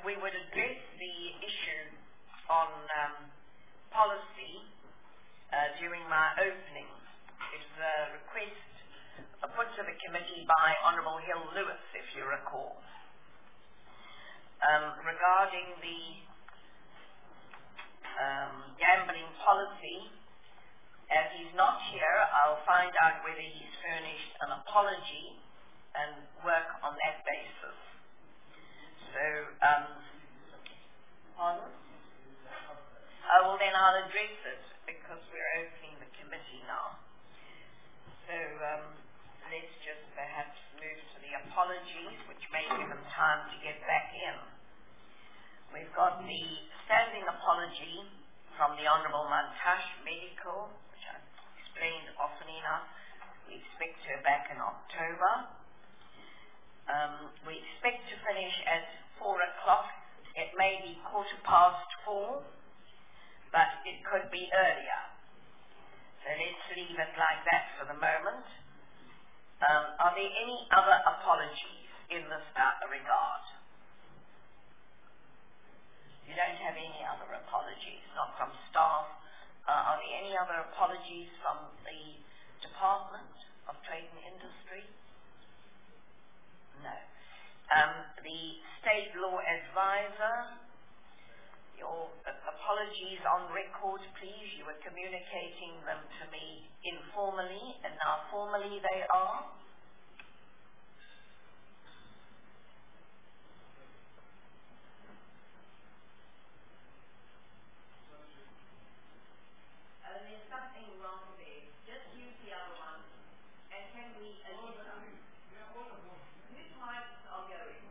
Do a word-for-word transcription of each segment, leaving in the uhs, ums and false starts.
we would address the issue on um, policy uh, during my opening. It was a request put to the committee by Honourable Hill Lewis, if you recall, um, regarding the um, gambling policy. As he's not here, I'll find out whether he's furnished an apology and work on that basis. So, um, pardon? Oh, well then I'll address it because we're opening the committee now. So, um, let's just perhaps move to the apologies, which may give him time to get back in. We've got the standing apology from the Honourable Mantash Medical, which I explained often enough. We expect her back in October. Um, we expect to finish at four o'clock. It may be quarter past four, but it could be earlier. So let's leave it like that for the moment. Um, are there any other apologies in this regard? You don't have any other apologies, not from staff. Uh, are there any other apologies from the Department of Trade and Industry? No. Um, the State Law Advisor, your uh, apologies on record, please. You were communicating them to me informally, and now formally they are. Uh, there's something wrong there. Just use the other one. And can we, Anita, whose mics are going?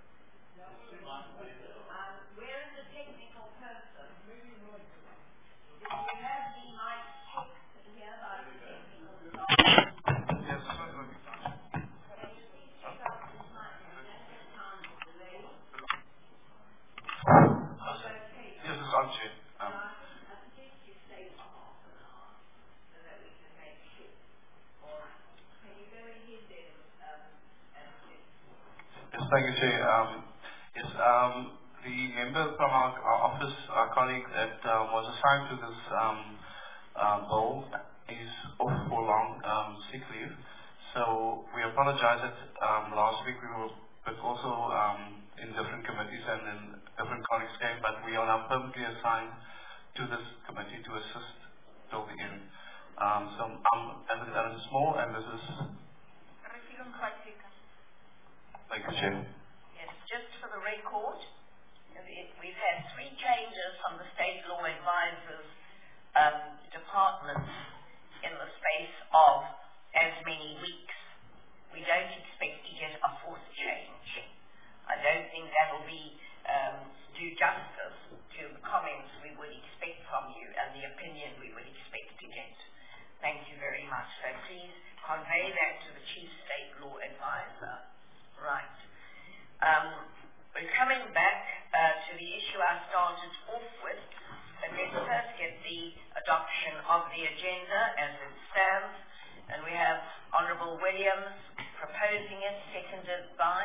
Um, where is the technical person? Do you have the mic checked here by the technical staff? Yes, certainly. Can you please check out this mic? And that's the time of delay. Yes, it's on, Chair. Um, I suggest you stay for half an hour so that we can make sure. All right. Can you go ahead then, um, and check? yes, thank you, Chair. Um, yes, um, the member from our, our office, our colleague that uh, was assigned to this um, um, role is off for long um, sick leave. So we apologize that um, last week we were but also um, in different committees and then different colleagues came, but we are now permanently assigned to this committee to assist till the end. Um, so I'm Alan Small, and this is... Thank you, Chair. Yes, just for the record, we've had three changes from the State Law Advisors um, Department in the space of as many weeks. We don't expect to get a fourth change. I don't think that will be um, do justice to the comments we would expect from you and the opinion we would expect to get. Thank you very much. So please convey that to the Chief State Law Advisor. Right. Um, we're coming back uh, to the issue I started off with, but let's first get the adoption of the agenda as it stands. And we have Honourable Williams proposing it, seconded by...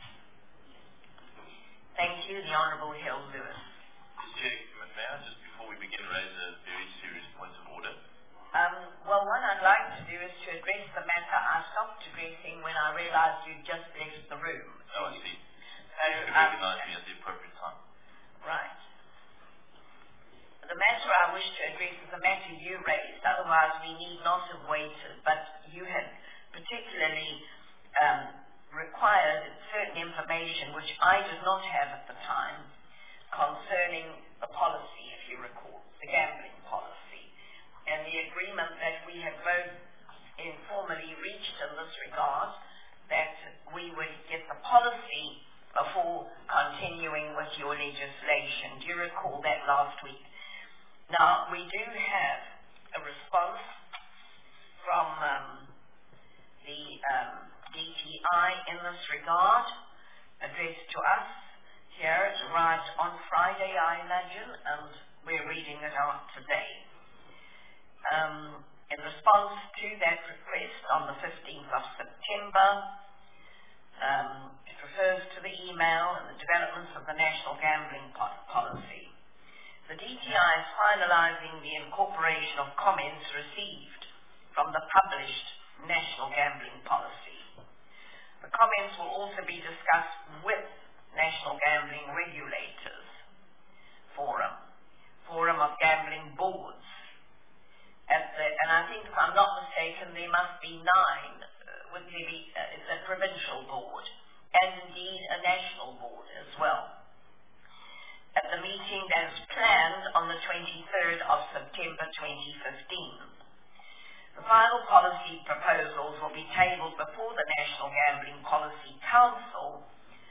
Thank you, the Honourable Hill Lewis. Mister Chair, may I just before we begin raise a very serious point of order? Um, well, what I'd like to do is to address the matter I stopped addressing when I realised you'd just left the room. Oh, I see. So, you um, recognise me at the appropriate time. Right. The matter I wish to address is a matter you raised, otherwise we need not have waited, but you had particularly um, required certain information which I did not have at the time concerning the policy, if you recall, the gambling policy, and the agreement that we have both informally reached in this regard, that we would get the policy before continuing with your legislation. Do you recall that last week? Now, we do have a response from um, the um, D T I in this regard, addressed to us here. It arrived on Friday, I imagine, and we're reading it out today. Um, in response to that request on the fifteenth of September, um, it refers to the email and the developments of the national gambling po- policy. The D T I is finalising the incorporation of comments received from the published national gambling policy. The comments will also be discussed with National Gambling Regulators Forum, Forum of Gambling Boards. At the, and I think, if I'm not mistaken, there must be nine, uh, with the, uh, it's a provincial board, and indeed a national board as well. At the meeting that is planned on the twenty-third of September twenty fifteen. The final policy proposals will be tabled before the National Gambling Policy Council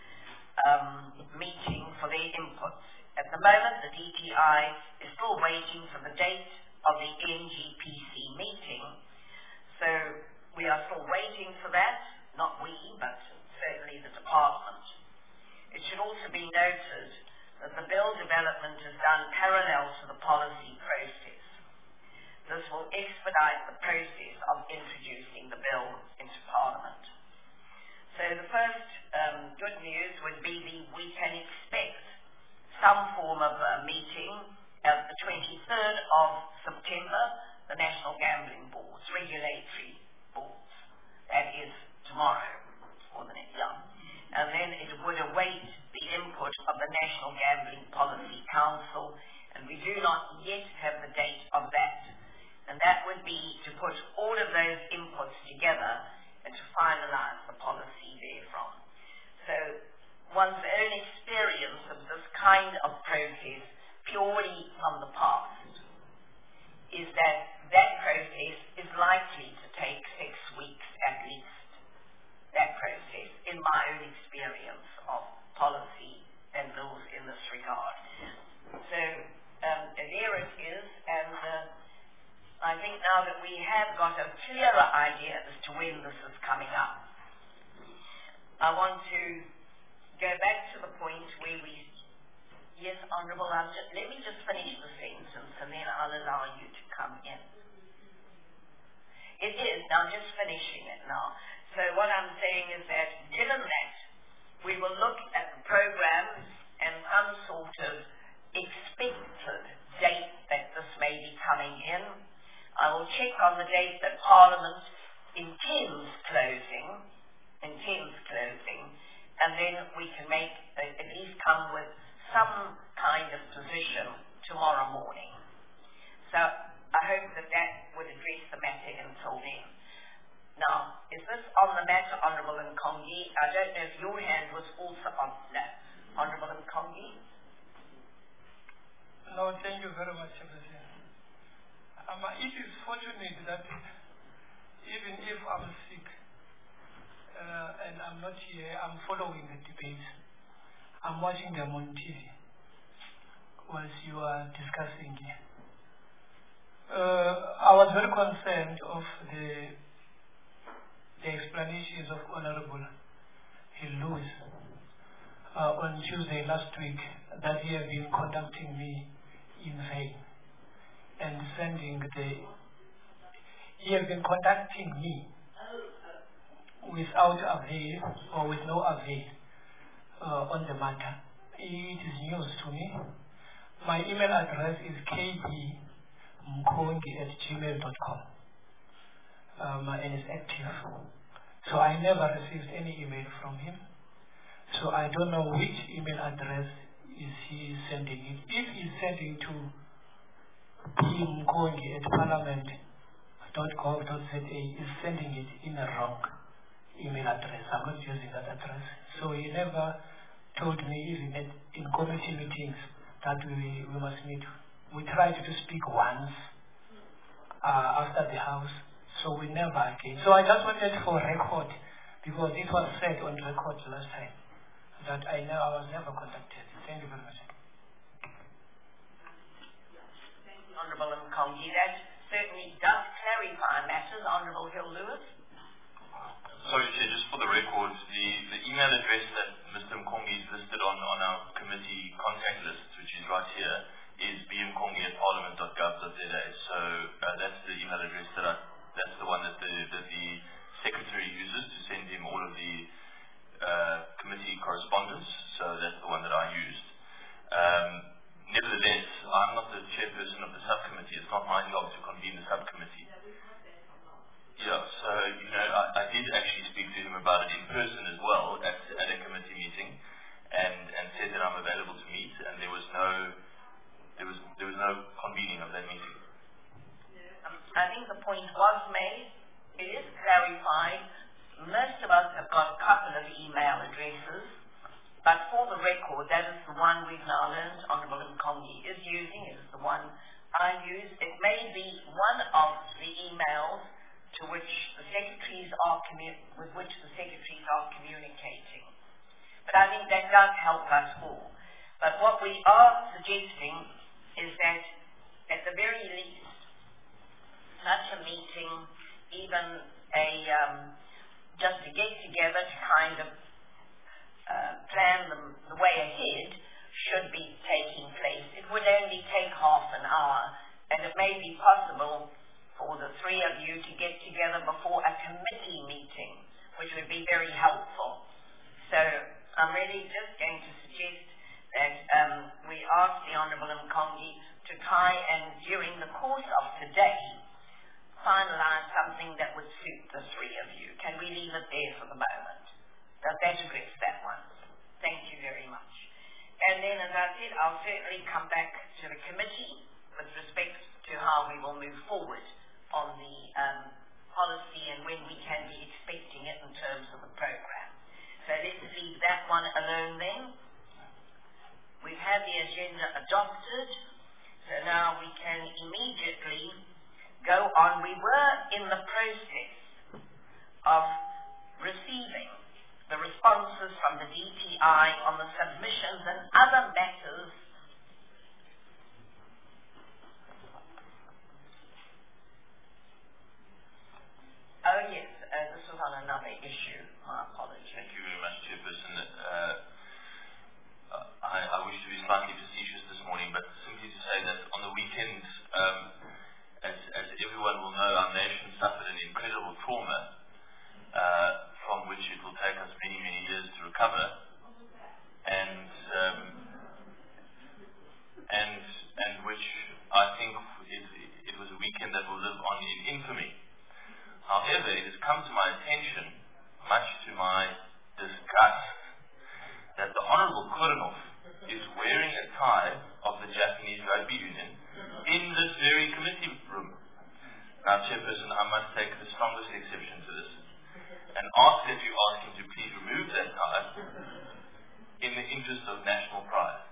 um, meeting for their inputs. At the moment, the D T I is still waiting for the date of the N G P C meeting. So we are still waiting for that, not we, but certainly the department. It should also be noted that the bill development is done parallel to the policy process. This will expedite the process of introducing the bill into Parliament. So the first um, good news would be the we can expect some form of a meeting at the twenty-third of September, the National Gambling Boards, regulatory boards. That is tomorrow, or the next year. And then it would await the input of the National Gambling Policy Council, and we do not yet have the date of that. And that would be to put all of those inputs together and to finalise the policy therefrom. So one's own experience of this kind of process, purely from the past, is that that process is likely to take six weeks at least. That process, in my own experience of policy and bills in this regard. So um, there it is, and uh, I think now that we have got a clearer idea as to when this is coming up, I want to go back to the point where we, yes, Honourable, I'll just, let me just finish the sentence and then I'll allow you to come in. It is, I'm just finishing it now. So what I'm saying is that given that we will look at the program and some sort of expected date that this may be coming in, I will check on the date that Parliament intends closing, intends closing, and then we can make, uh, at least come with some kind of position tomorrow morning. So I hope that that would address the matter until then. Now, is this on the matter, Honourable Nkongi? I don't know if your hand was also on that, Honourable Nkongi. No, thank you very much, President. Um, it is fortunate that even if I'm sick uh, and I'm not here, I'm following the debates. I'm watching them on T V whilst you are discussing here. Uh, I was very concerned of the the explanations of Honourable Lewis uh, on Tuesday last week that he had been contacting me in vain and sending the he has been contacting me without avail or with no avail uh, on the matter. It is news to me. My email address is k b mkongi at gmail dot com um, and it's active. So I never received any email from him. So I don't know which email address is he sending it. If he's sending to mkongi at parliament dot gov dot za, is sending it in a wrong email address. I'm not using that address. So he never told me even at, in committee meetings that we, we must meet. We tried to speak once uh, after the house, so we never again. So I just wanted for record, because it was said on record last time, that I know I was never contacted. Thank you very much. Thank you, Honourable Nkongi. That certainly does clarify matters, Honourable Hill-Lewis. Sorry, Chair, just for the record, the, the email address that Mister Mkongi is listed on, on our committee contact list, which is right here, is b mkongi at parliament dot gov dot za. So uh, that's the email address that I, that's the one that the, that the secretary uses to send him all of the uh, committee chairperson of the subcommittee. It's not my job to convene the subcommittee. Yeah, so, you know, I, I did actually speak to him about it in person as well at, at a committee meeting, and, and said that I'm available to meet, and there was no, there was, there was no convening of that meeting. Um, I think the point was made. It is clarified. Most of us have got a couple of email addresses, but for the record, that is the one we've now learned Honourable Mkongi is using. It is the one I use. It may be one of the emails to which the secretaries are commu- with which the secretaries are communicating. But I think that does help us all. But what we are suggesting is that, at the very least, such a meeting, even a um, just a get together to kind of uh, plan the, the way ahead, should be taking place. It would only take half an hour, and it may be possible for the three of you to get together before a committee meeting, which would be very helpful. So I'm really just going to suggest that um, we ask the Honourable Mkongi to try and, during the course of today, finalise something that would suit the three of you. Can we leave it there for the moment? Does that address that one? Thank you very much. And then, as I said, I'll certainly come back to the committee with respect to how we will move forward on the um, policy and when we can be expecting it in terms of the programme. So let's leave that one alone then. We've had the agenda adopted, so now we can immediately go on. We were in the process of receiving the responses from the D T I on the submissions and other matters Oh, yes, uh, this was on another issue. My apologies. Thank you very much, Chairperson. Uh, I, I wish to be slightly facetious this morning, but simply to say that on the weekend, um, as, as everyone will know, our nation suffered an incredible trauma, uh, from which it will take us many, many years to recover. And, um, and, and which I think is, it was a weekend that will live on in infamy. However, it has come to my attention, much to my disgust, that the Honourable Koronov is wearing a tie of the Japanese Rugby Union in this very committee room. Now, Chairperson, I must take the strongest exception to this and ask that you ask him to please remove that tie in the interest of national pride.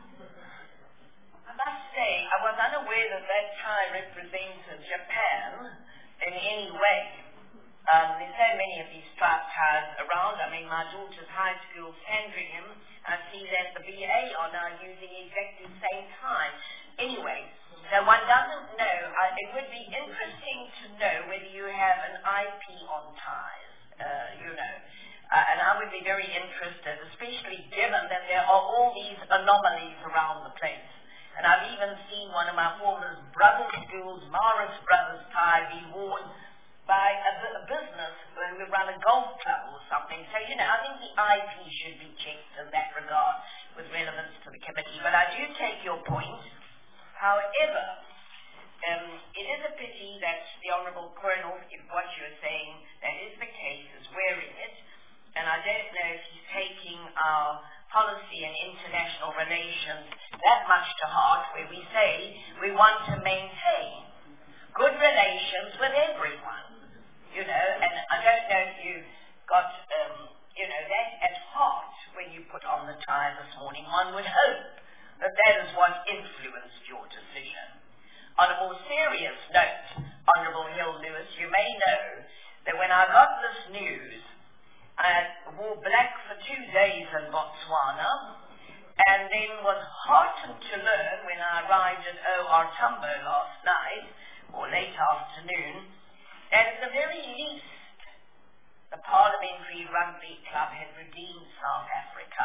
I must say, I was unaware that that tie represented Japan in any way. Um, there's so many of these striped ties around. I mean, my daughter's high school, Sandringham, I see that the B A are now using exactly the same tie. Anyway, so one doesn't know. Uh, it would be interesting to know whether you have an I P on ties, uh, you know. Uh, and I would be very interested, especially given that there are all these anomalies around the place. And I've even seen one of my former brother's schools, Morris Brothers tie, be worn by a, a business who run a golf club or something. So, you know, I think the I P should be checked in that regard with relevance to the committee. But I do take your point. However, um, it is a pity that the Honourable Koronov, if what you're saying that is the case, is wearing it. And I don't know if he's taking our policy and international relations that much to heart, where we say we want to maintain good relations with everyone, you know, and I don't know if you got, um, you know, that at heart when you put on the tie this morning. One would hope that that is what influenced your decision. On a more serious note, Honourable Hill Lewis, you may know that when I got this news, I wore black for two days in Botswana, and then was heartened to learn when I arrived at O R Tambo last night, or late afternoon, that at the very least, the Parliamentary Rugby Club had redeemed South Africa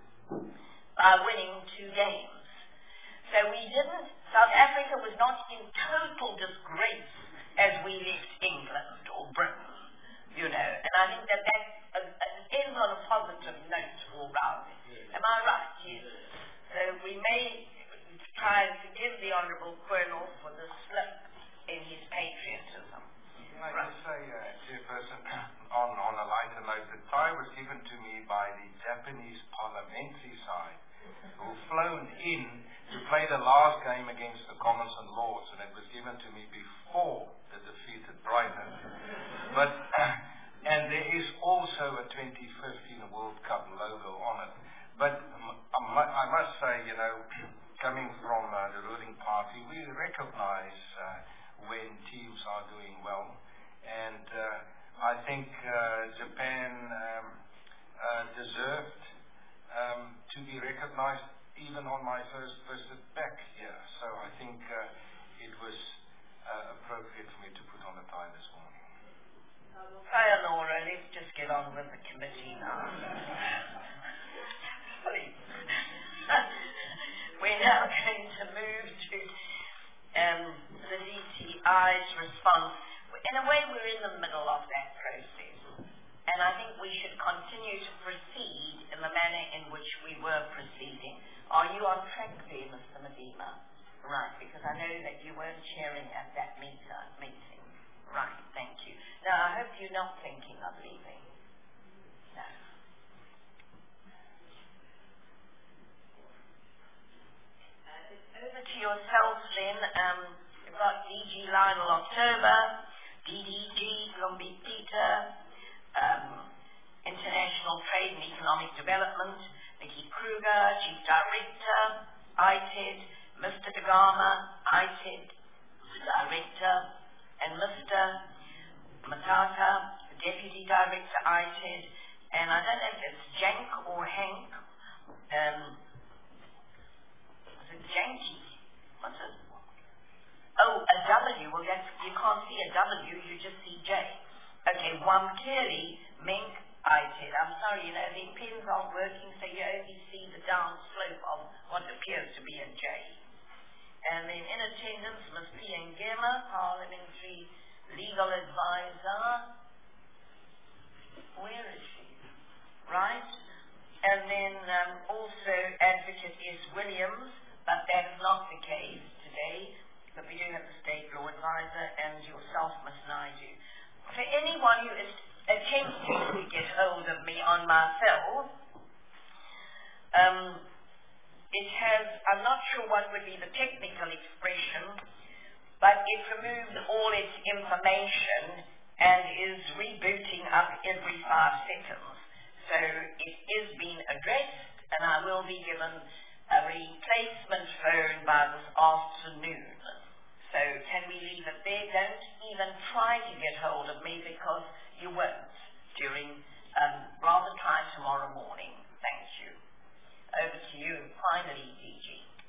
by winning two games. So we didn't, South Africa was not in total disgrace as we left England or Britain, you know, and I think that that ends on a positive note all round. Am I right? Yes. So we may try to give the Honourable Colonel for the slip in his patriotism. Can I just say, uh, Chairperson, on, on a lighter note, the tie was given to me by the Japanese parliamentary side, who flown in to play the last game against the Commons and Lords, and it was given to me before the defeated Brighton. But and there is also a twenty fifteen World Cup logo on it. But um, I must say, you know, coming from uh, the ruling party, we recognize uh, when teams are doing well. And uh, I think uh, Japan um, uh, deserved um, to be recognized even on my first visit back here. So I think uh, it was uh, appropriate for me to put on a tie this morning. Fair, Laura, let's just get on with the committee now. We're now going to move to um, the D T I's response. In a way, we're in the middle of that process. And I think we should continue to proceed in the manner in which we were proceeding. Are you on track there, Mister Medema? Right, because I know that you weren't chairing at that meter, meeting. Right, thank you. Now, I hope you're not thinking of leaving. No. Uh, it's over to yourself then. Um, you've got D G Lionel October, D D G Lumbi Peter, um, International Trade and Economic Development, Nikki Kruger, Chief Director, I T E D, Mister Dagama, I T E D, Director, and Mister Matata, Deputy Director, I T E D, and I don't know if it's Jank or Hank. Um, is it Janky? What's it? Oh, a W. Well, that's, you can't see a W, you just see J. Okay, one clearly, Mink, I T E D. I'm sorry, you know, the pins aren't working, so you only see the down slope of what appears to be a J. And then in attendance, Miz P. Ngema, Parliamentary Legal Advisor. Where is she? Right. And then um, also Advocate S. Williams, but that's not the case today. But we do have the State Law Advisor and yourself, Miz Naidu. For anyone who is attempting to get hold of me on my cell, um, it has, I'm not sure what would be the technical expression, but it removes all its information and is rebooting up every five seconds. So it is being addressed, and I will be given a replacement phone by this afternoon. So can we leave it there? Don't even try to get hold of me because you won't during, um, rather try tomorrow morning. Thank you. Over to you, finally, D G.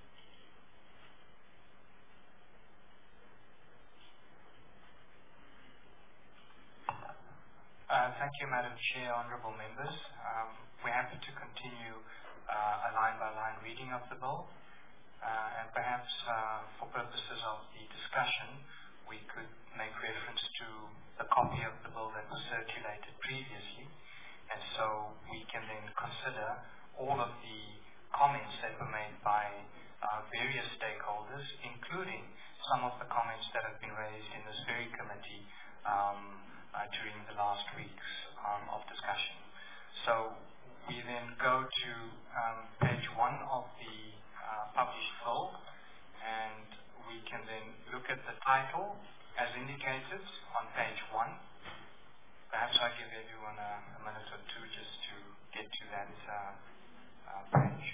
Uh, thank you, Madam Chair, honourable members. Um, we're happy to continue uh, a line-by-line reading of the bill. Uh, and perhaps uh, for purposes of the discussion, we could make reference to the copy of the bill that was circulated previously. And so we can then consider all of the comments that were made by uh, various stakeholders, including some of the comments that have been raised in this very committee um, uh, during the last weeks um, of discussion. So we then go to um, page one of the uh, published bill, and we can then look at the title as indicated on page one. Perhaps I give everyone a, a minute or two just to get to that uh, uh, page.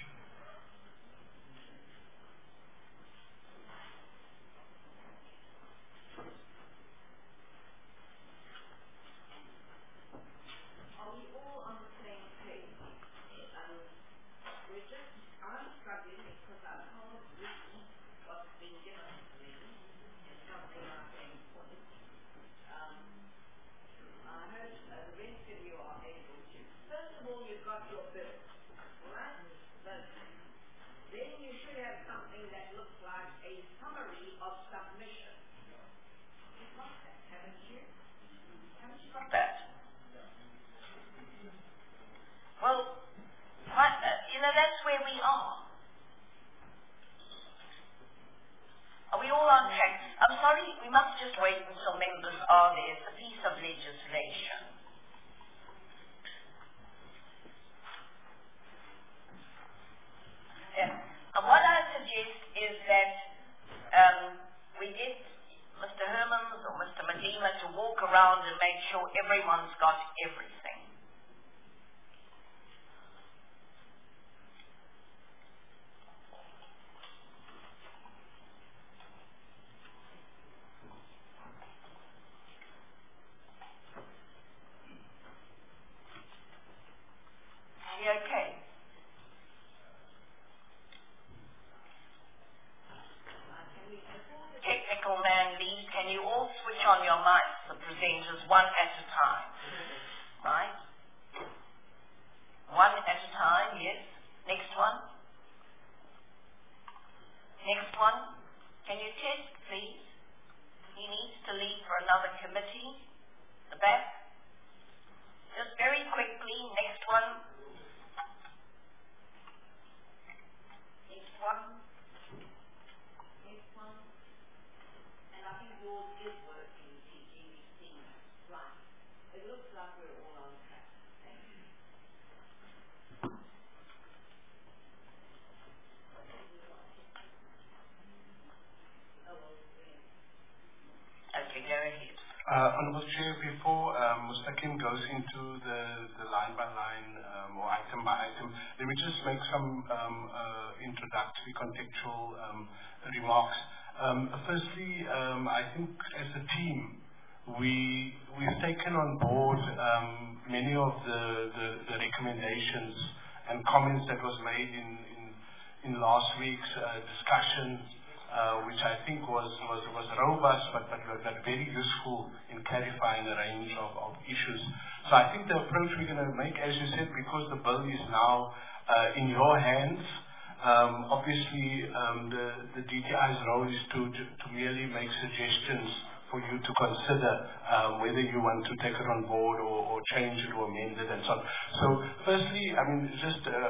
sorry, we must just wait until members are there. It's a piece of legislation. Yeah. And what I suggest is that um, we get Mister Hermans or Mister Medina to walk around and make sure everyone's got everything. Okay. Technical man lead, can you all switch on your mics, the presenters, one at a time? Right? One at a time, yes. Next one. Next one. Can you test, please? He needs to leave for another committee. The back. Just very quickly, next one. Next one. Next one. And I think yours is working, G G V C. Right. It looks like we're all on track. Thank you. Okay, go ahead. Uh, Honourable Chair, before um, Mustaqim goes into the, the line by line um, or item by item, let me just make some um, uh, introductory contextual um, remarks. Um, firstly, um, I think as a team, we, we've taken on board um, many of the, the, the recommendations and comments that was made in, in, in last week's uh, discussion, Uh, which I think was, was, was robust, but, but, but very useful in clarifying a range of, of issues. So I think the approach we're going to make, as you said, because the bill is now uh, in your hands, um, obviously um, the, the D T I's role is to, to, to merely make suggestions for you to consider uh, whether you want to take it on board or, or change it or amend it and so on. So firstly, I mean, just uh,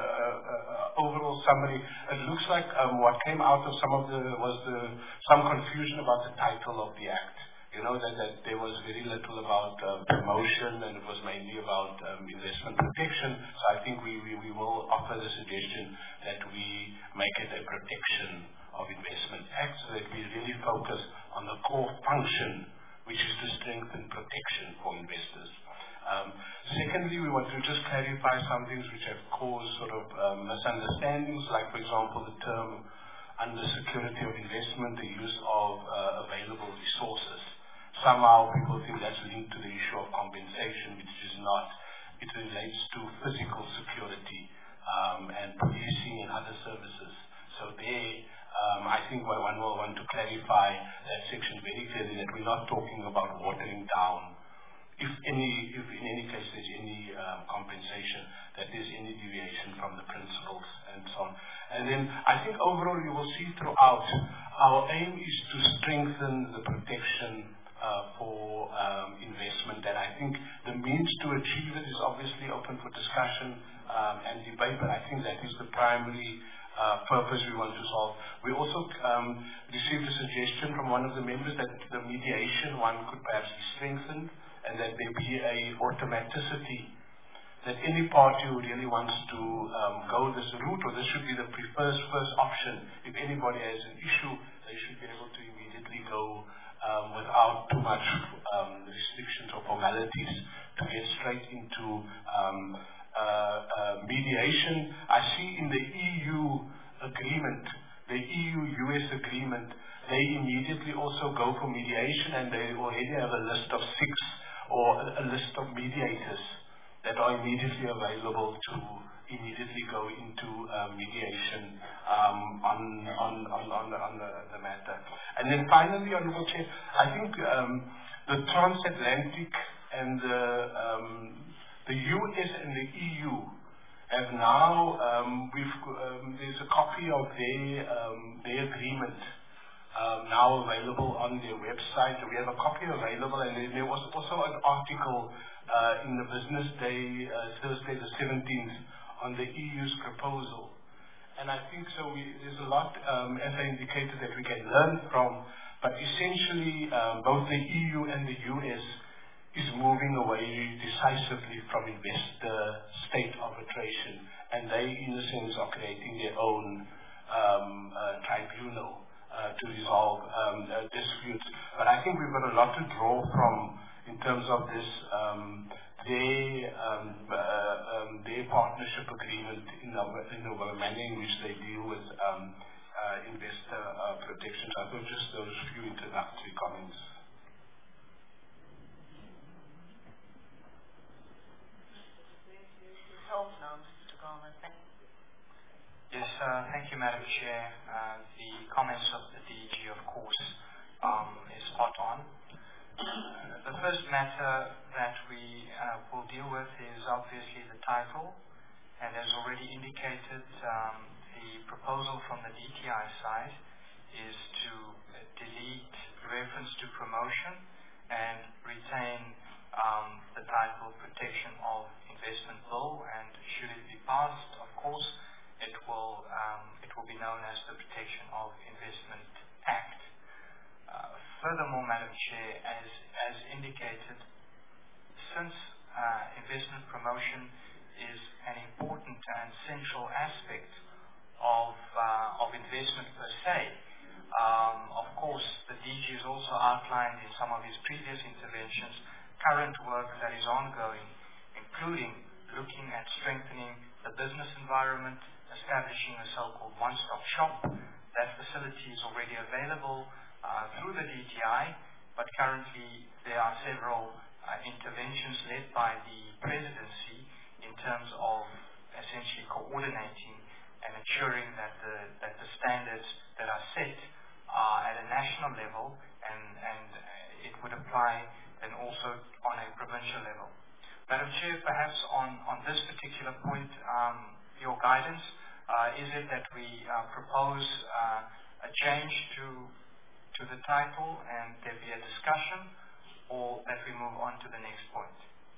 uh, overall summary, it looks like um, what came out of some of the, was the, some confusion about the title of the Act. You know, that, that there was very little about um, promotion and it was mainly about um, investment protection. So I think we, we, we will offer the suggestion that we make it a protection of investment act so that we really focus on the core function, which is to strengthen protection for investors. Um, secondly, we want to just clarify some things which have caused sort of um, misunderstandings, like, for example, the term under security of investment, the use of uh, available resources. Somehow people think that's linked to the issue of compensation, which is not. It relates to physical security um, and policing and other services. So there, Um, I think one will want to clarify that section very clearly, that we're not talking about watering down, if any, if in any case there's any um, compensation, that there's any deviation from the principles and so on. And then I think overall you will see throughout, our aim is to strengthen the protection uh, for um, investment, and I think the means to achieve it is obviously open for discussion um, and debate, but I think that is the primary Uh, purpose we want to solve. We also um, received a suggestion from one of the members that the mediation one could perhaps be strengthened and that there be a automaticity, that any party who really wants to um, go this route, or this should be the preferred first option. If anybody has an issue, they should be able to immediately go um, without too much um, restrictions or formalities to get straight into um, Uh, uh, mediation. I see in the E U agreement, the E U-U S agreement, they immediately also go for mediation, and they already have a list of six or a, a list of mediators that are immediately available to immediately go into uh, mediation um, on, on, on, on, the, on the, the matter. And then finally, Honourable Chair, I think um, the transatlantic and the um, The U S and the E U have now, um, we've, um, there's a copy of their, um, their agreement um, now available on their website. We have a copy available, and there was also an article uh, in the Business Day, uh, Thursday the seventeenth, on the E U's proposal. And I think so we, there's a lot, um, as I indicated, that we can learn from, But essentially, um, both the E U and the U S is moving away decisively from investor-state arbitration, and they, in a sense, are creating their own um, uh, tribunal uh, to resolve um, uh, disputes. But I think we've got a lot to draw from in terms of this, um, their, um, uh, um, their partnership agreement in the, in the manner in which they deal with um, uh, investor uh, protection. I thought just those few introductory comments. Yes, uh, thank you, Madam Chair. Uh, the comments of the D G, of course, um, is spot on. Uh, the first matter that we uh, will deal with is obviously the title, and as already indicated, um, the proposal from the D T I side is to uh, delete reference to promotion and retain um, the title Protection of Investment Bill, and should it be passed, of course, it will um, it will be known as the Protection of Investment Act. Uh, furthermore, Madam Chair, as as indicated, since uh, investment promotion is an important and central aspect of uh, of investment per se, um, of course, the D G has also outlined in some of his previous interventions current work that is ongoing, including looking at strengthening the business environment, establishing a so-called one-stop shop. That facility is already available uh, through the D T I, but currently there are several uh, interventions led by the presidency in terms of essentially coordinating and ensuring that the, that the standards that are set are at a national level, and, and it would apply then also on a provincial level. Madam Chair, perhaps on, on this particular point, um, your guidance, Uh, is it that we uh, propose uh, a change to to the title and there be a discussion, or that we move on to the next point?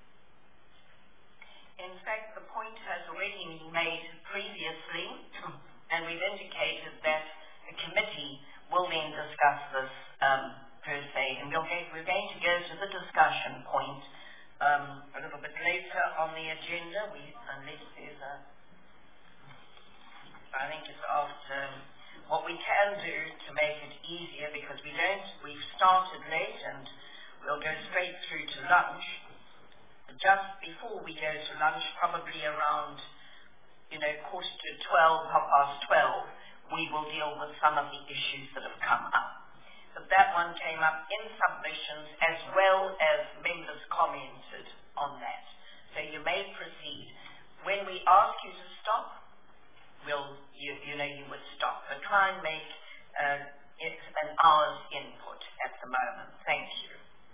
In fact, the point has already been made previously, and we've indicated that the committee will then discuss this um, per se, and we'll get, we're going to go to the discussion point um, a little bit later on the agenda, we, unless there's a I think it's after what we can do to make it easier, because we don't, we've started late and we'll go straight through to lunch. Just before we go to lunch, probably around, you know, quarter to twelve, half past twelve, we will deal with some of the issues that have come up. But that one came up in submissions as well as members commented on that. So you may proceed. When we ask you to stop, will you, you know, you would stop. But try and make uh, it an hour's input at the moment. Thank you.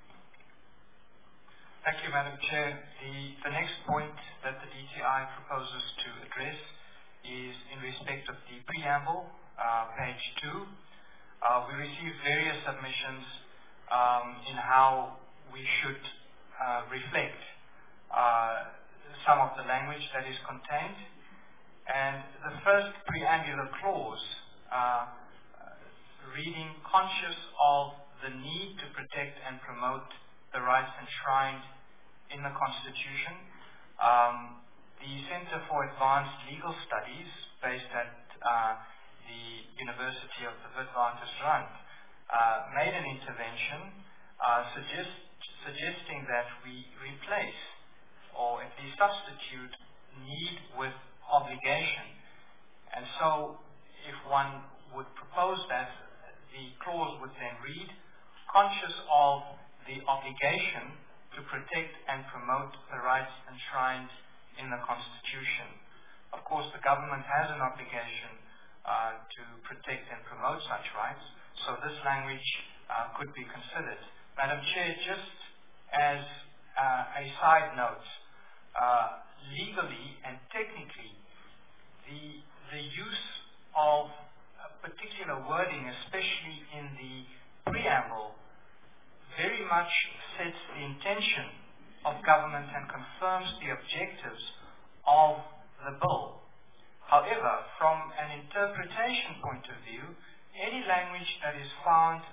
Thank you, Madam Chair. The, the next point that the D T I proposes to address is in respect of the preamble, uh, page two. Uh, we received various submissions um, in how we should uh, reflect uh, some of the language that is contained. And the first preambular clause, uh, reading conscious of the need to protect and promote the rights enshrined in the Constitution. Um, the Center for Advanced Legal Studies, based at uh, the University of the Witwatersrand, uh, made an intervention uh, suggest, suggesting that we replace, or at least substitute, need with obligation. And so if one would propose that, the clause would then read, conscious of the obligation to protect and promote the rights enshrined in the Constitution. Of course, the government has an obligation uh, to protect and promote such rights, so this language uh, could be considered. Madam Chair, just as uh, a side note, uh, legally and technically, The, the use of particular wording, especially in the preamble, very much sets the intention of government and confirms the objectives of the bill. However, from an interpretation point of view, any language that is found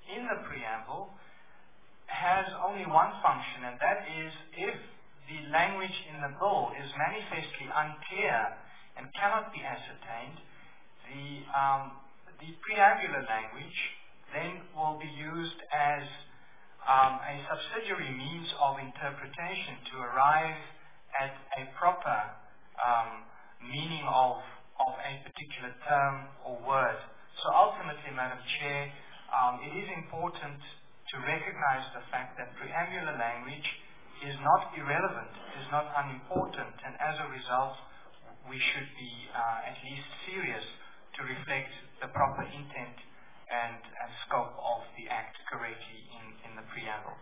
in the preamble has only one function, and that is if the language in the bill is manifestly unclear and cannot be ascertained, the, um, the preambular language then will be used as um, a subsidiary means of interpretation to arrive at a proper um, meaning of, of a particular term or word. So ultimately, Madam Chair, um, it is important to recognize the fact that preambular language is not irrelevant, is not unimportant, and as a result, we should be uh, at least serious to reflect the proper intent and, and scope of the Act correctly in, in the preamble.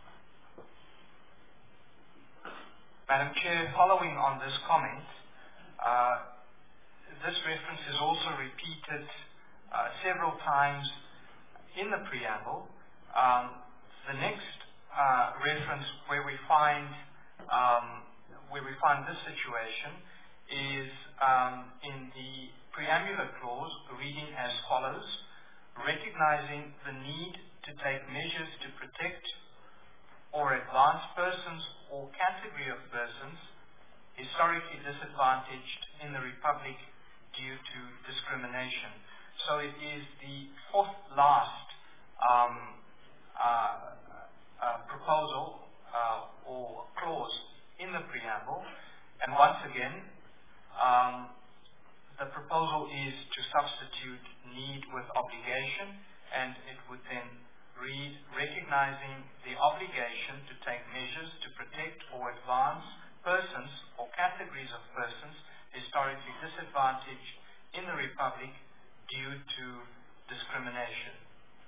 Madam Chair, following on this comment, uh, this reference is also repeated uh, several times in the preamble. Um, the next uh, reference where we find um, where we find this situation is um, in the preambular clause, reading as follows: recognizing the need to take measures to protect or advance persons or category of persons historically disadvantaged in the Republic due to discrimination. So it is the fourth last um, Uh, uh, proposal uh, or clause in the preamble, and once again um, the proposal is to substitute need with obligation, and it would then read, recognizing the obligation to take measures to protect or advance persons or categories of persons historically disadvantaged in the Republic due to discrimination.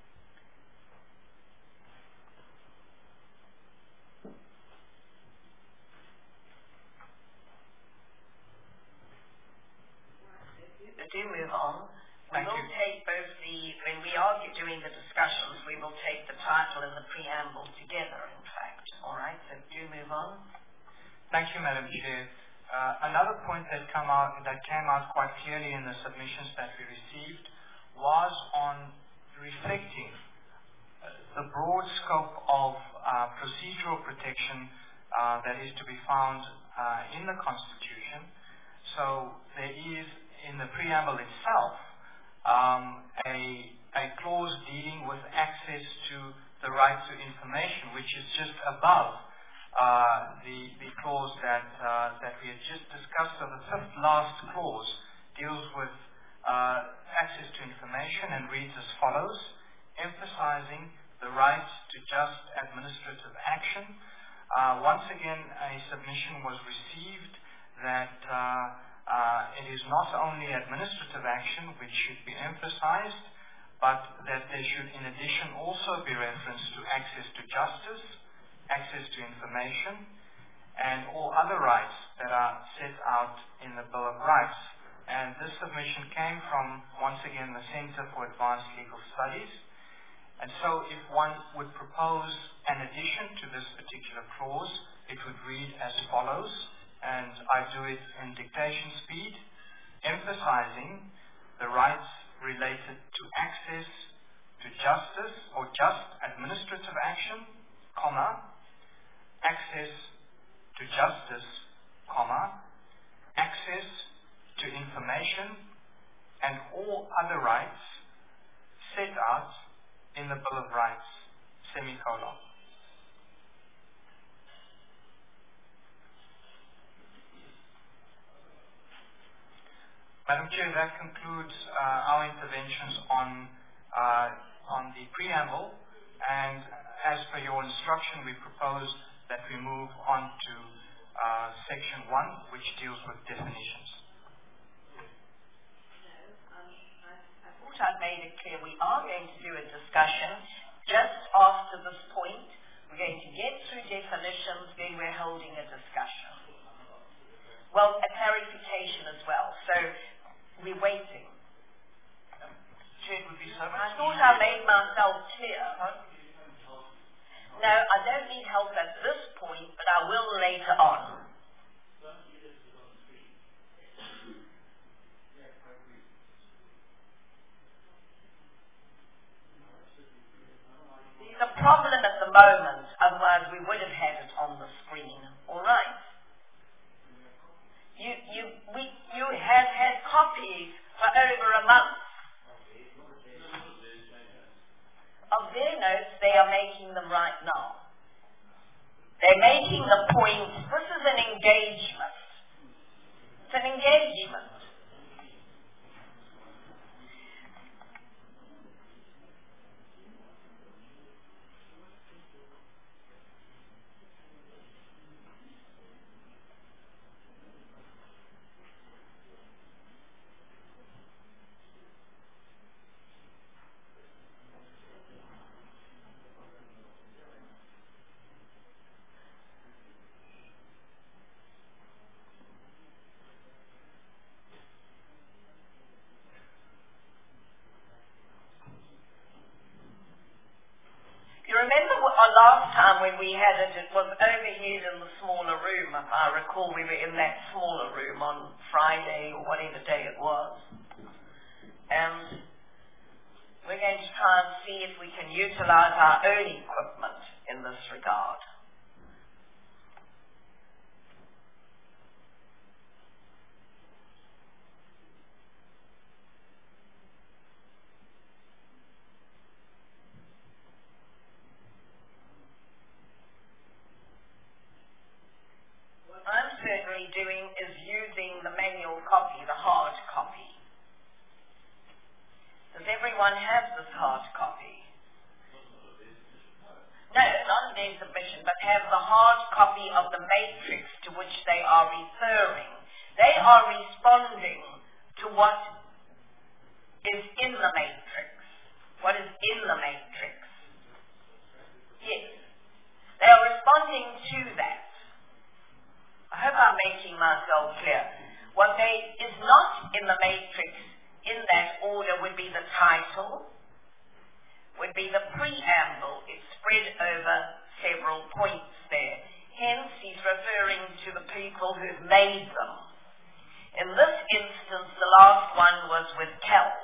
Do move on. We Thank will you. take both the, when we are doing the discussions, we will take the title and the preamble together, in fact. All right, so do move on. Thank you, Madam Chair. Uh, another point that, come out, that came out quite clearly in the submissions that we received was on reflecting uh, the broad scope of uh, procedural protection uh, that is to be found uh, in the Constitution. So there is in the preamble itself um, a, a clause dealing with access to the right to information, which is just above uh, the, the clause that, uh, that we had just discussed. So the fifth last clause deals with uh, access to information and reads as follows: emphasizing the right to just administrative action. Uh, once again, a submission was received that uh, Uh, it is not only administrative action which should be emphasized, but that there should in addition also be reference to access to justice, access to information, and all other rights that are set out in the Bill of Rights. And this submission came from, once again, the Center for Advanced Legal Studies. And so if one would propose an addition to this particular clause, it would read as follows, and I do it in dictation speed: emphasizing the rights related to access to justice or just administrative action, comma, access to justice, comma, access to information, and all other rights set out in the Bill of Rights, semicolon. Madam Chair, that concludes uh, our interventions on, uh, on the preamble, and as per your instruction, we propose that we move on to uh, section one, which deals with definitions. I thought I'd made it clear we are going to do a discussion. Just after this point, we're going to get through definitions, then we're holding a discussion. Well, a clarification as well. So we're waiting. Chair, it would be so much I thought I made myself clear. No, I don't need help at this point, but I will later on. problem at the moment, otherwise we would have had it on the screen. All right. You, you, we, you have had copies for over a month of their notes. They are making them right now. They're making the point. This is an engagement. It's an engagement. Last time when we had it, it was overhead in the smaller room. If I recall, we were in that smaller room on Friday or whatever day it was. And we're going to try and see if we can utilize our own equipment in this regard. Doing is using the manual copy, the hard copy. Does everyone have this hard copy? No, not in their submission, but have the hard copy of the matrix to which they are referring. They are responding to what is in the matrix. What is in the matrix? Yes. They are responding to that. I hope I'm making myself clear. What they is not in the matrix in that order would be the title, would be the preamble. It's spread over several points there. Hence, he's referring to the people who've made them. In this instance, the last one was with Kells.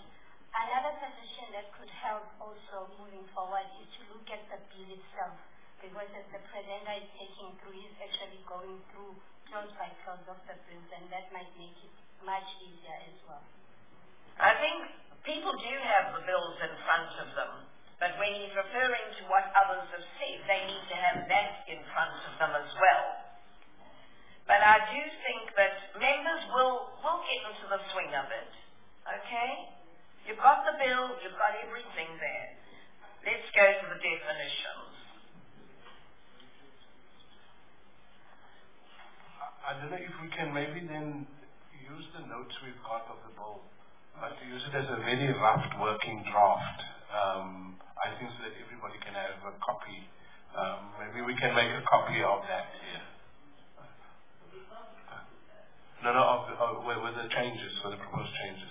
Another suggestion that could help also moving forward is to look at the bill itself. because as the presenter is taking through, he's actually going through clause by clause of the bills, and that might make it much easier as well. I think people do have the bills in front of them, but when he's referring to what others have said, they need to have that in front of them as well. But I do think that members will, will get into the swing of it, okay? You've got the bill, you've got everything there. Let's go to the definitions. I don't know if we can maybe then use the notes we've got of the bill, but to use it as a very rough working draft. Um, I think so that everybody can have a copy. Um, maybe we can make a copy of that here. No, no, of, of, with, with the changes, with the proposed changes.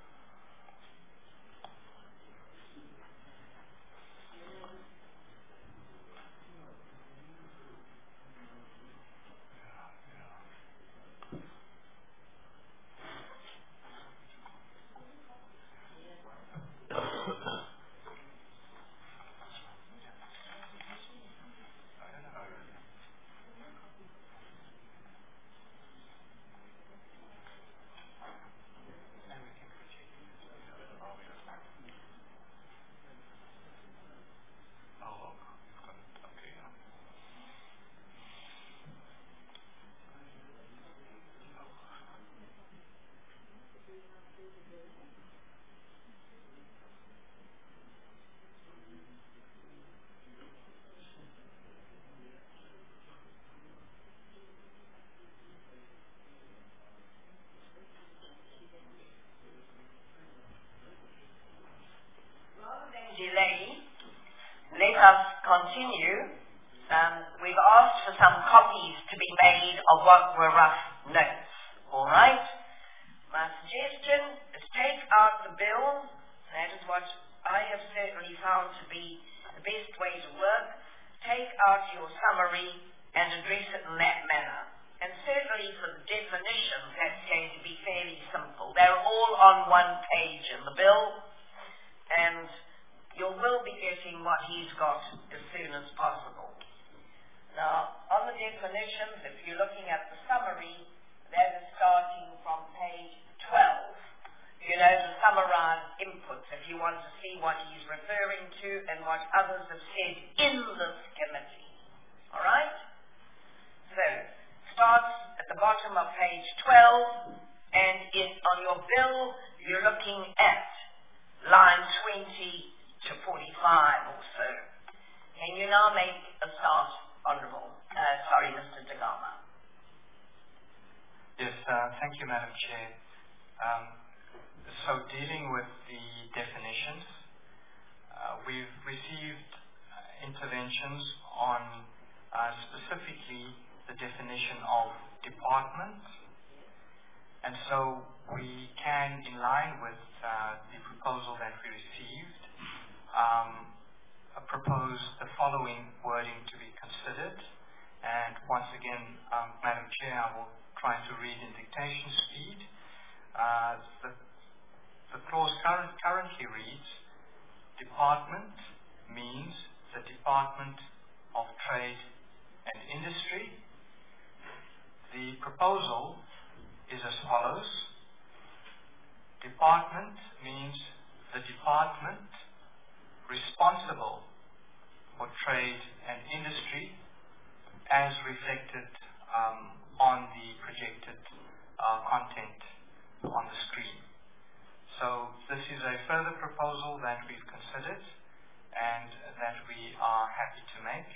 Delay. Let us continue. Um, we've asked for some copies to be made of what were rough notes. All right? My suggestion is take out the bill. That is what I have certainly found to be the best way to work. Take out your summary and address it in that manner. And certainly for the definitions, that's going to be fairly simple. They're all on one page in the bill. And you will be getting what he's got as soon as possible. Now, on the definitions, if you're looking at the summary, that is starting from page twelve. You know, to summarize inputs, if you want to see what he's referring to and what others have said in this committee. All right? So, starts at the bottom of page twelve, and in, on your bill, you're looking at line twenty to forty-five or so. Can you now make a start, Honourable? Uh, sorry, Mister Dagama. Yes, uh, thank you, Madam Chair. Um, so dealing with the definitions, uh, we've received uh, interventions on uh, specifically the definition of department, and so we can, in line with uh, the proposal that we received, Um, propose the following wording to be considered. And once again, um, Madam Chair, I will try to read in dictation speed. Uh, the, the clause current, currently reads, department means the Department of Trade and Industry. The proposal is as follows. Department means the Department responsible for trade and industry as reflected um, on the projected uh, content on the screen. So this is a further proposal that we've considered and that we are happy to make.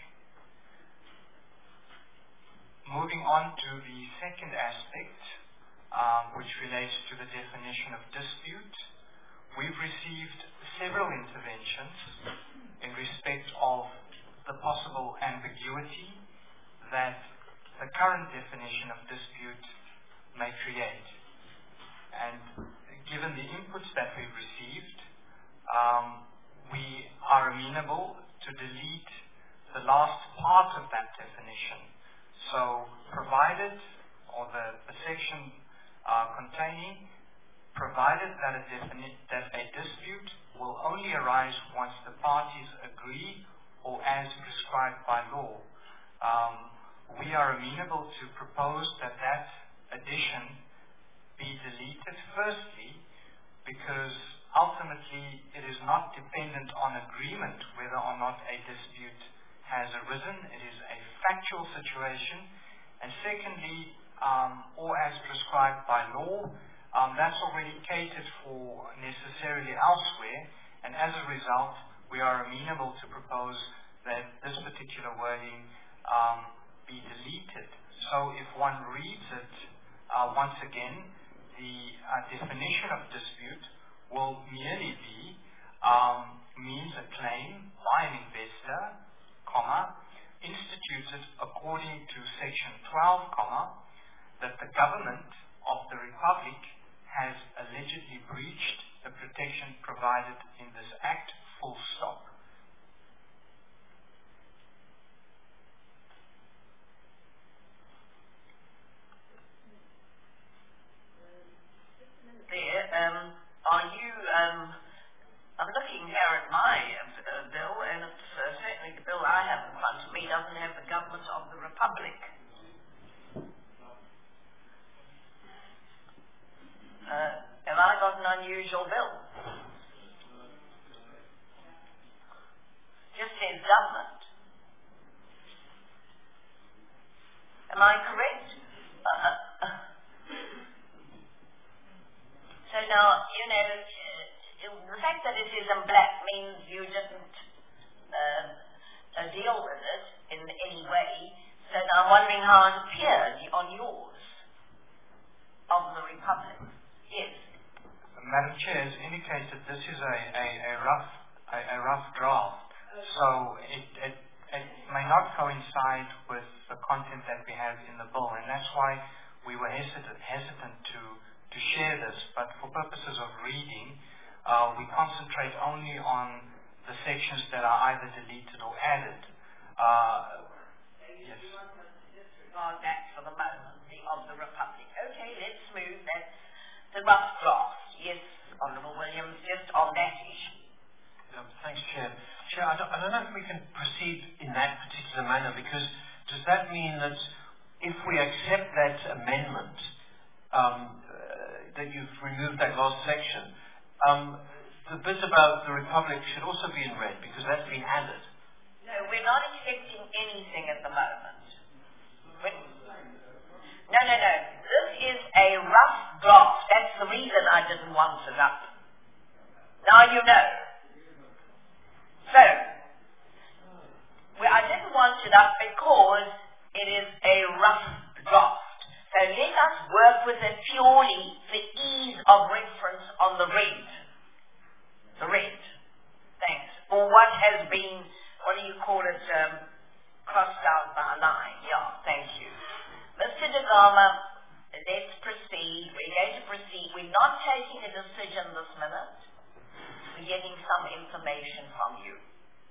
Moving on to the second aspect, um, which relates to the definition of dispute, we've received several interventions in respect of the possible ambiguity that the current definition of dispute may create. And given the inputs that we've received, um, we are amenable to delete the last part of that definition. So provided, or the, the section uh, containing, provided that a, defini- that a dispute will only arise once the parties agree or as prescribed by law, um, we are amenable to propose that that addition be deleted, firstly, because ultimately it is not dependent on agreement whether or not a dispute has arisen. It is a factual situation. And secondly, um, or as prescribed by law, um, that's already catered for necessarily elsewhere, and as a result, we are amenable to propose that this particular wording um, be deleted. So if one reads it uh, once again, the uh, definition of dispute will merely be um, means a claim by an investor, comma, instituted according to section twelve, comma, that the government of the Republic has allegedly breached the protection provided in this Act, full stop. There, um, are you, um, I'm looking here at my uh, bill, and it's uh, certainly the bill I have in front of me doesn't have the government of the Republic. Uh, have I got an unusual bill? Just says government. Am I correct? Uh, uh, uh. So now, you know, uh, the fact that it is in black means you didn't uh, uh, deal with it in any way. So now I'm wondering how it appeared on yours of the Republic. Yes. Madam Chair, as indicated, this is a, a, a rough a, a rough draft, so it, it, it may not coincide with the content that we have in the bill, and that's why we were hesitant, hesitant to, to share this. But for purposes of reading, uh, we concentrate only on the sections that are either deleted or added. Uh, yes. Disregard that for the moment, the of the Republic. Okay, let's move. That's the rough draft. Yes, Honourable Williams, just on that issue. Yeah, thanks, Chair. Chair, I don't, I don't know if we can proceed in that particular manner, because does that mean that if we accept that amendment, um, uh, that you've removed that last section, um, the bit about the Republic should also be in red, because that's been added. No, we're not accepting anything at the moment. We're, no, no, no. This is a rough draft. That's the reason I didn't want it up. Now you know. So, well, I didn't want it up because it is a rough draft. So let us work with it purely for ease of reference on the red. The red. Thanks. Or what has been, what do you call it, um, crossed out by a line. Yeah, thank you. Mister De Gama, let's proceed. We're going to proceed. We're not taking a decision this minute. We're getting some information from you.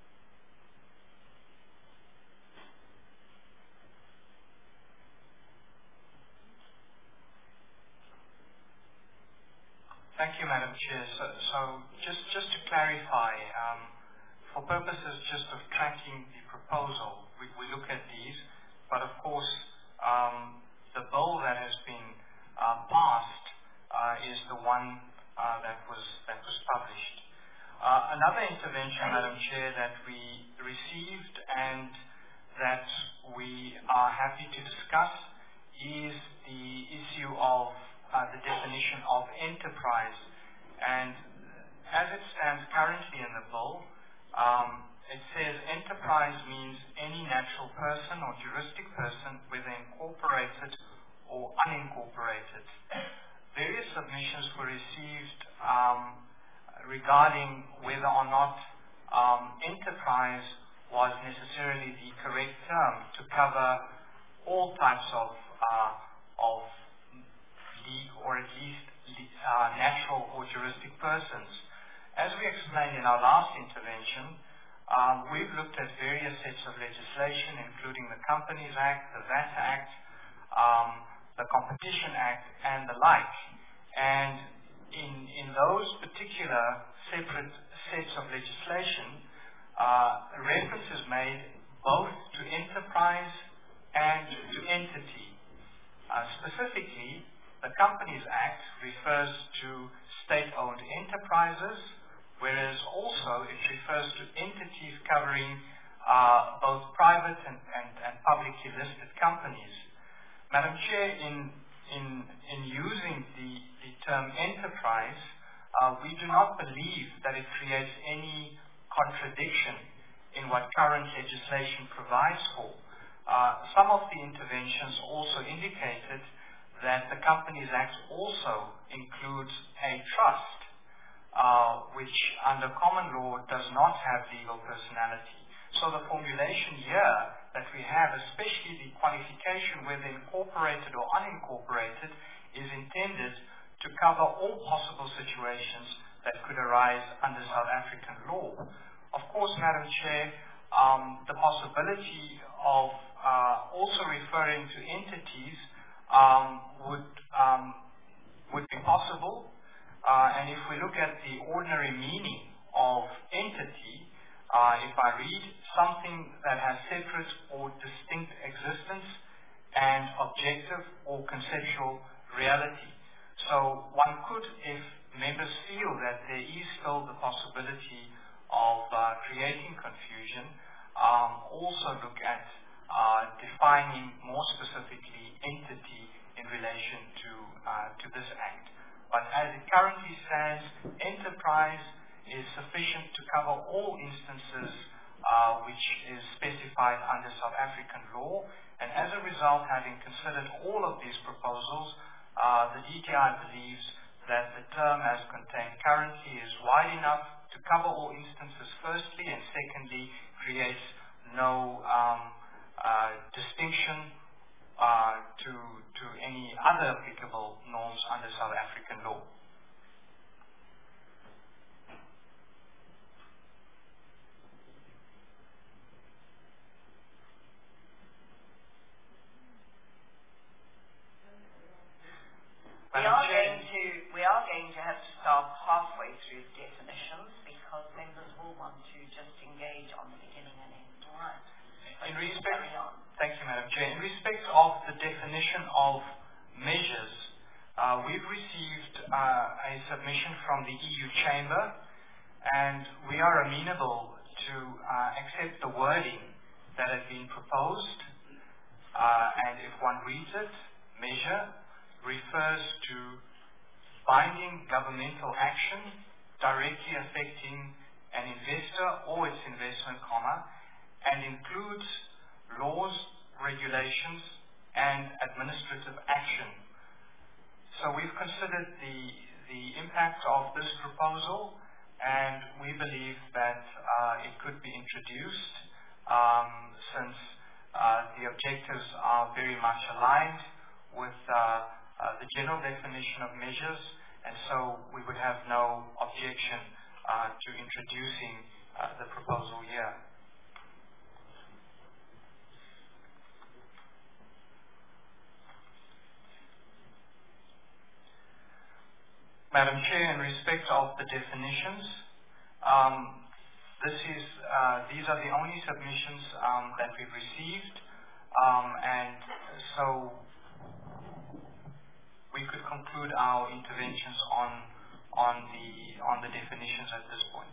Thank you, Madam Chair. So, so just, just to clarify, um, for purposes just of tracking the proposal, we, we look at these, but of course, um, the bill that has been uh, passed uh, is the one uh, that was that was published. Uh, another intervention, Madam Chair, that we received and that we are happy to discuss is the issue of uh, the definition of enterprise. And as it stands currently in the bill, um, it says enterprise means any natural person or juristic person, whether incorporated or unincorporated. Various submissions were received um, regarding whether or not um, enterprise was necessarily the correct term to cover all types of uh, of league or at least uh, natural or juristic persons. As we explained in our last intervention, Um, we've looked at various sets of legislation, including the Companies Act, the V A T Act, um, the Competition Act, and the like. And in, in those particular separate sets of legislation, uh, reference is made both to enterprise and to entity. Uh, specifically, the Companies Act refers to state-owned enterprises, whereas also it refers to entities covering uh, both private and, and, and publicly listed companies. Madam Chair, in, in, in using the, the term enterprise, uh, we do not believe that it creates any contradiction in what current legislation provides for. Uh, some of the interventions also indicated that the Companies Act also includes a trust, uh, which under common law does not have legal personality. So the formulation here that we have, especially the qualification whether incorporated or unincorporated, is intended to cover all possible situations that could arise under South African law. Of course, Madam Chair, um, the possibility of uh, also referring to entities um, would um, would be possible. Uh, and if we look at the ordinary meaning of entity, uh, if I read something that has separate or distinct existence and objective or conceptual reality. So one could, if members feel that there is still the possibility of uh, creating confusion, um, also look at uh, defining more specifically entity in relation to uh, to this Act. But as it currently stands, enterprise is sufficient to cover all instances uh, which is specified under South African law. And as a result, having considered all of these proposals, uh, the D T I believes that the term as contained currently is wide enough to cover all instances firstly, and secondly, creates no um, uh, distinction uh, to, to any other applicable norms under South African law. We are going to we are going to have to start halfway through the definitions because members will want to just engage on the beginning and end. All right. In respect, thank you, Madam Chair. In respect of the definition of measures, uh, we've received uh, a submission from the E U Chamber, and we are amenable to uh, accept the wording that has been proposed. Uh, and if one reads it, measure refers to binding governmental action directly affecting an investor or its investment, comma, and includes laws, regulations, and administrative action. So we've considered the, the impact of this proposal, and we believe that uh, it could be introduced um, since uh, the objectives are very much aligned with uh, Uh, the general definition of measures, and so we would have no objection uh, to introducing uh, the proposal here. Madam Chair, in respect of the definitions, um, this is uh, these are the only submissions um, that we've received, um, and so we could conclude our interventions on on the on the definitions at this point.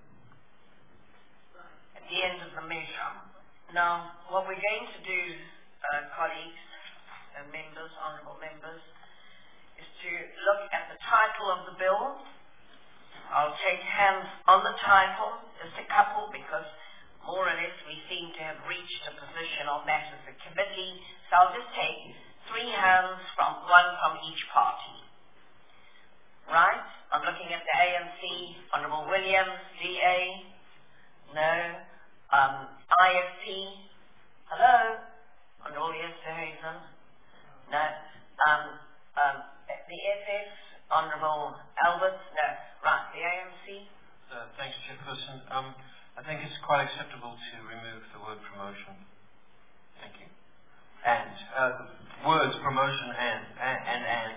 At the end of the measure. Now, what we're going to do, uh, colleagues and members, honourable members, is to look at the title of the bill. I'll take hands on the title, just a couple, because more or less we seem to have reached a position on that as a committee. So I'll just take three hands from one from each party. Right? I'm looking at the A N C, Honourable Williams, D A. No. Um, I F P. Hello? Honourable Esterhuizen. No. Um, um, the F F, Honourable Albert. No. Right. The A N C. Uh, thanks, Chairperson. Um, I think it's quite acceptable to remove the word promotion. Thank you. And uh, words promotion and and and and.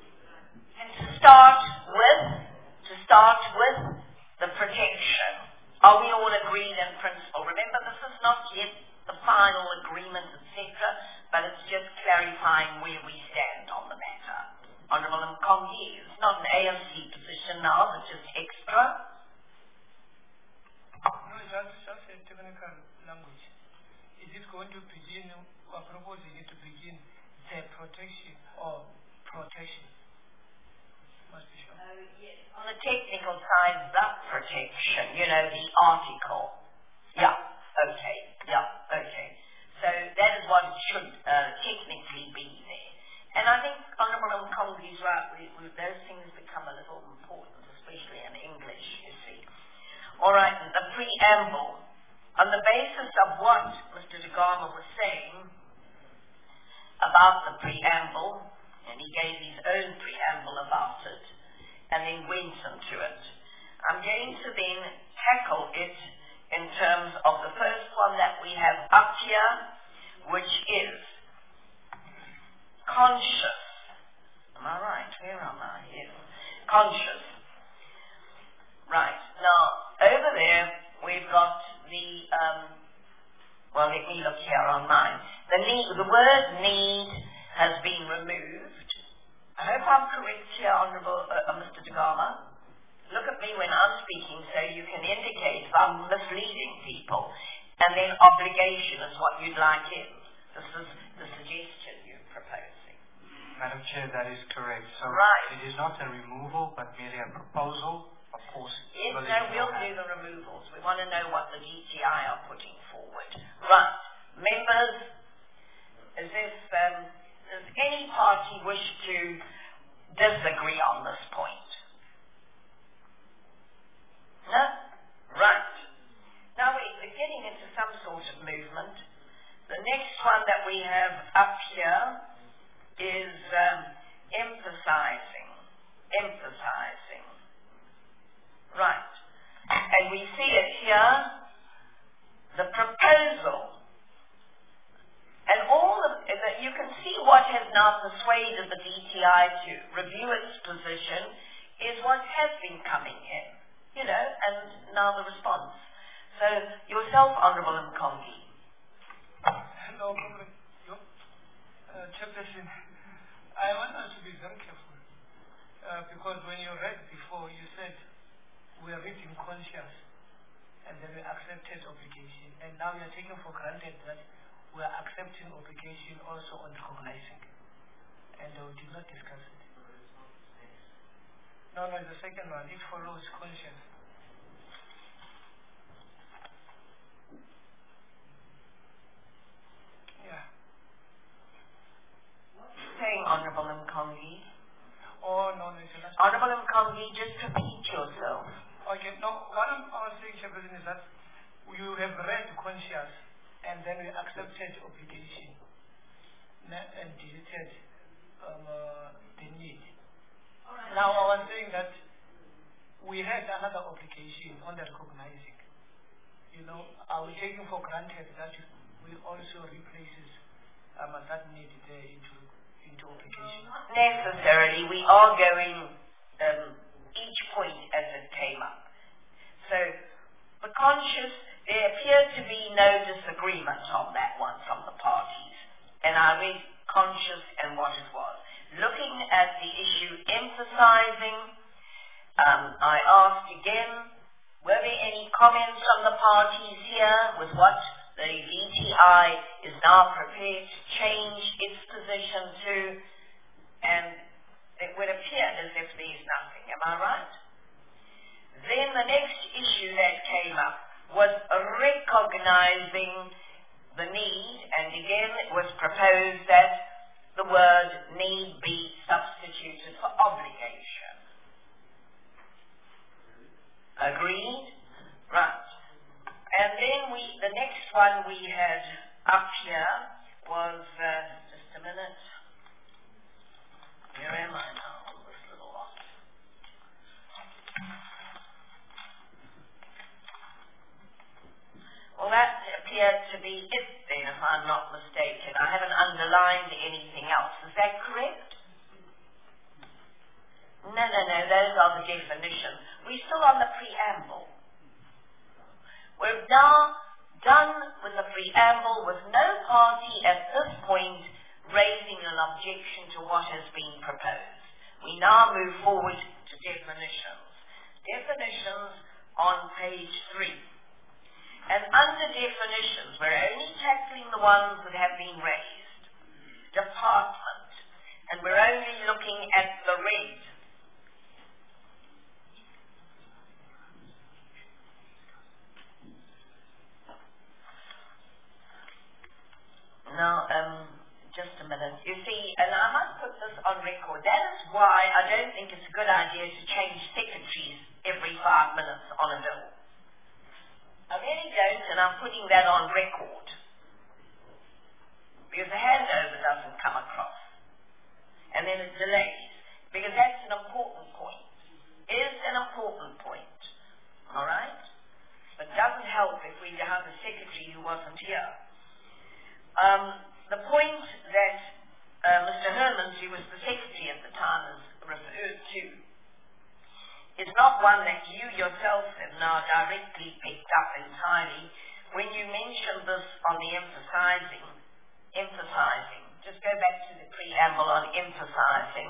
And to start with, to start with the protection. Are we all agreed in principle? Remember, this is not yet the final agreement, et cetera, but it's just clarifying where we stand on the matter. Honourable Mkongi, it's not an A M C position now, it's just extra. No, that's just a technical language. Is it going to begin, or proposing it to begin, the protection or protection? Must be sure. Oh, yes. On the technical side, the protection, you know, the article. Yeah, okay, yeah, okay. So that is what it should uh, technically be there. And I think Honourable Mkongi is right, we, we, those things become a little important, especially in English, you see. All right, the preamble. On the basis of what Mister Dagama was saying about the preamble, and he gave his own preamble about it, and then went into it. I'm going to then tackle it in terms of the first one that we have up here, which is conscious. Am I right? Where am I? Yes. Conscious. Right. Now, over there, we've got the, um, well, let me look here on mine. The need, the word need has been removed. I hope I'm correct here, Honourable uh, uh, Mister Dagama. Look at me when I'm speaking so you can indicate if I'm misleading people. And then obligation is what you'd like in. This is the suggestion you're proposing. Madam Chair, that is correct. So right. It is not a removal, but merely a proposal. Of course. Yes, no, we'll do the removals. We want to know what the D T I are putting forward. Right. Members, is this, um, does any party wish to disagree on this point? No? Right. Now we're getting into some sort of movement. The next one that we have up here is um, emphasizing. Emphasizing. Right. And we see it here, the proposal. And all of that, you can see what has now persuaded the D T I to review its position is what has been coming in, you know, and now the response. So, yourself, Honourable Mkongi. Hello, uh, Chairperson. I want us to be very careful uh, because when you read before, you said we are reading conscious and then we accepted obligation, and now we are taking for granted that we are accepting obligation also on recognizing, and uh, we did not discuss it. No, no, the second one, it follows conscious. Yeah. Saying Honourable Mkongi. Oh, no, no, it's not. Honourable Mkongi, just repeat yourself. Okay, no, what I'm, I was saying, Chairperson, is that you have read conscious and then we accepted obligation and deleted um, uh, the need. Right. Now I was saying that we had another obligation on the recognizing. You know, are we taking for granted that we also replaces um, that need there into into obligation? Not necessarily. We are going um, each point as it came up. So the conscious, there appeared to be no disagreement on that one from the parties. And I read conscious and what it was. Looking at the issue emphasizing, um, I asked again, were there any comments from the parties here with what the D T I is now prepared to change its position to? And it would appear as if there's nothing. Am I right? Then the next issue that came up was recognizing the need, and again it was proposed that the word need be substituted for obligation. Agreed? Right. And then we, the next one we had up here was, uh, just a minute. Where am I now? This little lot. Well, that appeared to be it then, if I'm not mistaken. I haven't underlined anything else. Is that correct? No, no, no. Those are the definitions. We're still on the preamble. preamble with no party at this point raising an objection to what has been proposed. We now move forward to definitions. Definitions on page three. And under definitions, we're only tackling the ones that have been raised. Department. And we're only looking at the red. Now, um, just a minute. You see, and I must put this on record. That is why I don't think it's a good idea to change secretaries every five minutes on a bill. I really don't, and I'm putting that on record. Because the handover doesn't come across. And then it delays. Because that's an important point. It is an important point. All right? But it doesn't help if we have a secretary who wasn't here. Um, the point that uh, Mister Hermans, who was the secretary at the time, has referred to is not one that you yourself have now directly picked up entirely. When you mentioned this on the emphasizing, emphasizing, just go back to the preamble on emphasizing.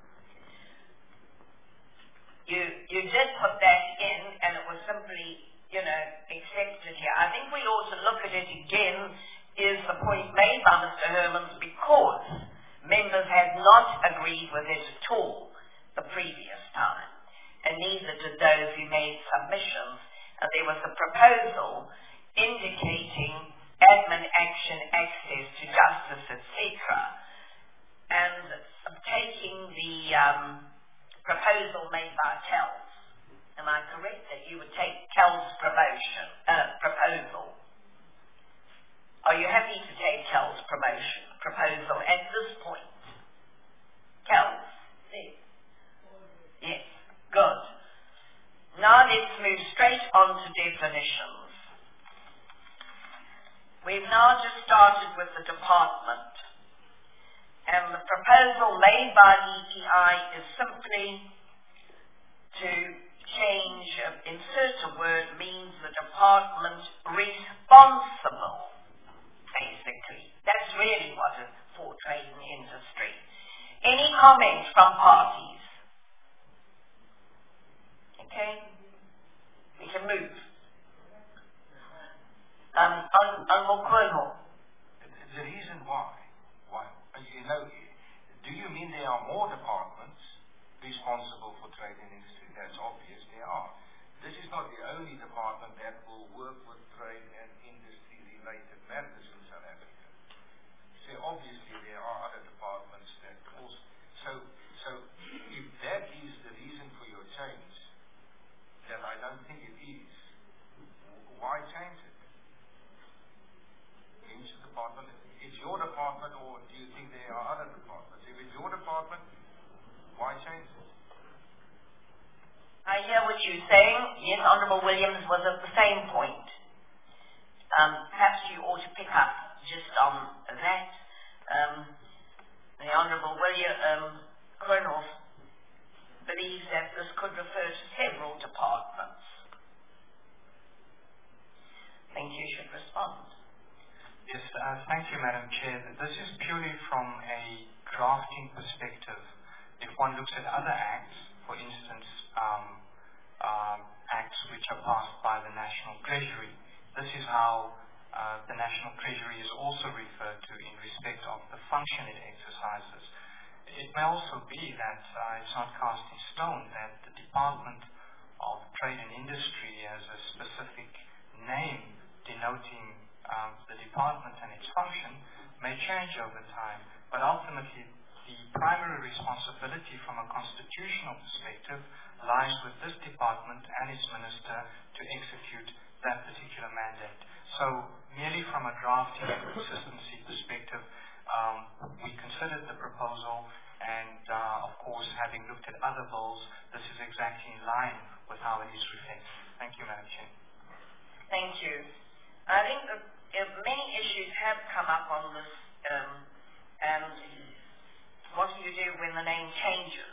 You, you did put that in, and it was simply, you know, accepted here. I think we ought to look at it again, is the point made by Mister Hermans, because members had not agreed with it at all the previous time, and neither did those who made submissions. And there was a proposal indicating admin action, access to justice, et cetera, and taking the um, proposal made by Kells. Am I correct that you would take Kells' promotion, uh, proposal? Are you happy to take Kells' promotion proposal at this point? Kells? Yes. Yes. Good. Now let's move straight on to definitions. We've now just started with the department. And the proposal made by D T I is simply to change, uh, insert a word, means the department responsible. Basically, that's really what it's for, trade and industry. Any comments from parties? Okay, we can move. Um, Uncle Colonel. The reason why, why, you know, do you mean there are more departments responsible for trade and industry? That's obvious, there are. This is not the only department that will work with trade and industry related matters in South Africa. So obviously there are other departments that also, so, so if that is the reason for your change, that I don't think it is, why change it? Change the department. It's your department, or do you think there are other departments? If it's your department, why change it? I hear what you're saying. Yes, Honourable Williams was at the same point. Um, perhaps you ought to pick up just on that. Um, the Honourable William um, Colonel believes that this could refer to several departments. I think you should respond. Yes, uh, thank you, Madam Chair. This is purely from a drafting perspective. If one looks at other acts, for instance, um, um, acts which are passed by the National Treasury, this is how uh, the National Treasury is also referred to in respect of the function it exercises. It may also be that uh, it's not cast in stone that the Department of Trade and Industry has a specific name denoting um, the department and its function may change over time, but ultimately the primary responsibility from a constitutional perspective lies with this department and its minister to execute that particular mandate. So merely from a drafting and consistency perspective, um, we considered the proposal, and uh, of course, having looked at other bills, this is exactly in line with how it is reflected. Thank you, Madam Chair. Thank you. I think that uh, many issues have come up on this, um, and what do you do when the name changes?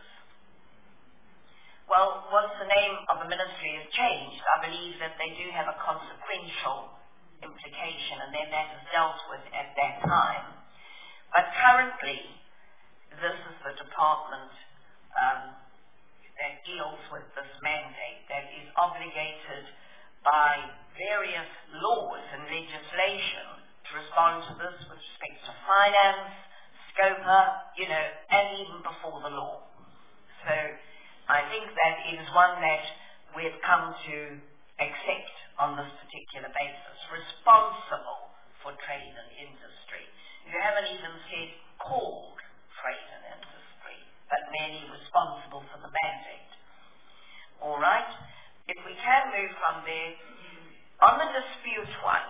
Well, once the name of the ministry is changed, I believe that they do have a consequential implication, and then that is dealt with at that time. But currently, this is the department um, that deals with this mandate, that is obligated by various laws and legislation to respond to this with respect to finance, SCOPA, you know, and even before the law. So I think that is one that we've come to accept on this particular basis, responsible for trade and industry. You haven't even said called trade and industry, but merely responsible for the mandate. All right? If we can move from there, on the dispute one,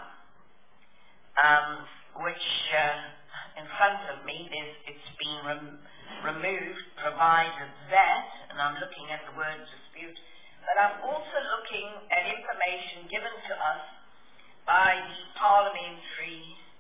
um, which uh, in front of me, there's, it's been rem- removed, provided that, and I'm looking at the word dispute, but I'm also looking at information given to us by the parliamentary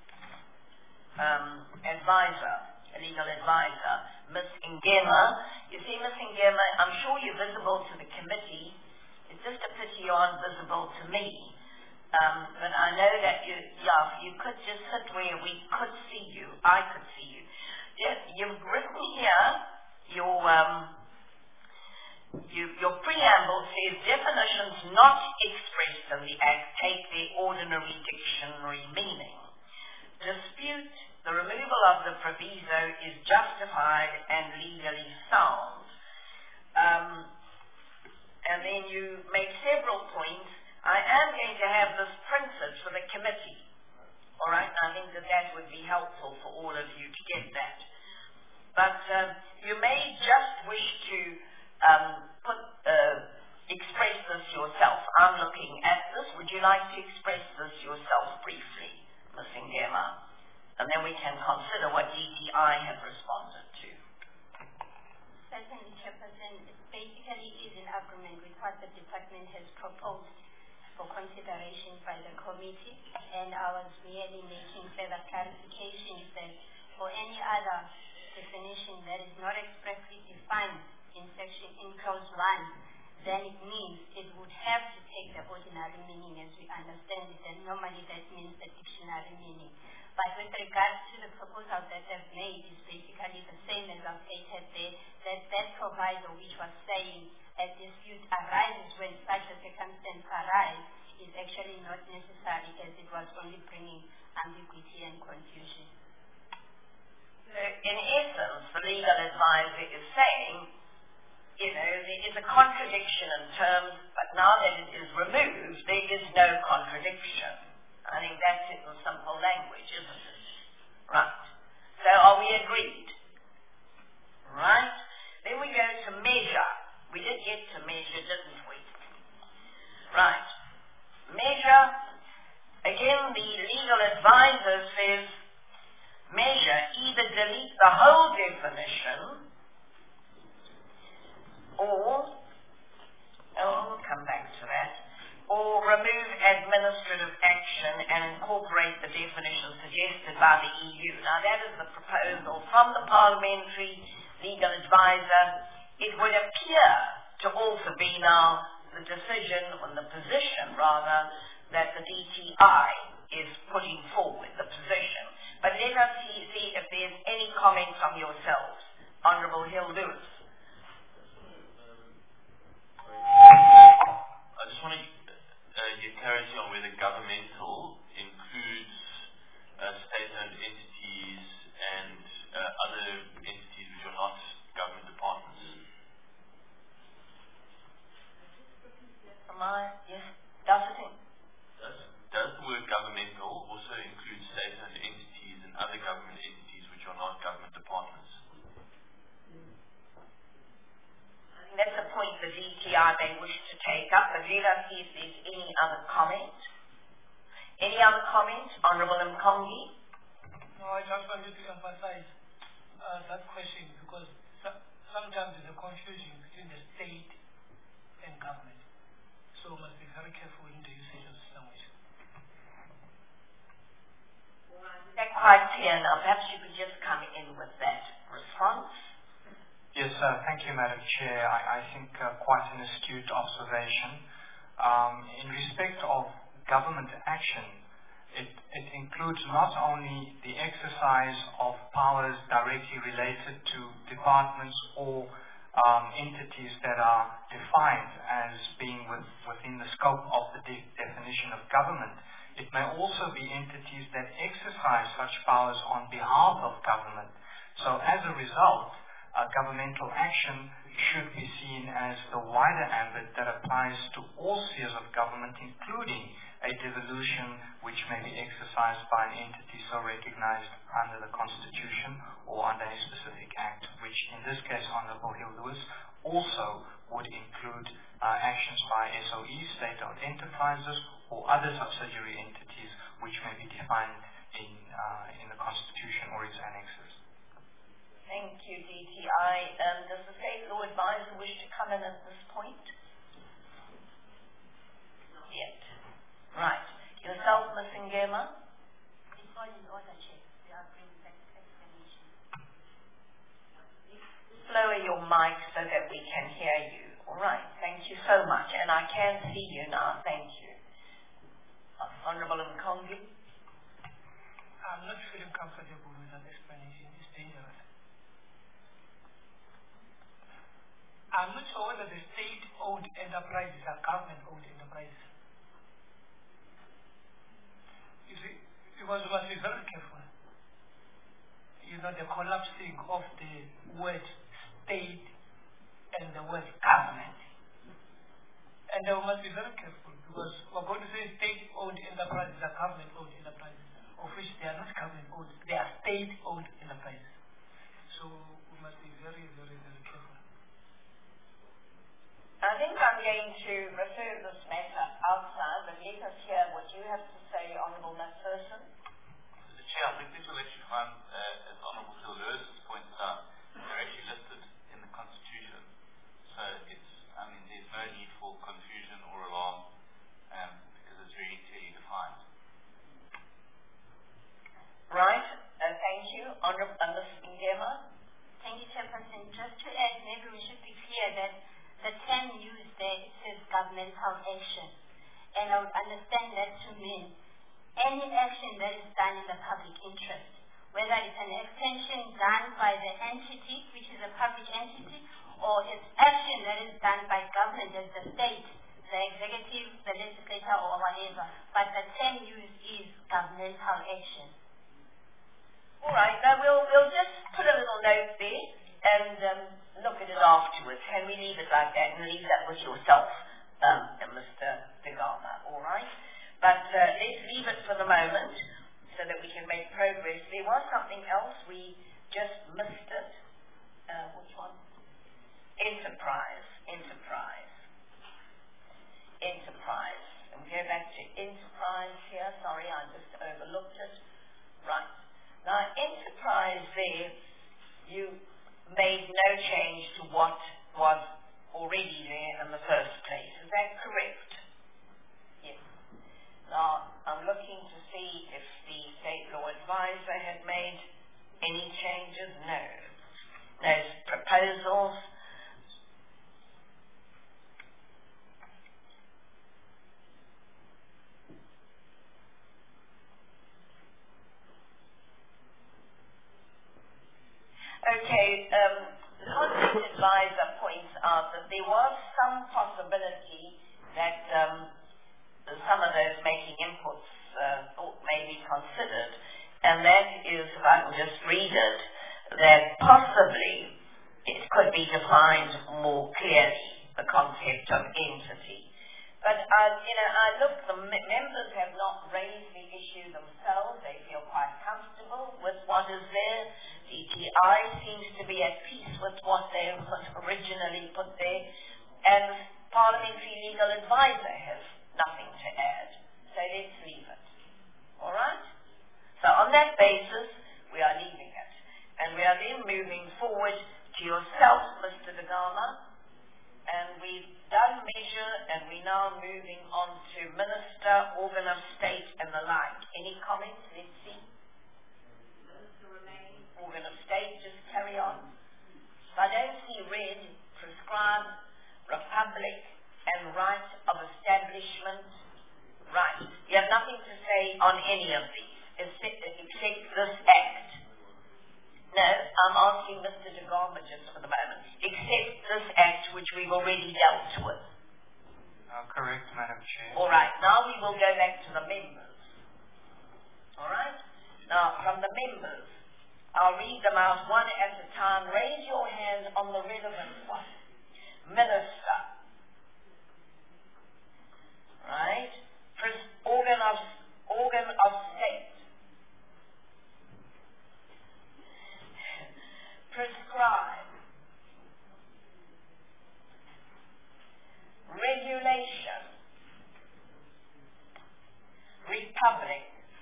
um, advisor, a legal advisor, Miss Ngema. You see, Miss Ngema, I'm sure you're visible to the committee. It's just a pity you aren't visible to me. Um, but I know that you, yeah, you could just sit where we could see you. I could see you. Yes, you've written here your um, you, your preamble says definitions not expressed in the Act take their ordinary dictionary meaning. Dispute the removal of the proviso is justified and legally sound. Um, and then you make several points. I am going to have this printed for the committee. All right, I think that that would be helpful for all of you to get that. But um, you may just wish to um, put, uh, express this yourself. I'm looking at this. Would you like to express this yourself briefly, Miz Ngema? And then we can consider what D T I have responded to. Certainly, Chairperson, it basically is in agreement with what the department has proposed for consideration by the committee, and I was merely making further clarifications that for any other definition that is not expressly defined in section in clause one, then it means it would have to take the ordinary meaning as we understand it, and normally that means the dictionary meaning. But with regards to the proposal that they've made, is basically the same as I've stated there, that that proviso which was saying a dispute arises when such a circumstance arises is actually not necessary, as it was only bringing ambiguity and confusion. So in essence, the legal advisor is saying, you know, there is a contradiction in terms, but now that it is removed, there is no contradiction. I think that's it in simple language, isn't it? Right. So are we agreed? Right. Then we go to measure. We did get to measure, didn't we? Right. Measure. Again, the legal advisor says measure either delete the whole definition or, oh, we'll come back to that, or remove administrative action and incorporate the definition suggested by the E U. Now, that is the proposal from the parliamentary legal advisor. It would appear to also be now the decision, or the position, rather, that the D T I is putting forward, the position. But let us see, see if there's any comment from yourselves. Honourable Hill Lewis. I just want to uh, get clarity on whether governmental includes uh, state-owned entities and uh, other entities which are not government departments. Am I? Yes. Does it? Does, does the word governmental also include state-owned entities and other government entities which are not government departments? That's a point the D T I may wish to take up, but let us see if there's any other comment. Any other comment, Honourable Mkongi? No, I just wanted to emphasize uh, that question because so- sometimes there's a confusion between the state and government. So we must be very careful in the usage of this language. Is that quite clear now? Perhaps you could just come in with that response. Yes, uh, thank you, Madam Chair. I, I think uh, quite an astute observation. Um, in respect of government action, it, it includes not only the exercise of powers directly related to departments or um, entities that are defined as being with, within the scope of the de definition of government. It may also be entities that exercise such powers on behalf of government. So as a result, uh, governmental action should be seen as the wider ambit that applies to all spheres of government, including a devolution which may be exercised by an entity so recognized under the Constitution or under a specific act, which in this case, Honorable Hill-Lewis, also would include uh, actions by S O Es, state-owned enterprises, or other subsidiary entities which may be defined in, uh, in the Constitution or its annexes. Thank you, D T I. Um, does the State Law Advisor wish to come in at this point? Not yet. Right. Yourself, Miz Ngema? It's all in order, Chair. We are bringing back explanation. Lower your mic so that we can hear you. All right. Thank you so much. And I can see you now. Thank you. Uh, Honorable Mkongi? I'm not feeling comfortable with that explanation. It's dangerous. I'm not sure whether the state-owned enterprises are government-owned enterprises. You see, because we must be very careful. You know, the collapsing of the word state and the word government. And we must be very careful because we're going to say state-owned enterprises are government-owned enterprises, of which they are not government-owned, they are state-owned enterprises. So we must be very, very, very careful. I think I'm going to refer this matter outside, but let us hear what you have to say, Honourable McPherson. Mister Chair, I think this will actually find, uh, as Honourable Hill-Lewis has pointed out, they're actually listed in the Constitution. So it's, I mean, there's no need for confusion or alarm um, because it's very clearly defined. Right. Uh, thank you. Honourable uh, Miz Ngema. Thank you, Chairperson. Just to add, maybe we should be clear that the term used there, it says governmental action. And I would understand that to mean any action that is done in the public interest, whether it's an extension done by the entity, which is a public entity, or it's action that is done by government as the state, the executive, the legislature, or whatever. But the term used is governmental action. All right. Now we'll, we'll just put a little note there and um, look at it afterwards. Can we leave it like that and leave that with yourself, um, Mister Degama, all right? But uh, let's leave it for the moment so that we can make progress. There was something else. We just missed it. Uh, which one? Enterprise. Enterprise. Enterprise. And we go back to enterprise here. Sorry, I just overlooked it. Right. Now, enterprise there, you made no change to what was already there in the first place. Is that correct? Yes. Now, I'm looking to see if the State Law Advisor had made any changes. No. No proposals. Okay, um, the Content Advisor points out that there was some possibility that um, some of those making inputs uh, thought may be considered, and that is, if I can just read it, that possibly it could be defined more clearly, the concept of entity. But, uh, you know, I look, the members have not raised the issue themselves. They feel quite comfortable with what is there. D T I seems to be at peace with what they originally put there. And Parliamentary Legal Advisor has nothing to add. So let's leave it. All right? So on that basis, we are leaving it. And we are then moving forward to yourself, Mister Degama. And we've done measure, and we're now moving on to Minister, Organ of State, and the like. Any comments? Let's see. Minister remains, Organ of State, just carry on. I don't see red, prescribe, republic, and right of establishment. Right. You have nothing to say on any of these, except, except this act. No, I'm asking Mister De Garma just for the moment, except this act which we've already dealt with. Uh, correct, Madam Chair. All right, now we will go back to the members. All right? Now, from the members, I'll read them out one at a time. Raise your hand on the relevant one. Minister. Right? Pres- organ of organ of state. Prescribe. Regulation. Republic.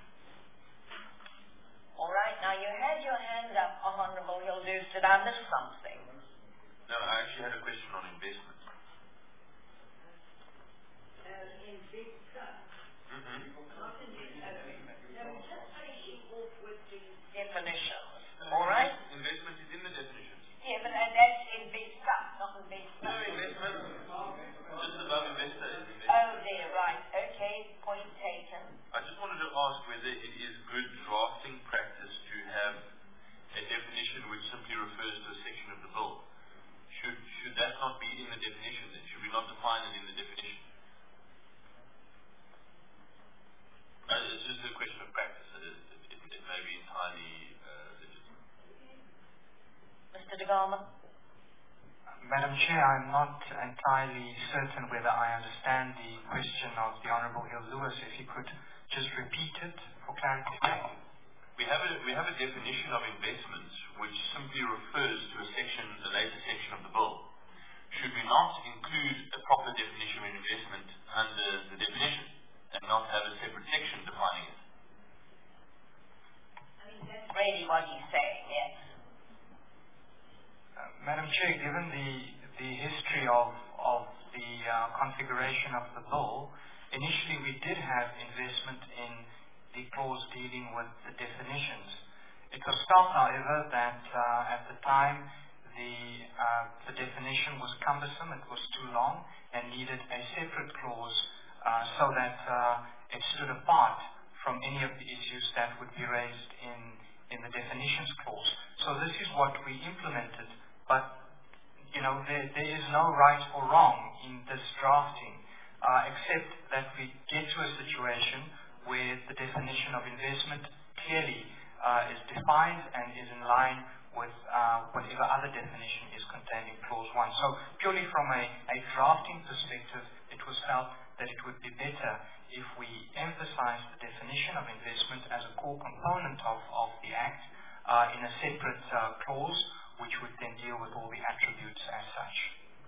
All right, now you had your hand up, Honourable Hildu. Did I miss something? No, I actually had a question on investment. Uh, investor. Mm-hmm. Not investment. No, just finishing off with the definitions. All right? Investment is in the definitions. Yeah, but uh, that's investor, not investor. No, investment. Just above investor is investment. Oh, there, right. Okay, point taken. I just wanted to ask whether it is good drafting practice to have a definition which simply refers to a section of the bill. Should should that not be in the definition then? Should we not define it in the definition? Uh, it's just a question of practice. It, is, it, it, it may be entirely uh, legitimate. Mister De Garma? Madam Chair, I'm not entirely certain whether I understand the question of the Honourable Hill Lewis. If you could just repeat it for clarification. We have a we have a definition of investments which simply refers to a section, a later section of the bill. Should we not include a proper definition of investment under the definition and not have a separate section defining it? I mean, that's really what he's saying, yes. Uh, Madam Chair, given the the history of of the uh, configuration of the bill, initially we did have investment in the clause dealing with the definitions. It was felt, however, that uh, at the time the uh, the definition was cumbersome, it was too long, and needed a separate clause uh, so that uh, it stood apart from any of the issues that would be raised in in the definitions clause. So this is what we implemented, but you know there there is no right or wrong in this drafting, uh, except that we get to a situation where the definition of investment clearly uh, is defined and is in line with uh, whatever other definition is contained in clause one. So purely from a, a drafting perspective, it was felt that it would be better if we emphasize the definition of investment as a core component of, of the Act uh, in a separate uh, clause, which would then deal with all the attributes as such.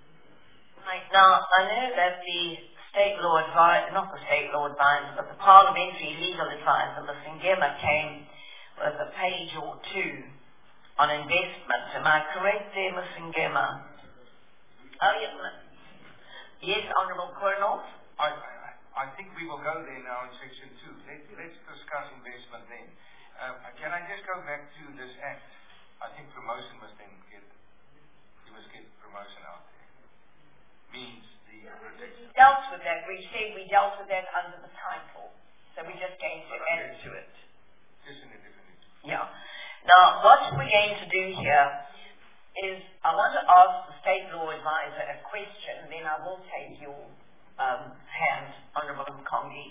Right. Now, I know that the State Law Advisor, not the State Law Advisor, but the Parliamentary Legal Advisor, Miz Ngema, came with a page or two on investment. Am I correct there, Miz Ngema? Oh, yes, yes, Honourable Colonel. I, I, I think we will go there now in section two. Let, let's discuss investment then. Uh, can I just go back to this act? I think promotion must then get, you must get promotion out there. Means the We dealt with that. We said we dealt with that under the title. So we're just going to add it to it. Just in a different. Yeah. Now, what we're going to do here is I want to ask the State Law Advisor a question, then I will take your um, hand, Honourable Mkongi.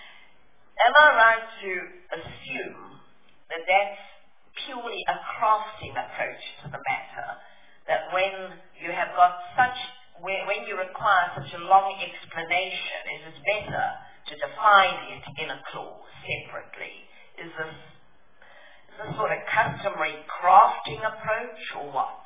Am I right to assume that that's purely a crafting approach to the matter, that when you have got such, when you require such a long explanation, it is better to define it in a clause separately? Is this, is this sort of customary crafting approach or what?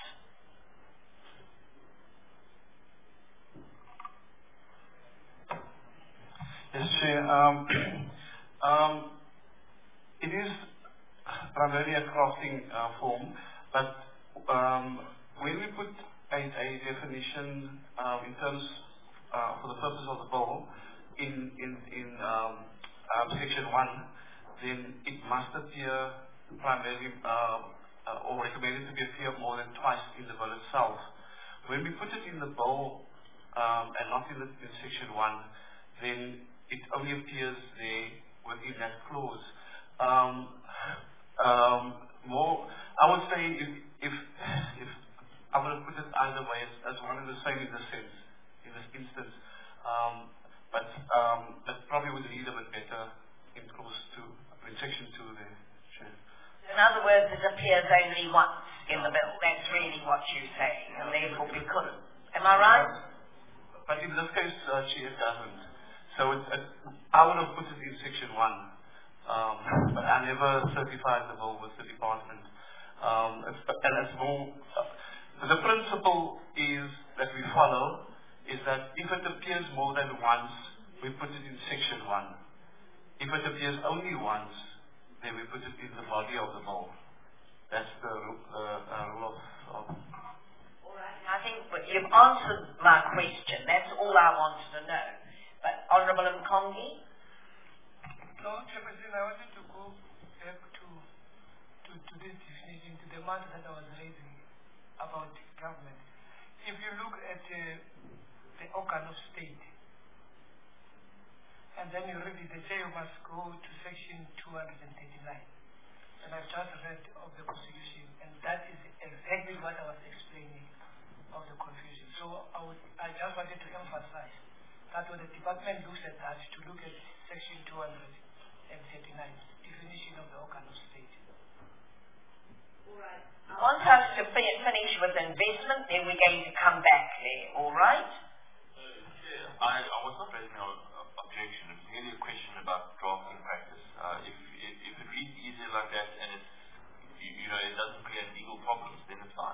Yes, Chair. Um, um, it is primarily a crafting uh, form, but um, when we put a, a definition uh, in terms uh, for the purpose of the bill in in in um, um, section one, then it must appear primarily uh, uh, or recommended to be appear more than twice in the bill itself. When we put it in the bill um, and not in, the, in section one, then it only appears there within that clause. Um, um, more, I would say if, if, if I would have put it either way as, as one and the same in this sense, in this instance, um, but um, that probably would read a bit better in clause two, in section two there. Sure. In other words, it appears only once in the bill. That's really what you're saying, and therefore we couldn't. Am I right? But in this case, uh, Chair, it doesn't. So it, it, I would have put it in section one, um, but I never certified the bill with the department. Um, it's, and it's more, uh, the principle is that we follow is that if it appears more than once, we put it in section one. If it appears only once, then we put it in the body of the bill. That's the uh, uh, rule of, of. All right. I think you've answered my question. That's all I wanted to know. But Honourable Mkongi? No, Chairperson, I wanted to go back to, to, to this definition, to the matter that I was raising about government. If you look at uh, the organ of state, and then you read it, they say you must go to section two hundred thirty-nine. And I've just read of the Constitution, and that is exactly what I was explaining of the confusion. So I, would, I just wanted to emphasize that when the department looks at that, to look at section two hundred thirty-nine, definition of the organ of state. All right. I want us to fin finish with investment, then we're going to come back there, all right? Uh, yeah, I, I was not raising an objection. It was really a question about drafting practice. Uh, if, if, if it reads easier like that and it's, you, you know, it doesn't create legal problems, then it's fine.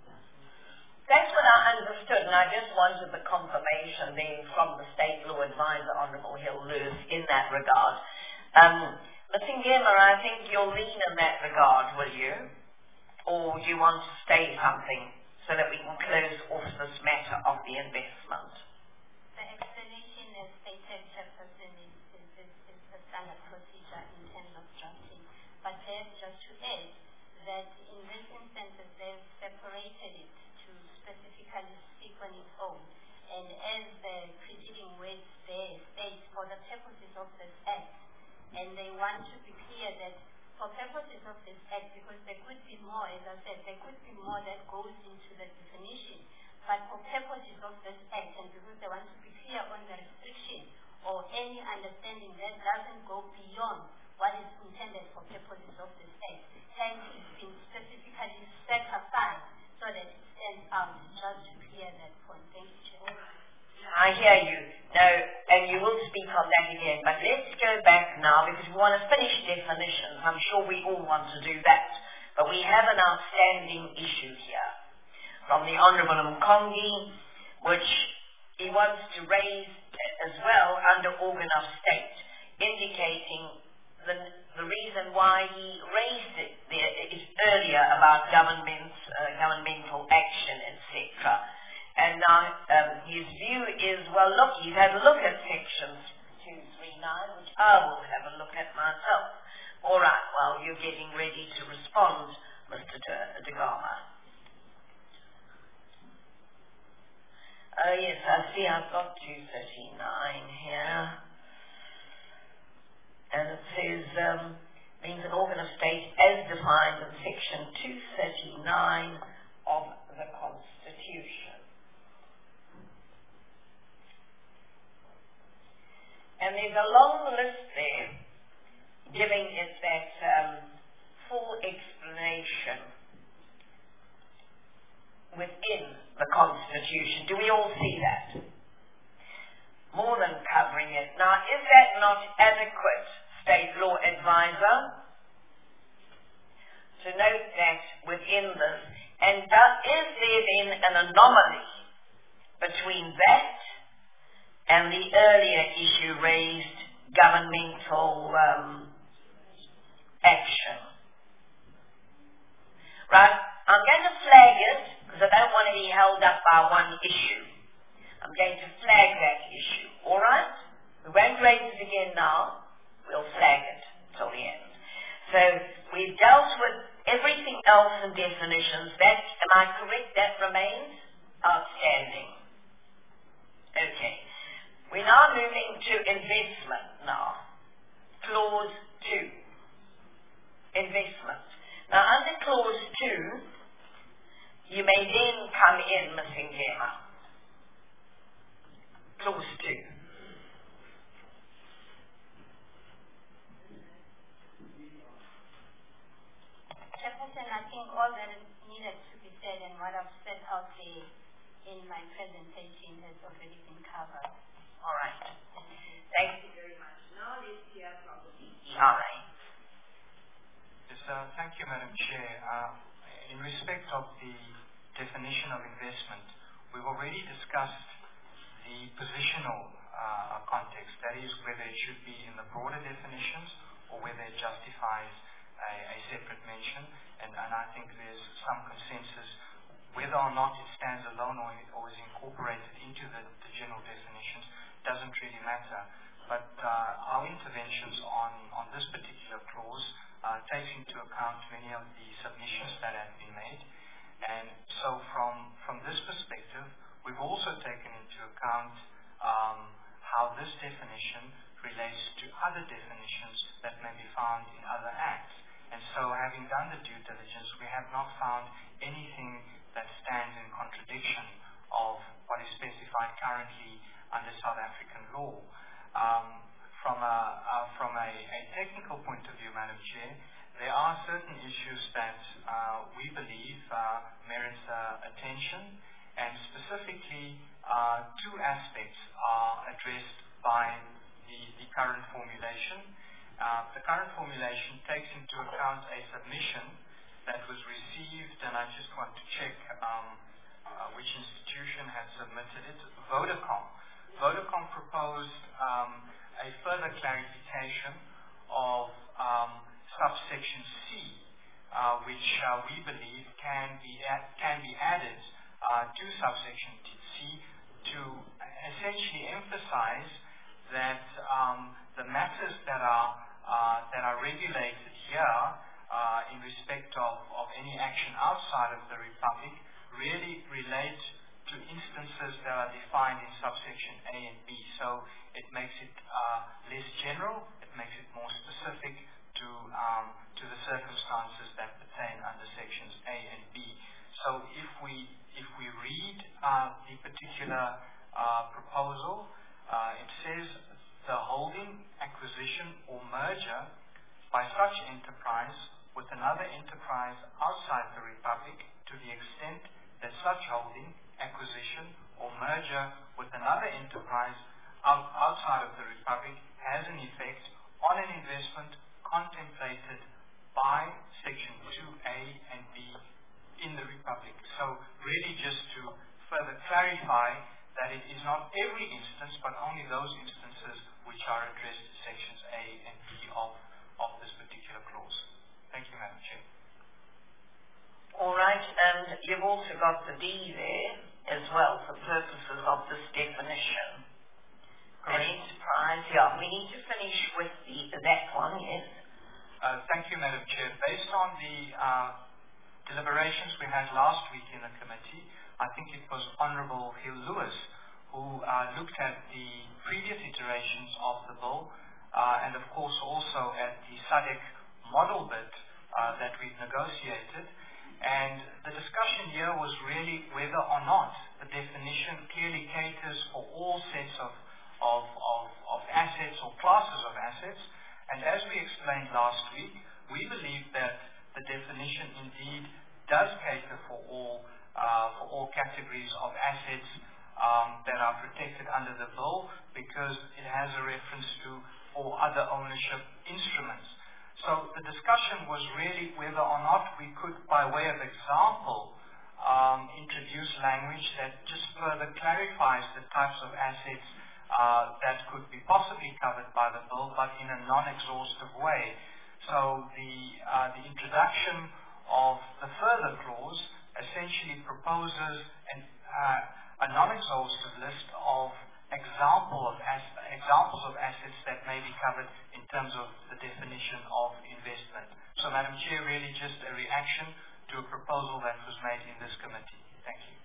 That's what I understood, and I just wanted the confirmation then from the State Law Advisor, Honourable Hill Lewis, in that regard. Um, Mister Ngema, I think you'll lean in that regard, will you? Or do you want to say something so that we can close off this matter of the investment? The explanation as stated, Chairperson, is, is, is, is the standard procedure in terms of drafting. But perhaps just to add that in this instance, they've separated it to specifically speak on its own. And as the preceding words there states, for the purposes of this Act, and they want to be clear that for purposes of this Act, because there could be more, as I said, there could be more that goes into the definition, but for purposes of this Act, and because they want to be clear on the restriction or any understanding that doesn't go beyond what is intended for purposes of this Act, hence it's been specifically set aside so that it stands out, just to clear that point. Thank you, Chair. I hear you. No, and you will speak on that again. But let's go back now because we want to finish definitions. I'm sure we all want to do that. But we have an outstanding issue here from the Honourable Mkongi, which he wants to raise as well under organ of state, indicating the, the reason why he raised it there is earlier about government, uh, governmental action, et cetera. And now um, his view is, well, look, he's had a look at sections two thirty-nine, which I will have a look at myself. All right, well, you're getting ready to respond, Mister De, De Gama. Oh, yes, I see I've got two thirty-nine here. And it says, um, means an organ of state as defined in section two thirty-nine of the Constitution. And there's a long list there giving it that um, full explanation within the Constitution. Do we all see that? More than covering it. Now, is that not adequate, State Law Advisor, to note that within this? And uh, is there then an anomaly between that and the earlier issue raised, governmental um, action? Right? I'm going to flag it because I don't want to be held up by one issue. I'm going to flag that issue. All right? We won't raise it again now. We'll flag it till the end. So we've dealt with everything else in definitions. That, am I correct? That remains outstanding. Okay. We're now moving to investment now. I think all that is needed to be said and what I've set out there in my presentation has already been covered. All right. Thank you very much. Now let's hear from the C C R A. Yes, uh, thank you, Madam Chair. Uh, in respect of the definition of investment, we've already discussed the positional uh, context, that is whether it should be in the broader definitions or whether it justifies a, a separate mention, and, and I think there's some consensus whether or not it stands alone or, or is incorporated into the, the general definitions doesn't really matter. But uh, our interventions on, on this particular clause uh, takes into account many of the submissions that have been made, and so from, from this perspective, we've also taken into account um, how this definition relates to other definitions that may be found in other acts. And so having done the due diligence, we have not found anything that stands in contradiction of what is specified currently under South African law. Um, from a, uh, from a, a technical point of view, Madam Chair, there are certain issues that uh, we believe uh, merit uh, attention, and specifically uh, two aspects are addressed by the, the current formulation. Uh, the current formulation takes into account a submission that was received, and I just want to check um, uh, which institution had submitted it. Vodacom. Vodacom proposed um, a further clarification of um, subsection C, uh, which uh, we believe can be ad- can be added uh, to subsection C to essentially emphasize that um, the matters that are uh, that are regulated here uh, in respect of, of any action outside of the Republic really relate to instances that are defined in subsection A and B. So it makes it uh, less general, it makes it more specific to um, to the circumstances that pertain under sections A and B. So if we if we read uh, the particular uh, proposal, uh, it says the holding, acquisition, or merger by such enterprise with another enterprise outside the Republic to the extent that such holding, acquisition, or merger with another enterprise out, outside of the Republic has an effect on an investment contemplated by Section two A and B in the Republic. So really just to further clarify that it is not every instance, but only those instances which are addressed in Sections A and B of, of this particular clause. Thank you, Madam Chair. All right, and you've also got the D there as well for purposes of this definition. An enterprise, yeah, we need to finish with the that one, yes. Uh, thank you, Madam Chair. Based on the uh, deliberations we had last week in the committee, I think it was Honourable Hill Lewis who uh, looked at the previous iterations of the bill uh, and of course also at the S A D C model bit uh, that we've negotiated. And the discussion here was really whether or not the definition clearly caters for all sets of, of, of, of assets or classes of assets. And as we explained last week, we believe that the definition indeed does cater for all, uh, for all categories of assets um, that are protected under the bill, because it has a reference to all other ownership instruments. So the discussion was really whether or not we could, by way of example, um, introduce language that just further clarifies the types of assets uh, that could be possibly covered by the bill, but in a non-exhaustive way. So the, uh, the introduction of the further clause essentially proposes an, uh, a non-exhaustive list of example of as- examples of assets that may be covered in terms of the definition of investment. So, Madam Chair, really just a reaction to a proposal that was made in this committee. Thank you.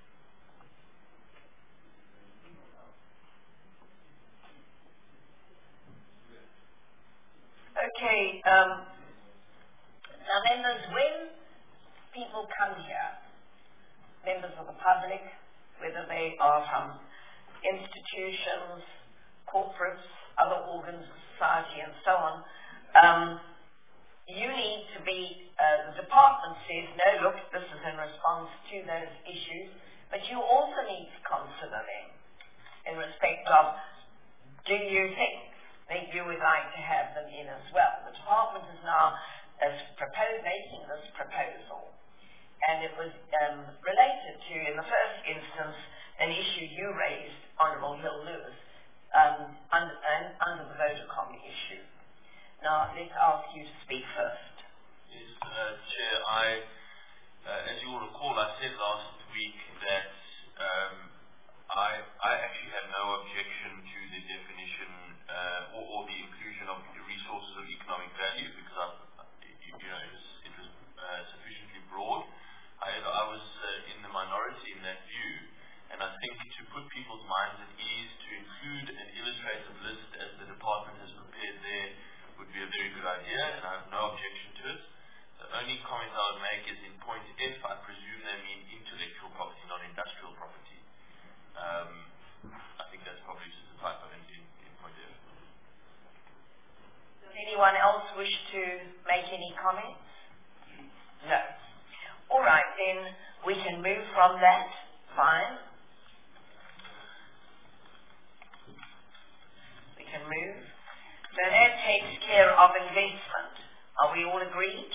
Okay, um, now members, when people come here, members of the public, whether they are from institutions, corporates, other organs of society, and so on, um, you need to be, uh, the department department says, no, look, this is in response to those issues, but you also need to consider them in respect of, do you think that you would like to have them in as well? The department is now as proposed, making this proposal, and it was um, related to, in the first instance, an issue you raised, Honourable Hill Lewis, um, under, and under the Vodacom issue. Now, let's ask you to speak first. Yes, uh, Chair, I, uh, as you will recall, I said last week that um, I, I actually have no objection to the definition uh, or, or the inclusion of the resources of economic value, because I, you know, it was, it was uh, sufficiently broad. However, I was uh, in the minority in that view, and I think to put people's minds at ease, to include an illustrative list as the department has prepared there would be a very good idea, and I have no objection to it. The only comment I would make is in point F, I presume they mean intellectual property, not industrial property. Um, I think that's probably just a typo in, in, in point F. Does anyone else wish to make any comments? No. All right, then we can move from that. Fine. We can move. So that takes care of investment. Are we all agreed?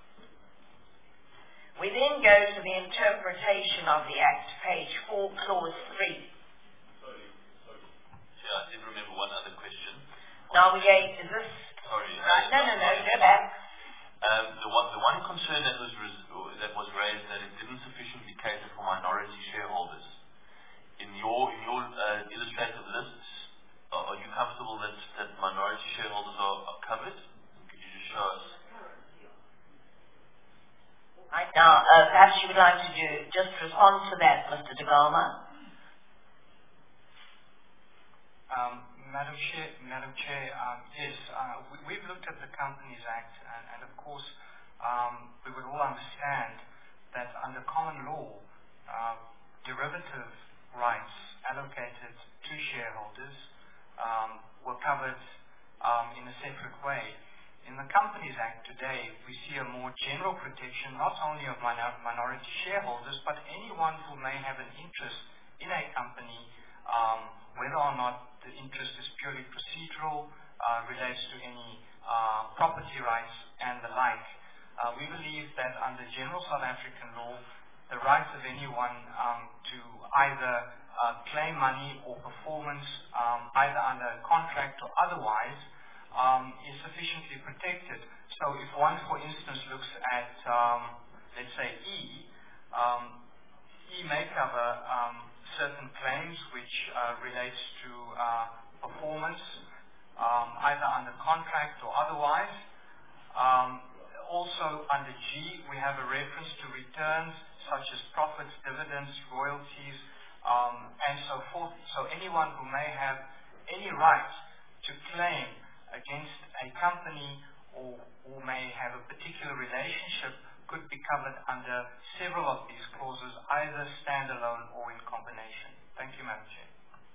We then go to the interpretation of the Act, page four, clause three. Sorry, sorry. Yeah, I did remember one other question. Now we gave, is this... Sorry. Right, no, no, no, go back. Um, the one, the one concern that was res that was raised that it didn't sufficiently cater for minority shareholders. In your in your uh, illustrative lists, are, are you comfortable that that minority shareholders are, are covered? Could you just show us? Right now, uh, perhaps you would like to do just respond to that, Mister De Galma. Um, Madam Chair, Madam Chair, um, yes, uh, we, we've looked at the Companies Act, and, and of course, um, we would all understand that under common law, uh, derivative rights allocated to shareholders um, were covered um, in a separate way. In the Companies Act today, we see a more general protection not only of minor minority shareholders, but anyone who may have an interest in a company, um, whether or not the interest is purely procedural, uh, relates to any uh, property rights and the like. Uh, we believe that under general South African law, the rights of anyone um, to either uh, claim money or performance, um, either under a contract or otherwise, um, is sufficiently protected. So if one, for instance, looks at, um, let's say, E, um, E may cover um, certain claims which uh, relates to uh, performance, um, either under contract or otherwise. Um, also under G, we have a reference to returns such as profits, dividends, royalties, um, and so forth. So anyone who may have any right to claim against a company or who may have a particular relationship could be covered under several of these clauses, either standalone or in combination. Thank you, Madam Chair.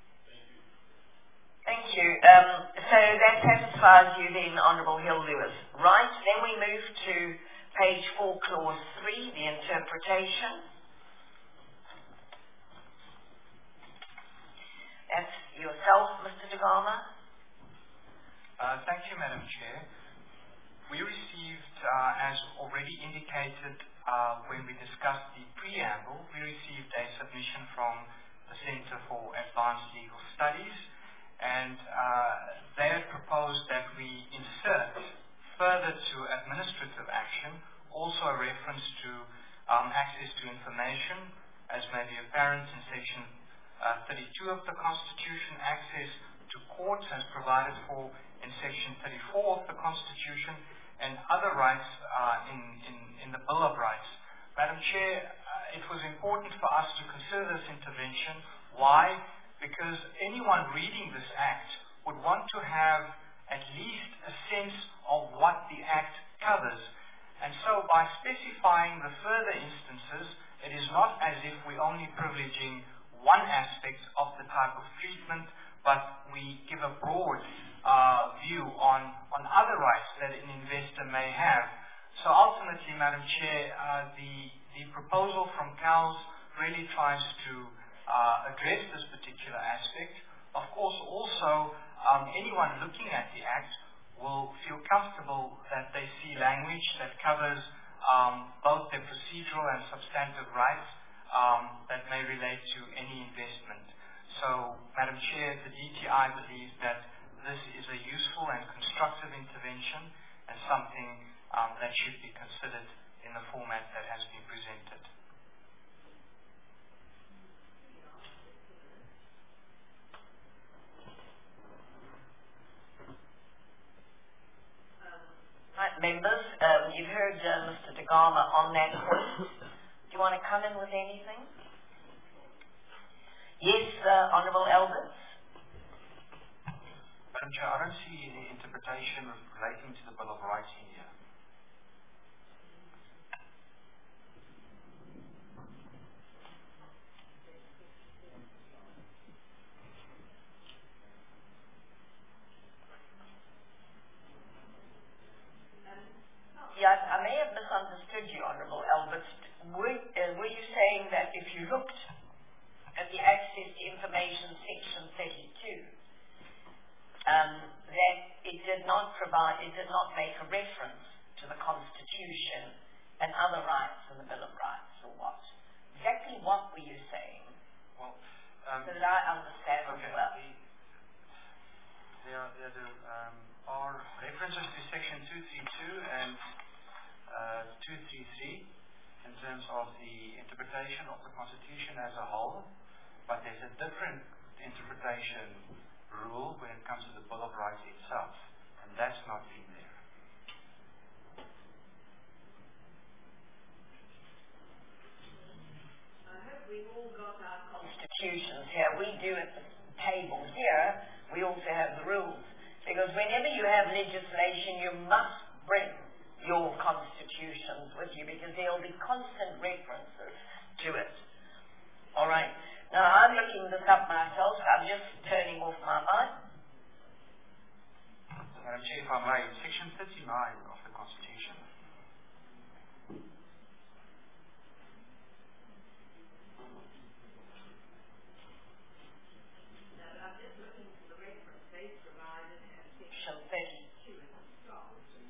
Thank you. Um, so that satisfies you then, Honourable Hill Lewis. Right, then we move to page four, clause three, the interpretation. That's yourself, Mister De Galma. Uh, thank you, Madam Chair. We received, uh, as already indicated uh, when we discussed the preamble, we received a submission from the Centre for Advanced Legal Studies, and uh, they had proposed that we insert further to administrative action also a reference to um, access to information, as may be apparent in section uh, thirty-two of the Constitution, access to courts as provided for in section thirty-four of the Constitution, and other rights uh, in, in, in the Bill of Rights. Madam Chair, uh, it was important for us to consider this intervention. Why? Because anyone reading this Act would want to have at least a sense of what the Act covers. And so by specifying the further instances, it is not as if we're only privileging one aspect of the type of treatment, but we give a broad uh, view on, on other rights that an investor may have. So ultimately, Madam Chair, uh, the, the proposal from C A L S really tries to uh, address this particular aspect. Of course, also, um, anyone looking at the Act will feel comfortable that they see language that covers um, both their procedural and substantive rights um, that may relate to any investment. So, Madam Chair, the D T I believes that this is a useful and constructive intervention and something um, that should be considered in the format that has been presented. Right, members, um, you've heard uh, Mister De Gama on that point. Do you want to come in with anything? Yes, uh, Honourable Alberts. Madam Chair, I don't see any interpretation relating to the Bill of Rights in here. Yeah, I may have misunderstood you, Honourable Alberts. Were, uh, were you saying that if you looked at the Access to Information Section thirty-two, um, that it did not provide, it did not make a reference to the Constitution and other rights in the Bill of Rights, or what? Exactly what were you saying? Well, um, so that I understand okay, as well. The, there, there, there um, are references to Section two thirty-two and uh, two thirty-three in terms of the interpretation of the Constitution as a whole, but there's a different interpretation rule when it comes to the Bill of Rights itself, and that's not in there. I hope we've all got our constitutions here. We do at the table here. We also have the rules. Because whenever you have legislation, you must bring your constitutions with you, because there will be constant references to it. All right. Now, I'm looking this up myself, so I'm just turning off my mic. Madam Chair, if I may, Section thirty-nine of the Constitution. Now, I'm just looking for the reference they provided at Section thirty-two at the start.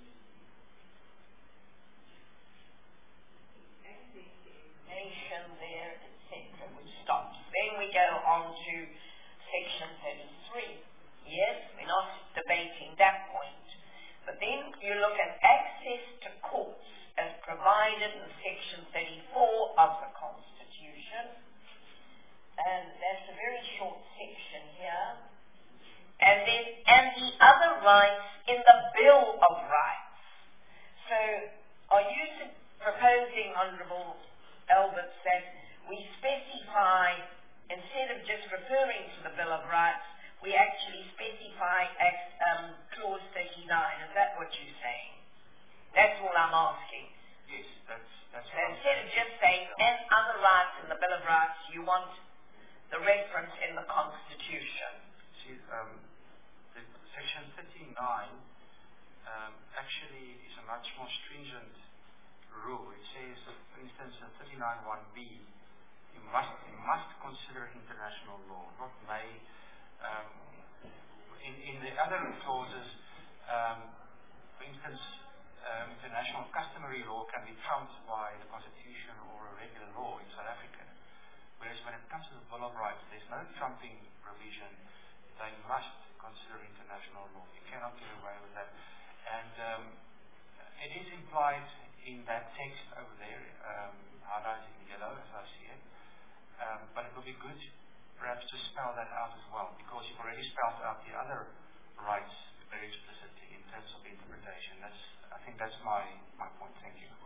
Nation there, et cetera, which stops. Then we go on to Section thirty-three. Yes, we're not debating that point. But then you look at access to courts as provided in Section thirty-four of the Constitution. And that's a very short section here. And then, and the other rights in the Bill of Rights. So, are you proposing, Honourable Alberts, that we specify, instead of just referring to the Bill of Rights, we actually specify Act, um, Clause thirty-nine? Is that what you're saying? That's all I'm asking. Yes, that's... that's so instead of just saying, and other rights in the Bill of Rights, you want the reference in the Constitution. See, um, the Section thirty-nine um, actually is a much more stringent rule. It says, for instance, in thirty-nine one B, you must you must consider international law, not may. Um, in, in the other clauses, um, for instance, um, international customary law can be trumped by the Constitution or a regular law in South Africa. Whereas when it comes to the Bill of Rights, there's no trumping provision. They must consider international law. You cannot get away with that. And um, it is implied in that text over there, um, highlighted in yellow as I see it. Um, but it will be good perhaps to spell that out as well, because you've already spelled out the other rights very explicitly in terms of interpretation. That's, I think that's my, my point. Thank you.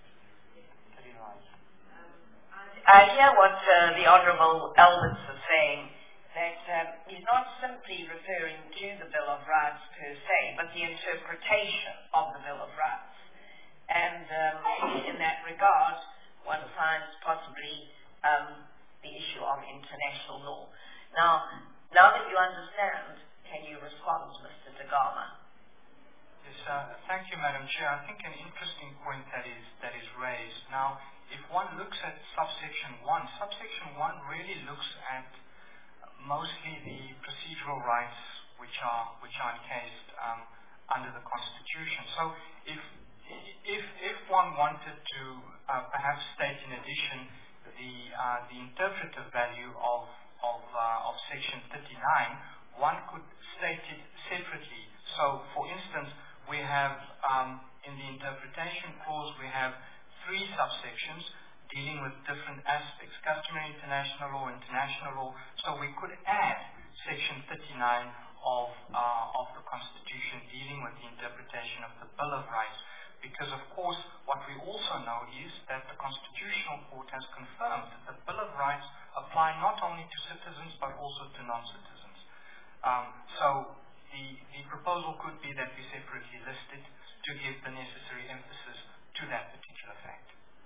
I hear what uh, the Honourable Alberts is saying, that um, he's not simply referring to the Bill of Rights per se, but the interpretation of the Bill of Rights. And um, in that regard, one finds possibly um, the issue of international law. Now, now that you understand, can you respond, Mister De Gama? Yes, uh, thank you, Madam Chair. I think an interesting point that is that is raised. Now, if one looks at subsection one, subsection one really looks at mostly the procedural rights which are which are encased um, under the Constitution. So, if if if one wanted to uh, perhaps state in addition the uh, the interpretive value of of uh, of section thirty-nine, one could state it separately. So, for instance, we have, um, in the interpretation clause, we have three subsections dealing with different aspects, customary international law, international law. So we could add section thirty-nine of, uh, of the Constitution dealing with the interpretation of the Bill of Rights. Because, of course, what we also know is that the Constitutional Court has confirmed that the Bill of Rights apply not only to citizens but also to non-citizens. Um, so The, the proposal could be that we separately list it to give the necessary emphasis to that particular fact.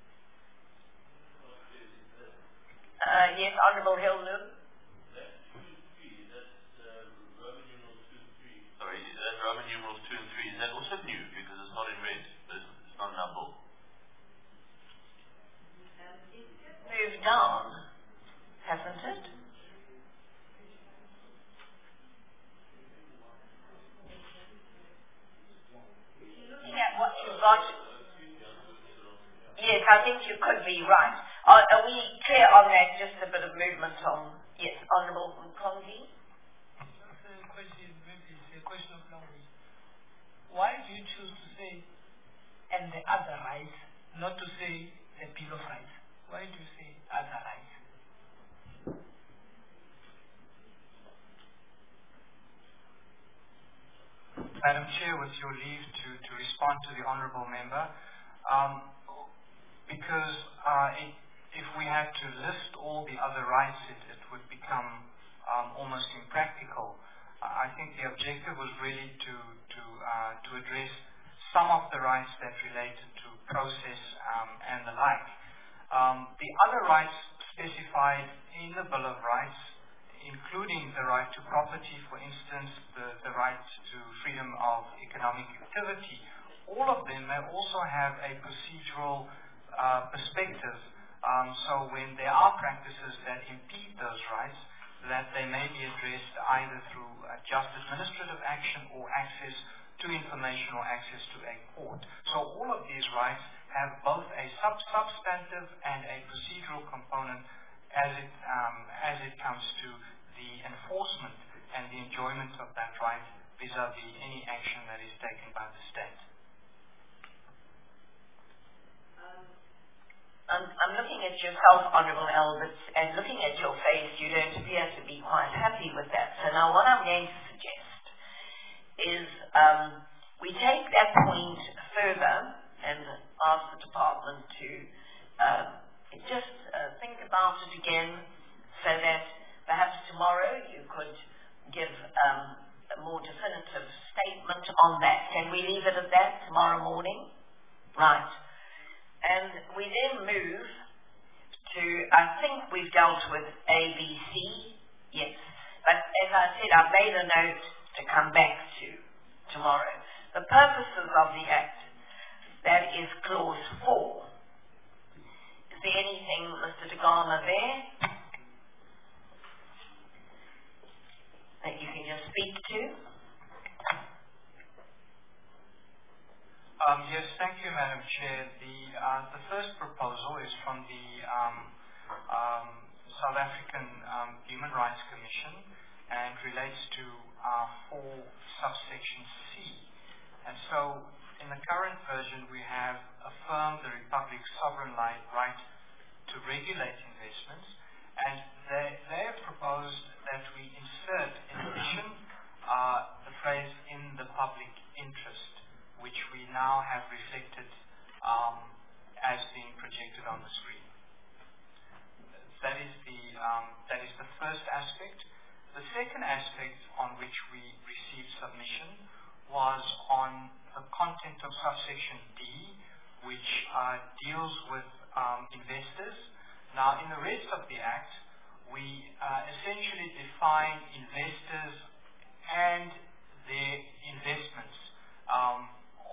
Uh, yes, Honourable Hilden. Sorry, is that Roman numerals two and three? Is that also new because it's not in red? It's, it's not in our bill. Moved down, hasn't it? At what you've got. Yes, I think you could be right. Are, are we clear on that? Just a bit of movement on. Yes, Honourable Mkongi. The question maybe is a question of language. Why do you choose to say and the other rights, not to say the Bill of Rights? Why do you say other rights? Madam Chair, with your leave to, to respond to the Honourable Member, um, because uh, it, if we had to list all the other rights, it, it would become um, almost impractical. Uh, I think the objective was really to, to, uh, to address some of the rights that related to process um, and the like. Um, the other rights specified in the Bill of Rights, including the right to property, for instance, the, the right to freedom of economic activity, all of them may also have a procedural uh, perspective. Um, so when there are practices that impede those rights, that they may be addressed either through uh, just administrative action or access to information or access to a court. So all of these rights have both a sub substantive and a procedural component as it, um, as it comes to the enforcement and the enjoyment of that right vis-a-vis any action that is taken by the state. Um, I'm, I'm looking at yourself, Honourable Albert, and looking at your face, you don't appear to be quite happy with that. So now what I'm going to suggest is um, we take that point further and ask the department to uh, just uh, think about it again so that perhaps tomorrow you could give um, a more definitive statement on that. Can we leave it at that tomorrow morning? Right. And we then move to, I think we've dealt with A, B, C. Yes. But as I said, I've made a note to come back to tomorrow. The purposes of the Act, that is clause four. Is there anything, Mister De Gama, there that you can just speak to? Um, yes, thank you, Madam Chair. The, uh, the first proposal is from the um, um, South African um, Human Rights Commission and relates to uh, four subsection C. And so, in the current version, we have affirmed the Republic's sovereign right to regulate investments, and they, they have proposed that we insert, in addition, uh, the phrase "in the public interest," which we now have reflected um, as being projected on the screen. That is the um, that is the first aspect. The second aspect on which we received submission was on the content of subsection D, which uh, deals with um, investors. Now, in the rest of the Act, we uh, essentially define investors and their investments. Um,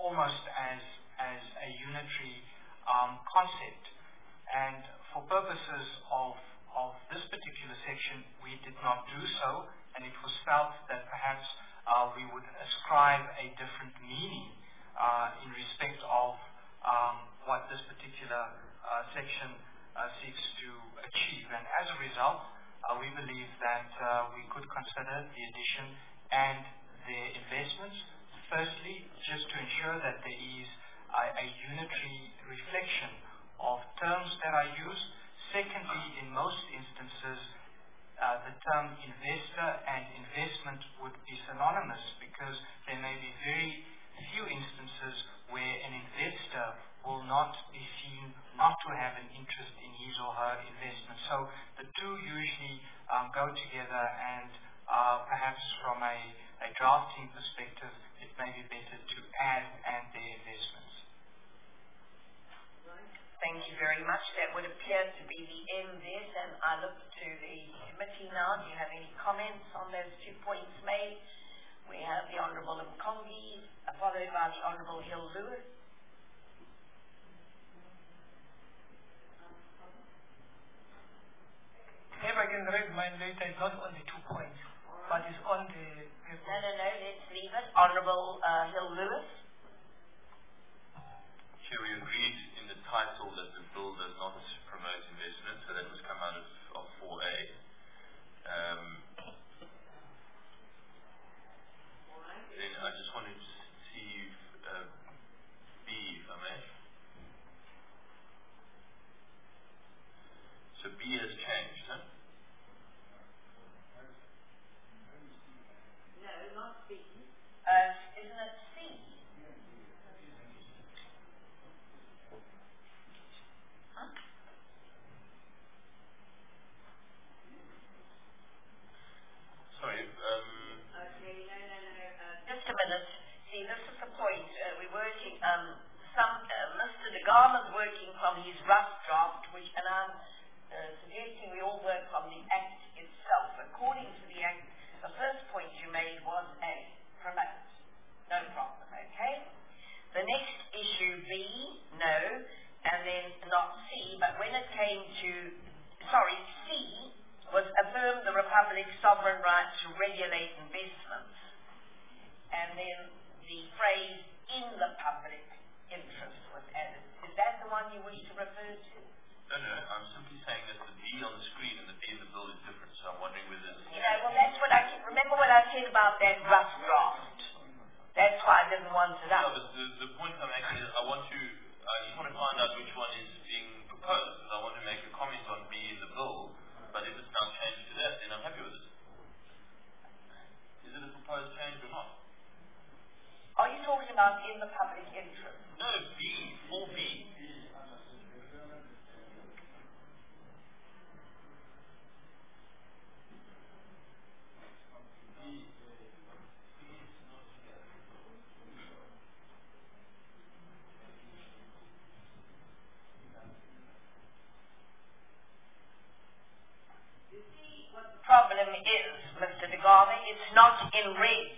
almost as, as a unitary um, concept. And for purposes of, of this particular section, we did not do so, and it was felt that perhaps uh, we would ascribe a different meaning uh, in respect of um, what this particular uh, section uh, seeks to achieve. And as a result, uh, we believe that uh, we could consider the addition and their investments. Firstly, just to ensure that there is a, a unitary reflection of terms that are used. Secondly, in most instances, uh, the term investor and investment would be synonymous, because there may be very few instances where an investor will not be seen not to have an interest in his or her investment. So the two usually um, go together, and uh, perhaps from a, a drafting perspective, it may be better to add and their investments. Thank you very much. That would appear to be the end there, and I look to the committee now. Do you have any comments on those two points made? We have the Honourable Mkongi, followed by the Honourable Hill Lewis. If I can raise mine later, it's not on the two points, but it's on the... No, no, no, let's leave it. Honourable uh, Hill Lewis. Chair, we agreed in the title that the bill does not promote investment, so that was come out of, of four A. Um, then I just wanted to see uh, B, if I may. So B has changed, huh? No, not B. Uh, isn't it C? Huh? Sorry, um... Okay, no, no, no. Uh, just a minute. See, this is the point. Uh, we're working, um, some, uh, Mister De Garma's working from his rough draft, which, and I'm uh, suggesting we all work from the Act itself. According to the Act, the first point you made was A, promote. No problem, okay? The next issue, B, no, and then not C, but when it came to, sorry, C was affirm the Republic's sovereign right to regulate investments. And then the phrase, in the public interest, was added. Is that the one you wish to refer to? No, no, I'm simply saying that the B on the screen and the B in the bill is different, so I'm wondering whether... You know, well, that's what I can, remember what I said about that rough draft. That's why I didn't want it up. No, but the, the point I'm making is I want to, I just want to find out which one is being proposed, because I want to make a comment on B in the bill, but if it's now changed to that, then I'm happy with it. Is it a proposed change or not? Are you talking about in the public interest? No, B, four B. Problem is, Mister De Garma, it's not in red.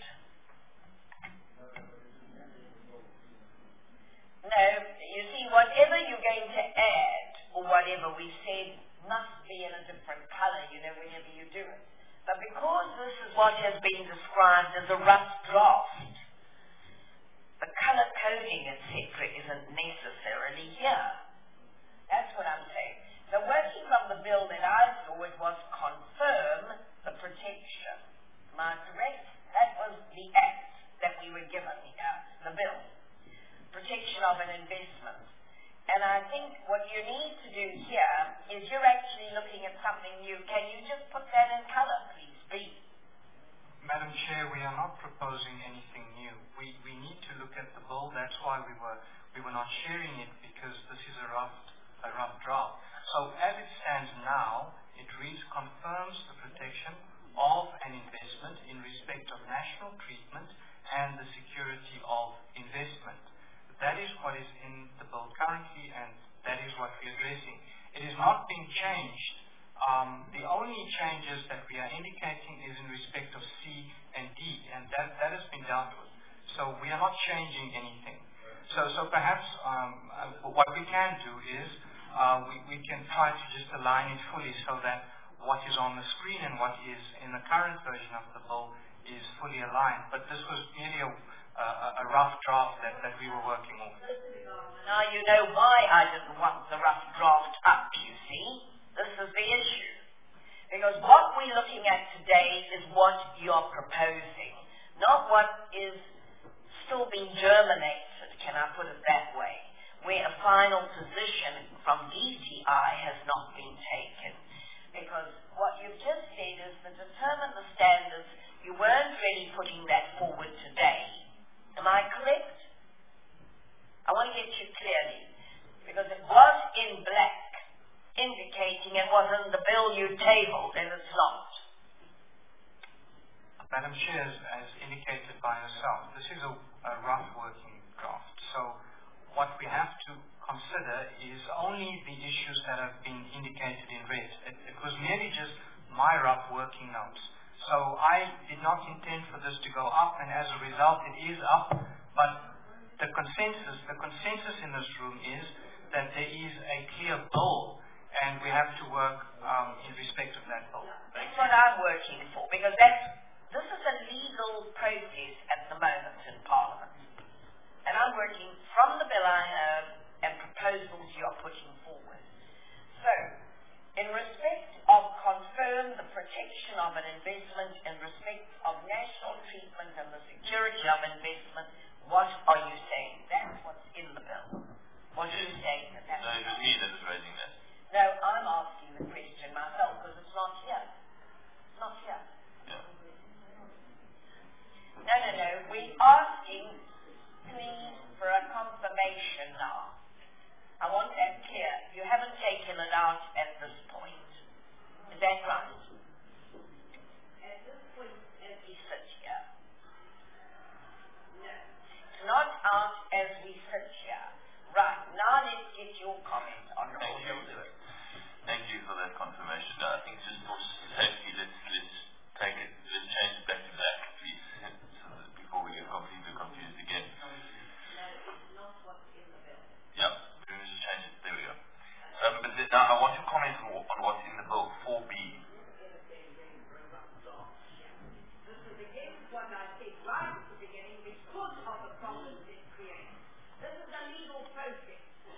No, you see, whatever you're going to add, or whatever we said, must be in a different colour, you know, whenever you do it. But because this is what has been described as a rough draft, the colour coding, et cetera, isn't necessarily here. That's what I'm saying. The working from the bill that I saw, it was confirm the protection. Am I correct? That was the act that we were given here, the bill. Protection of an investment. And I think what you need to do here is you're actually looking at something new. Can you just put that in colour, please, B? Madam Chair, we are not proposing anything new. We, we need to look at the bill. That's why we were, we were not sharing it, because this is a rough, a rough draft. So as it stands now, it reads, confirms the protection of an investment in respect of national treatment and the security of investment. That is what is in the bill currently, and that is what we are addressing. It is not being changed. Um, the only changes that we are indicating is in respect of C and D, and that, that has been dealt with. So we are not changing anything. So, so perhaps um, uh, what we can do is uh, we, we can try to just align it fully so that what is on the screen and what is in the current version of the bill is fully aligned. But this was merely a, a, a rough draft that, that we were working on. Now you know why I didn't want the rough draft up, you see. This is the issue. Because what we're looking at today is what you're proposing, not what is still being germinated, can I put it that way, where a final position from D T I has not been taken. Because what you've just said is to determine the standards, you weren't really putting that forward today. Am I correct? I want to get you clearly, because it was in black, indicating it wasn't the bill you tabled, and it's not. Madam Chair, as, as indicated by herself, this is a, a rough working draft. So what we have to consider is only the issues that have been indicated in red. It, it was merely just my rough working notes. So I did not intend for this to go up, and as a result it is up, but the consensus, the consensus in this room is that there is a clear bill, and we have to work um, in respect of that bill. That's what I'm working for, because that's, this is a legal process at the moment in Parliament. And I'm working from the bill I have and proposals you're putting forward. So, in respect of confirm the protection of an investment in respect of national treatment and the security of investment, what are you saying? That's what's in the bill. What are you saying? That that's no, it was me that was raising that. No, I'm asking the question myself because it's not here. It's not here. Yeah. No, no, no. We're asking, please, for a confirmation now. I want that clear. You haven't taken it out at this point. Is that right? At this point, as we sit here. No. It's not out as we sit here. Right. Now let's get your comment on the Thank you. Thank you for that confirmation. I think just for safety, let's let's take it, let's change it back to black, please, so that before we get completely confused again. No, it's not what's in the bill. Yep, we just change it. There we go. Um, but then, now I want to comment on, on what's in the bill, four B. This is again what I said right at the beginning because of the problems it creates. This is a legal process.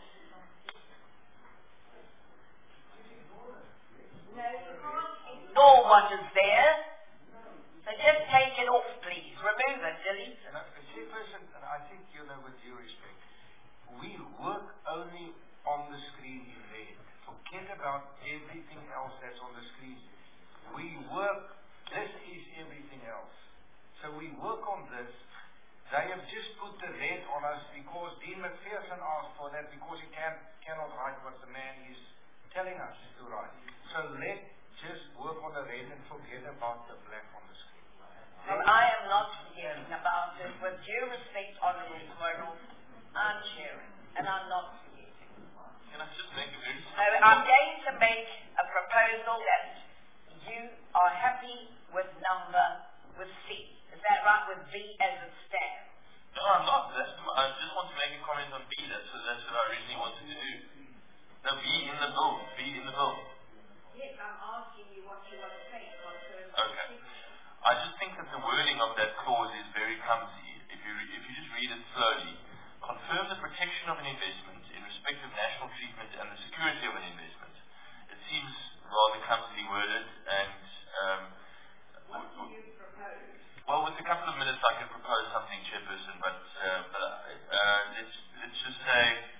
No, you can't ignore what is there. So just take it off, please. Remove it, delete it. No, Chairperson, I think, you know, with due respect, we work only on the screen in red. Forget about everything else that's on the screen. We work, this is everything else. So we work on this. They have just put the red on us because Dean McPherson asked for that because he can, cannot write what the man is telling us to write. So let's just work on the red and forget about the black on the screen. Well, I am not forgetting about it. With due respect, Honourable Squirrel, I'm chairing, and I'm not forgetting. Can I just make a very So I'm going to make a proposal that you are happy with number, with C. Is that right? With B as it stands? No, I'm not. That's, I just want to make a comment on B. That's, that's what I originally wanted to do. No, B in the bill. B in the bill. Yes, I'm asking you what you want to say. Okay. I just think that the wording of that clause is very clumsy. If you, if you just read it slowly, confirm the protection of an investment in respect of national treatment and the security of an investment. It seems rather clumsily worded, and um, what do you propose? Well, with a couple of minutes, I can propose something, Chairperson, but, uh, but uh, let's, let's just say,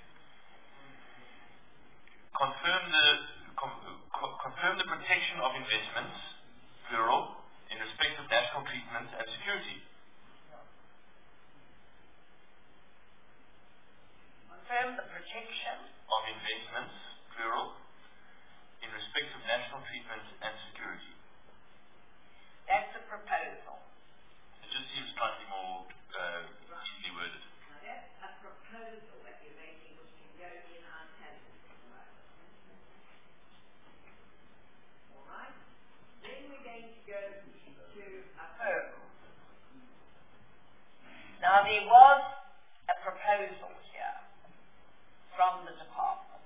confirm the, com, co, confirm the protection of investments, plural, in respect of national treatment and security. Confirm the protection of investments, plural, in respect of national treatment and security. That's a proposal. It just seems slightly more uh, easily worded. Now that's a proposal that you're making which can go in untenable. Alright? Then we're going to go to a firm. Now there was a proposal the department.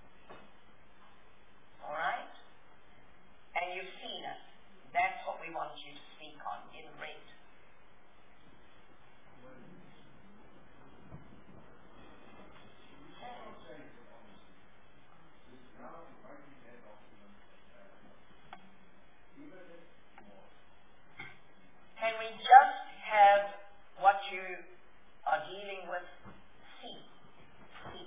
All right? And you've seen it. That's what we want you to speak on in red. Can we just have what you are dealing with? C. C.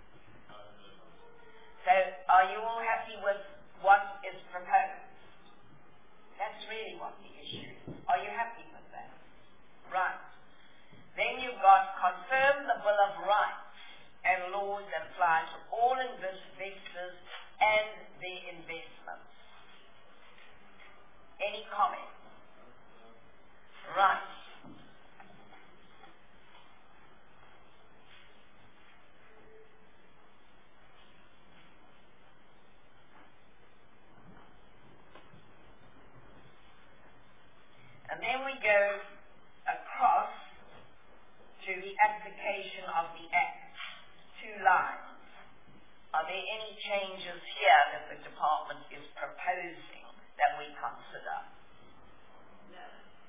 So are you all happy with what is proposed? That's really what the issue is. Are you happy with that? Right. Then you've got confirm the Bill of Rights and laws that apply to all investors and their investments. Any comments? Right. And then we go across to the application of the Act. Two lines. Are there any changes here that the department is proposing that we consider? No.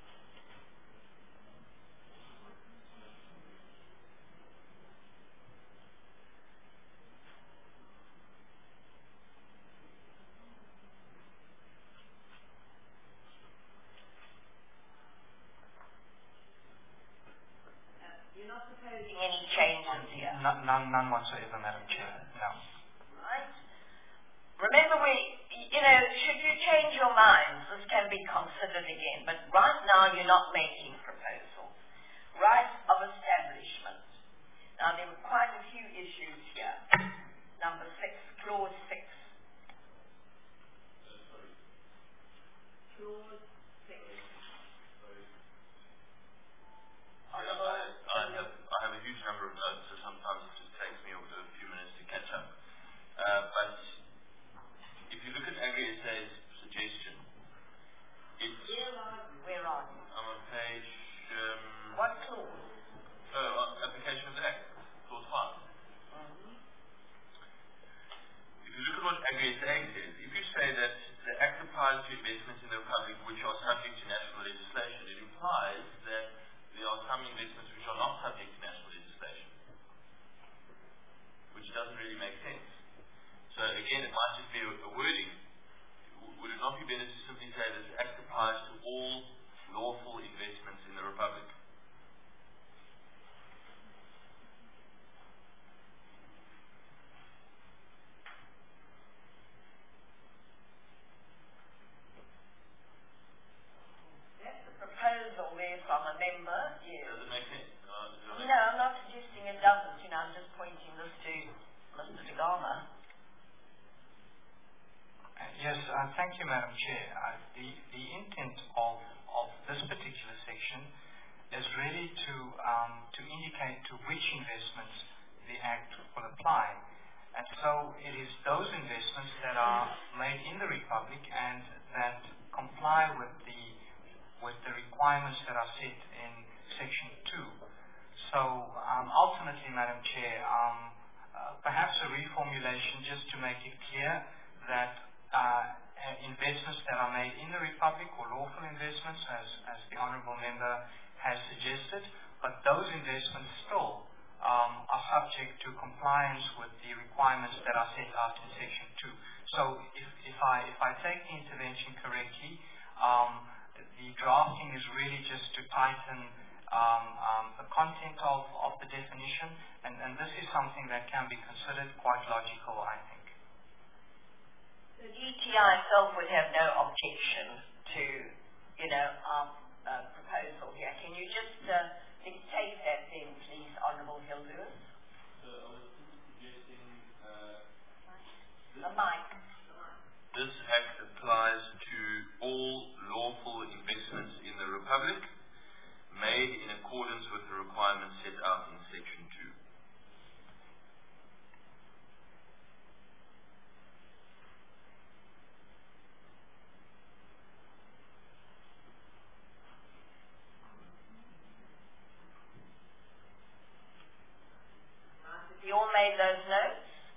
You're not proposing any changes here? None, none, none whatsoever, Madam Chair. No. Right. Remember, we, you know, should you change your minds, this can be considered again. But right now, you're not making proposals. Right of establishment. Now, there were quite a few issues here. Number six, clause six. Clause six. I have, I have a huge number of notes, so sometimes it just takes me a few minutes to catch up. Uh, but if you look at Agri-S A's suggestion, it's... Where are you? I'm on page... Um, what clause? Oh, on application of the Act, clause five. Mm-hmm. If you look at what Agri-S A says, if you say that the Act applies to investments in the Republic which are subject to national legislation, it implies that there are some investments which are not subject to national legislation, which doesn't really make sense. So again, it might just be a, a wording. Would it not be better to simply say that the Act applies to all lawful investments in the Republic? That's the proposal there from a member. Yes. Does it make sense? Uh, does it make No, I'm not suggesting it doesn't. You know, I'm just pointing this to Mister De Galma. Uh, yes, uh, thank you, Madam Chair. Uh, the, the intent of, of this particular section is really to, um, to indicate to which investments the Act will apply. And so it is those investments that are made in the Republic and that comply with the, with the requirements that are set in Section two. So um, ultimately, Madam Chair, um, uh, perhaps a reformulation just to make it clear that uh, investments that are made in the Republic or lawful investments, as, as the Honourable Member has suggested, but those investments still um, are subject to compliance with the requirements that are set out in Section two. So if, if, I, if I take the intervention correctly, um, the drafting is really just to tighten um, um, the content of, of the definition, and, and this is something that can be considered quite logical, I think. The D T I itself would have no objection to, you know, our uh, proposal here. Can you just uh, dictate that then, please, Honourable Hilduers? So I was suggesting uh, the mic. This Act applies to all lawful investments in the Republic made in accordance with the requirements set out in Section two. You all made those notes?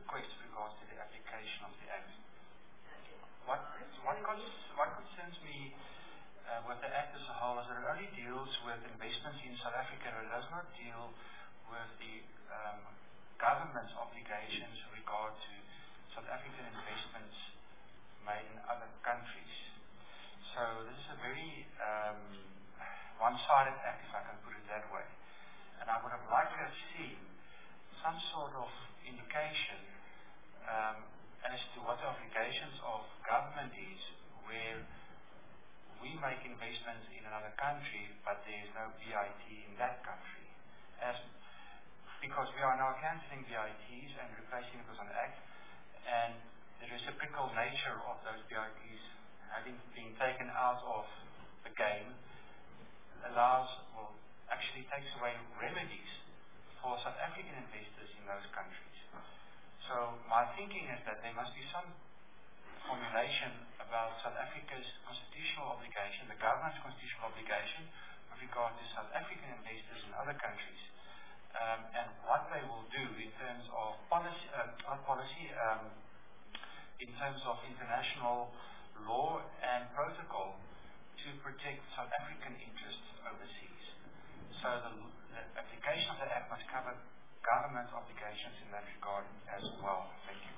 request with regards to the application of the Act. What, what, con- what concerns me uh, with the Act as a whole is that it only deals with investments in South Africa. It does not deal with the um, government's obligations with regard to South African investments made in other countries. So this is a very um, one-sided Act, if I can put it that way. And I would have liked to have seen some sort of indication um, as to what the obligations of government is, where we make investments in another country, but there is no B I T in that country. As, because we are now cancelling B I Ts and replacing it with an Act, and the reciprocal nature of those B I Ts having been taken out of the game allows, well, actually takes away remedies for South African investors in those countries. So my thinking is that there must be some formulation about South Africa's constitutional obligation, the government's constitutional obligation with regard to South African investors in other countries, um, and what they will do in terms of policy, uh, not policy, um, in terms of international law and protocol to protect South African interests overseas. So the, the application of the Act must cover government obligations in that regard as well. Thank you.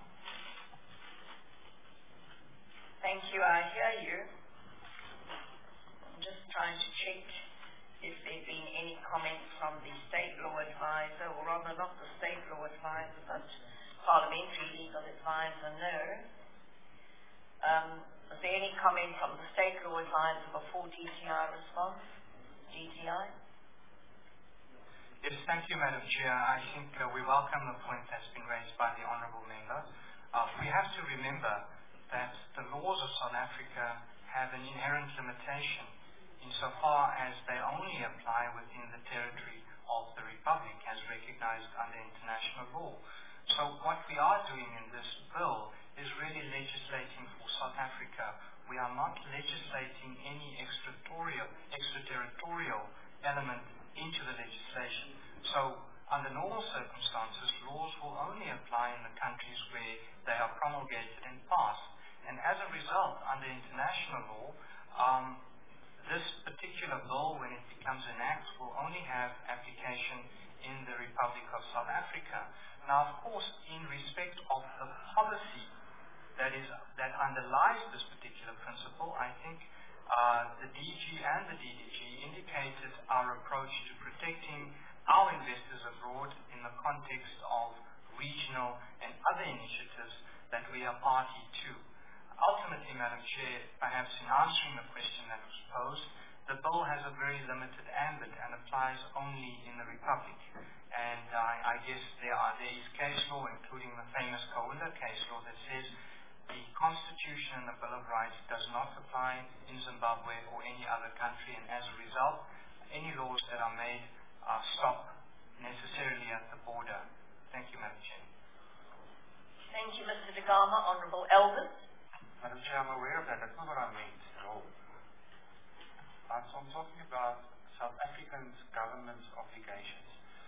Thank you. I hear you. I'm just trying to check if there's been any comments from the State Law Advisor, or rather not the State Law Advisor, but Parliamentary Legal Advisor, no. Um, is there any comment from the State Law Advisor before D T I response? D T I? Yes, thank you, Madam Chair. I think uh, we welcome the point that's been raised by the Honourable Member. Uh, we have to remember that the laws of South Africa have an inherent limitation insofar as they only apply within the territory of the Republic as recognised under international law. So what we are doing in this bill is really legislating for South Africa. We are not legislating any extraterritorial, extraterritorial element into the legislation. So under normal circumstances, laws will only apply in the countries where they are promulgated and passed. And as a result, under international law, um, this particular bill, when it becomes an act, will only have application in the Republic of South Africa. Now, of course, in respect of the policy that is that underlies this particular principle, I think uh, the D G and the D D G indicated our approach to protecting our investors abroad in the context of regional and other initiatives that we are party to. Ultimately, Madam Chair, perhaps in answering the question that was posed, the bill has a very limited ambit and applies only in the Republic. And I, I guess there, are, there is case law, including the famous Kaunda case law, that says the Constitution and the Bill of Rights does not apply in Zimbabwe or any other country, and as a result, any laws that are made uh, stop necessarily at the border. Thank you, Madam Chair. Thank you, Mister De Gama. Honourable Elvis. Madam Chair, I'm aware of that. That's not what I meant at all. I'm, I'm talking about South African government's obligations.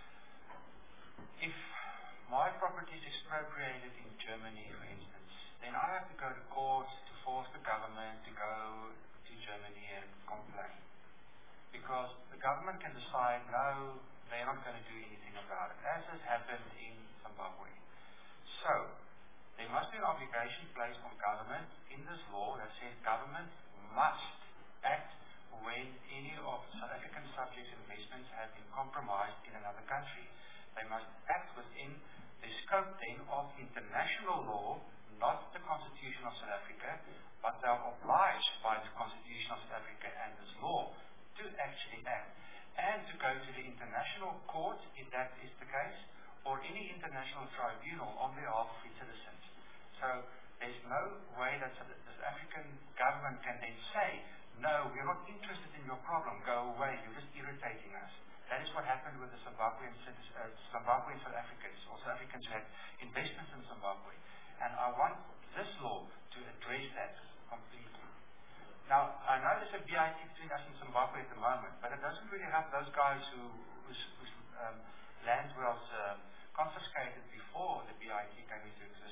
If my property is expropriated in Germany, for instance, then I have to go to court to force the government to go to Germany and complain. Because the government can decide, no, they're not going to do anything about it, as has happened in Zimbabwe. So, there must be an obligation placed on government in this law that says government must act when any of South African subjects' investments have been compromised in another country. They must act within the scope then of international law, not the Constitution of South Africa, but they are obliged by the Constitution of South Africa and this law to actually act, and to go to the international court, if that is the case, or any international tribunal on behalf of its citizens. So there's no way that the South African government can then say, no, we're not interested in your problem, go away, you're just irritating us. That is what happened with the Zimbabwean, uh, Zimbabwean South Africans, or South Africans who had investments in Zimbabwe. And I want this law to address that completely. Now, I know there's a B I T between us and Zimbabwe at the moment, but it doesn't really help those guys who, whose, whose um, land was um, confiscated before the B I T came into existence.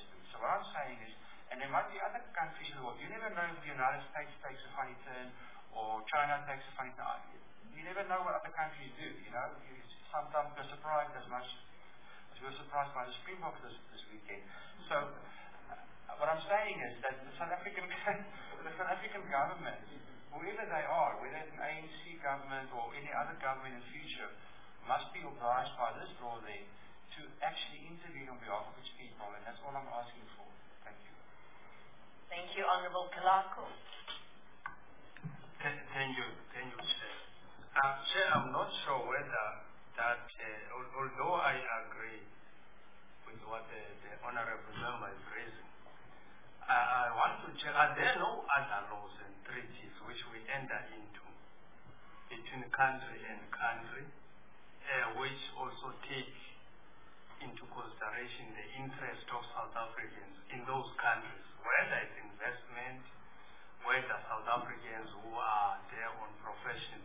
this weekend. So uh, what I'm saying is that the South African the South African government, whoever they are, whether it's an A N C government or any other government in the future, must be obliged by this law there to actually intervene on behalf of its people, and that's all I'm asking for. Thank you. Thank you, Honourable Kalako. Thank you, thank you, Chair. Uh, Chair, I'm not sure whether that, uh, although I agree with what uh, the Honourable member is raising, I, I want to check, are there no other laws and treaties which we enter into between country and country, uh, which also take into consideration the interest of South Africans in those countries, whether it's investment, whether South Africans who are there on professions,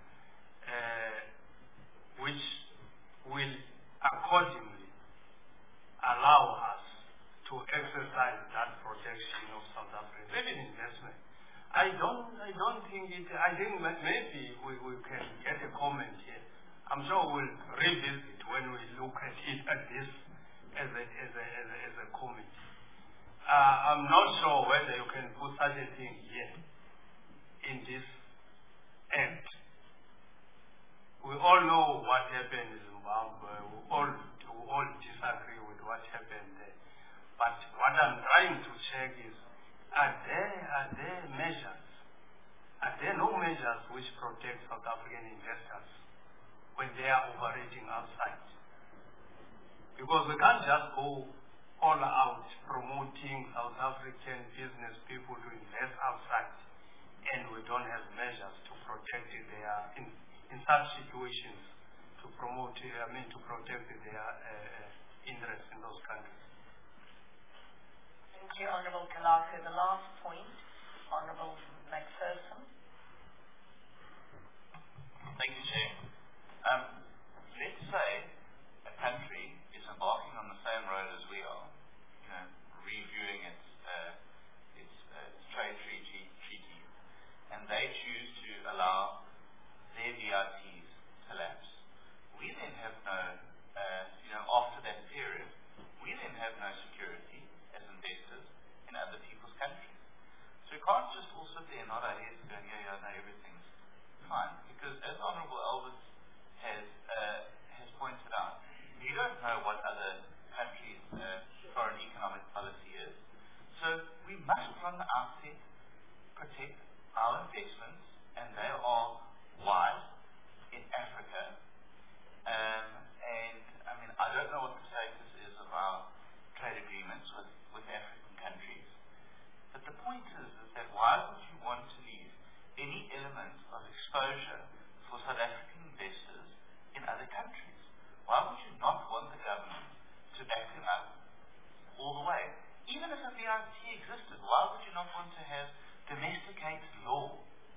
uh, which will accordingly allow us to exercise that protection of South Africans, even investment. I don't, I don't think it, I think maybe we, we can get a comment here. I'm sure we'll revisit when we look at it at this as a, as a, as a, as a committee. Uh, I'm not sure whether you can put such a thing here in this act. We all know what happened in Zimbabwe. We all, we all disagree with what happened there. But what I'm trying to check is, are there, are there measures, are there no measures which protect South African investors when they are operating outside? Because we can't just go all out promoting South African business people to invest outside, and we don't have measures to protect their, in, in such situations, to promote, I mean, to protect their uh, interests in those countries. Thank you, Honourable Kalaka. The last point, Honourable McPherson. Thank you, Chair. Um, let's say a country is embarking on the same road as we are, you know, reviewing its uh, its, uh, its trade treaty, treaties, and they choose to allow their D R Ts to lapse. We then have no, uh, you know, after that period, we then have no security as investors in other people's countries. So we can't just all sit there and nod our heads going, yeah, yeah, no, everything's fine, because as Honourable Elvis has uh, has pointed out, you don't know what other countries' uh, foreign economic policy is. So we must from the outset protect our investments, and they are wide in Africa. Um, and I mean, I don't know what the status is of our trade agreements with, with African countries. But the point is, is that why would you want to leave any element of exposure for South African investors in other countries? Why would you not want the government to back them up all the way? Even if a V I T existed, why would you not want to have domesticated law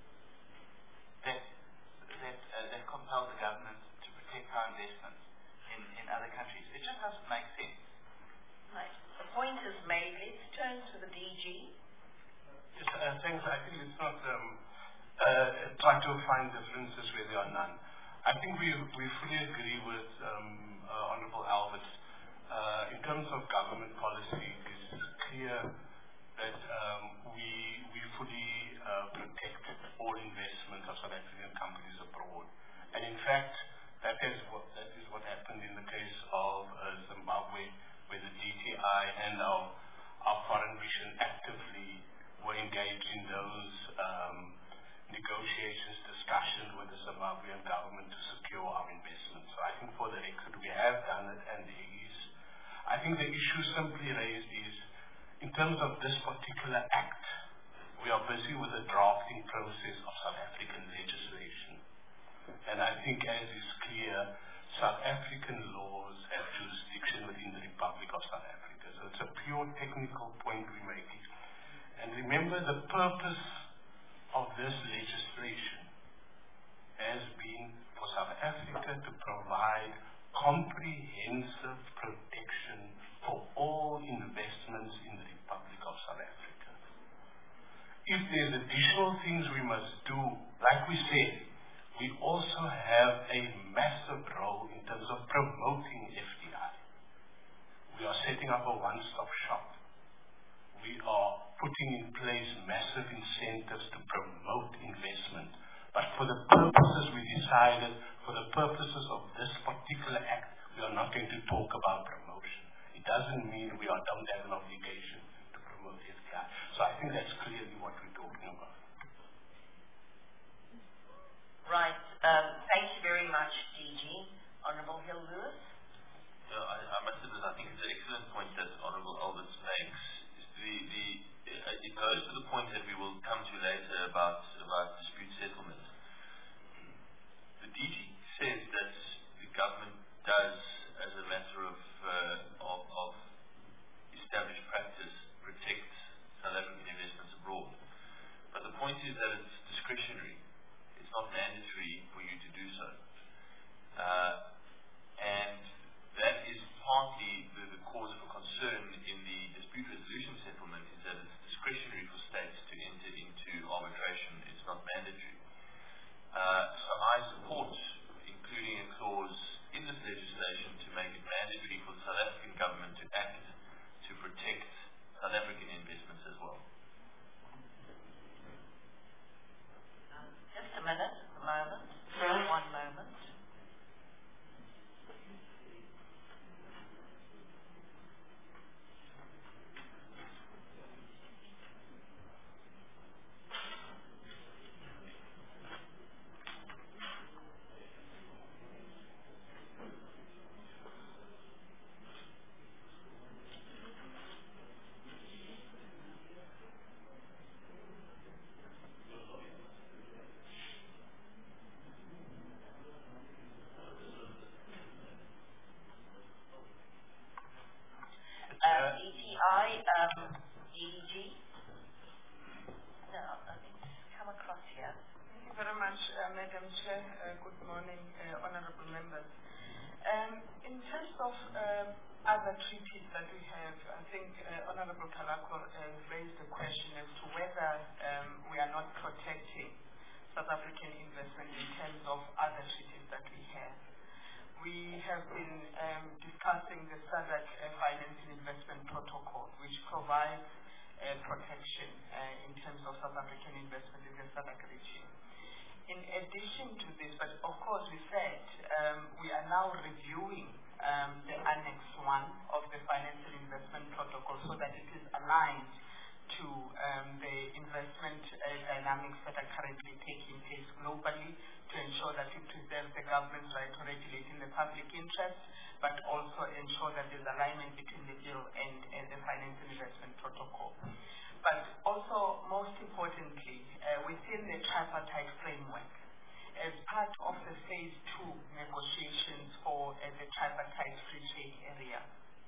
that that uh, that compels the government to protect our investments in, in other countries? It just doesn't make sense. Right. The point is made. Let's turn to the D G. Yes, uh, thanks. I think it's not um, uh, trying to find differences where there are none. I think we we fully agree with um, uh, Honourable Albert. Uh, in terms of government policy, it is clear that um, we we fully uh, protect all investments of South African companies abroad. And in fact, that is what that is what happened in the case of uh, Zimbabwe, where the D T I and our our foreign mission actively were engaged in those um, negotiations, discussions with the Zimbabwean government to secure our investments. So I think for the record, we have done it, and there is. I think the issue simply raised is, in terms of this particular act, we are busy with the drafting process of South African legislation. And I think, as is clear, South African laws have jurisdiction within the Republic of South Africa. So it's a pure technical point we're making. And remember, the purpose of this legislation has been for South Africa to provide comprehensive protection for all investments in the Republic of South Africa. If there's additional things we must do, like we said, we also have a massive role in terms of promoting F D I. We We are setting up a one-stop shop. We are putting in place massive incentives to promote investment. But for the purposes we decided, for the purposes of this particular act, we are not going to talk about promotion. It doesn't mean we are, don't have an obligation to promote F D I. So I think that's clearly what we're talking about. Right. Um, thank you very much, D G. Honourable Hill Lewis. Yeah, I, I must admit, I think it's an excellent point that Honourable Alberts makes. The, the, uh, it goes to the point that we will come to later about, about dispute settlement. The D G says that the government does, as a matter of, uh, of, of established practice, protect South African investments abroad. But the point is that it's discretionary. It's not mandatory for you to do so. Uh, and that is partly the, the cause for concern in the dispute resolution settlement, is that it's discretionary for states to enter into arbitration. It's not mandatory. Uh, so I support including a clause in this legislation to make it mandatory for the South African government to act to protect South African investments as well. Um, just a minute, a moment, one moment. Uh, D T I, um, D D G. No, I think it's come across here. Thank you very much, uh, Madam Chair. Uh, good morning, uh, honourable members. Um, in terms of uh, other treaties that we have, I think uh, Honourable Kalakor uh, raised the question as to whether um, we are not protecting South African investment in terms of other treaties that we have. We have been um, discussing the SADC uh, Finance and Investment Protocol, which provides uh, protection uh, in terms of South African investment in the SADC region. In addition to this, but of course we said um, we are now reviewing um, the Annex one of the Finance and Investment Protocol so that it is aligned to um, the investment uh, dynamics that are currently taking place globally, to ensure that it preserves the government's right to regulate in the public interest, but also ensure that there's alignment between the bill and, and the Finance and Investment Protocol. But also, most importantly, uh, within the tripartite framework, as part of the phase two negotiations for uh, the tripartite free trade area,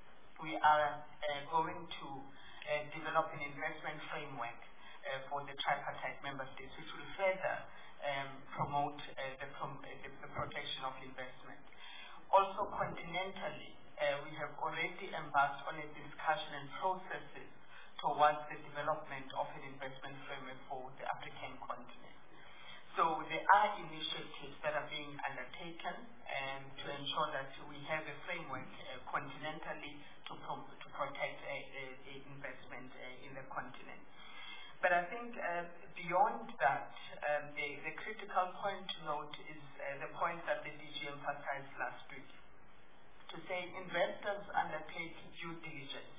we are uh, going to uh, develop an investment framework uh, for the tripartite member states, which will further Um, promote uh, the, prom uh, the, the protection of investment. Also continentally, uh, we have already embarked on a discussion and processes towards the development of an investment framework for the African continent. So there are initiatives that are being undertaken um, to ensure that we have a framework uh, continentally to, pro to protect uh, uh, investment uh, in the continent. But I think uh, beyond that, um, the, the critical point to note is uh, the point that the D G emphasized last week, to say investors undertake due diligence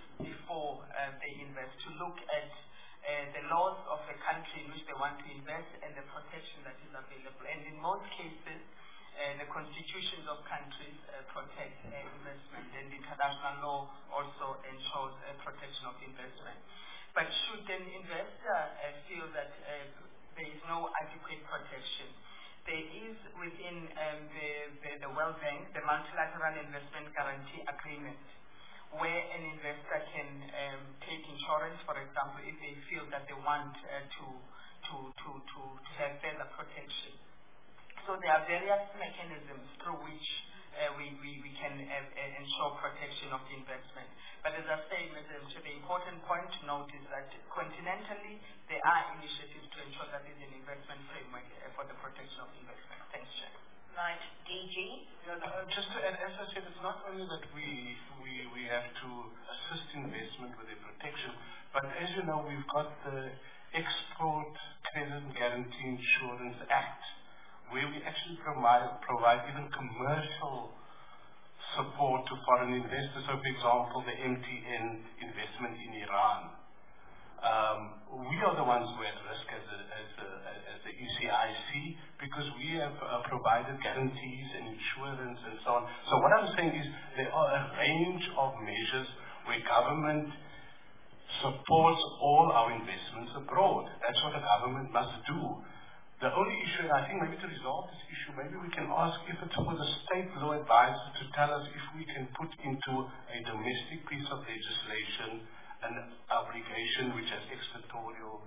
before uh, they invest, to look at uh, the laws of the country in which they want to invest and the protection that is available. And in most cases, uh, the constitutions of countries uh, protect uh, investment, and international law also ensures uh, protection of investment. But should an investor uh, feel that uh, there is no adequate protection, there is within um, the, the, the World Bank, the Multilateral Investment Guarantee Agreement, where an investor can um, take insurance, for example, if they feel that they want uh, to, to, to, to, to have further protection. So there are various mechanisms through which uh, we, we, we can uh, uh, ensure protection of investment. But as I say, Madam Chair, the important point to note is that continentally there are initiatives to ensure that there is an investment framework uh, for the protection of investment. Thanks, Chair. Right, D G? Yeah, uh, just to add, as I said, it's not only that we, we, we have to assist investment with their protection, but as you know, we've got the Export Credit Guarantee Insurance Act, where we actually provide, provide even commercial support to foreign investors. So, for example, the M T N investment in Iran. Um, we are the ones who are at risk as, a, as, a, as the E C I C because we have uh, provided guarantees and insurance and so on. So what I'm saying is there are a range of measures where government supports all our investments abroad. That's what the government must do. The only issue, and I think maybe to resolve this issue, maybe we can ask if it's for the state law advisors to tell us if we can put into a domestic piece of legislation an obligation which has extraterritorial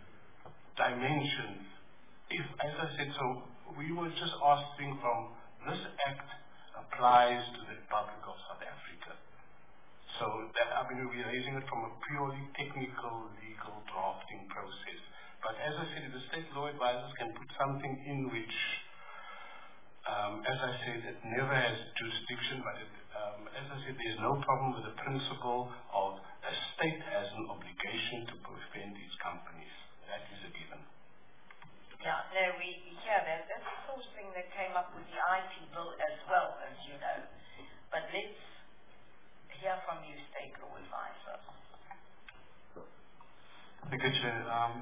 dimensions. If, as I said, so we were just asking from this act applies to the Republic of South Africa. So that, I mean, we're raising it from a purely technical, legal drafting process. But as I said, the state law advisors can put something in which, um, as I said, it never has jurisdiction, but it, um, as I said, there's no problem with the principle of a state has an obligation to defend its companies. That is a given. Yeah, no, we hear that. That's the sort of thing that came up with the I T bill as well, as you know. But let's hear from you, state law advisor. Thank you, Chair. Um,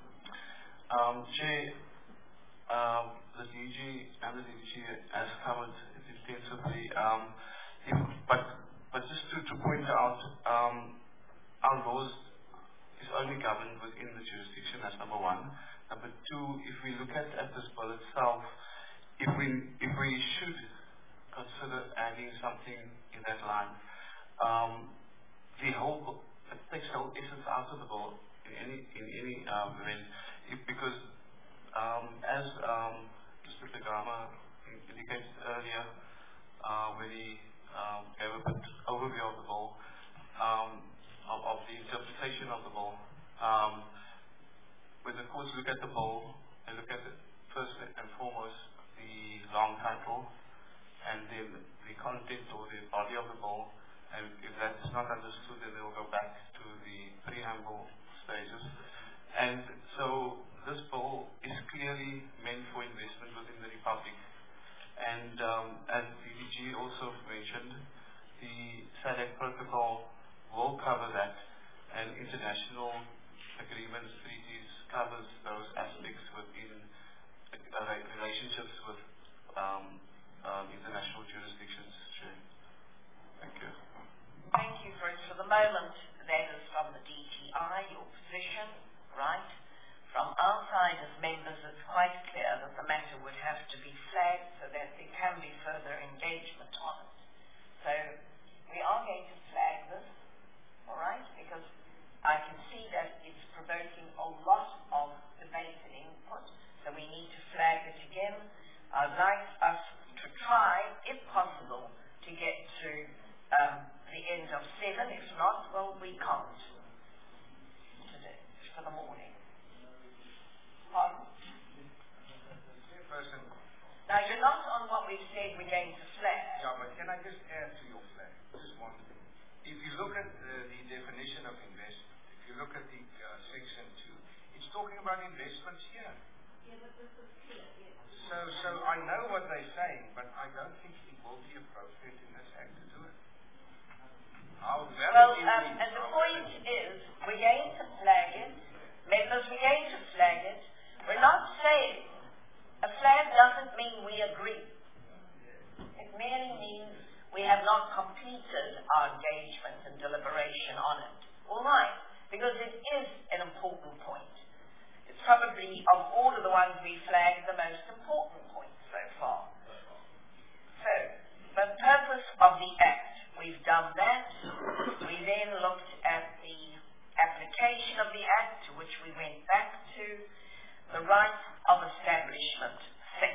um, Chair, um, the D G and the D G has covered it extensively. Um, if, but but just to, to point out, um, our laws is only governed within the jurisdiction. That's number one. Number two, if we look at, at this bill itself, if we if we should consider adding something in that line, um, the whole it takes the whole essence out of the bill in any in any um, event, if, because um, as um, Mister Dagama indicated earlier, uh, when he um, gave a bit overview of the bill, um, of, of the interpretation of the bill. Um, when the courts look at the bill, they look at it first and foremost the long title, and then the content or the body of the bill. And if that's not understood, then they will go back to the preamble stages. And so this bill is clearly meant for investment within the Republic. And um, as the D G also mentioned, the SADC protocol will cover that, and international agreements, treaties, covers those aspects within uh, relationships with um, um, international jurisdictions. Thank you. Thank you for it. For the moment, that is from the D T I, your position, right? From our side as members, it's quite clear that the matter would have to be flagged so that there can be further engagement on it. So we are going to flag this, all right, because I can see that it's provoking a lot of debate and input, so we need to flag it again. I'd like us to try, if possible, to get to um, the end of seven. If not, well, we can't today, for the morning. Pardon? Person. Now, you're not on what we've said we're going to flag. Yeah, but can I just add to your flag? Just one thing. If you look at uh, the definition of investment, if you look at the uh, section two, it's talking about investments here. Yeah, but this is clear, yes. So, so I know what they're saying, but I don't think it will be appropriate in this act to do it. How Well, um, and the point is, we're going to flag it. Members, we're going to flag it. We're not saying, a flag doesn't mean we agree. It merely means we have not completed our engagement and deliberation on it. All right? Because it is an important point. It's probably, of all of the ones we flagged, the most important point so far. So, the purpose of the Act, we've done that. We then looked at the application of the Act, to which we went back to the right of establishment, six.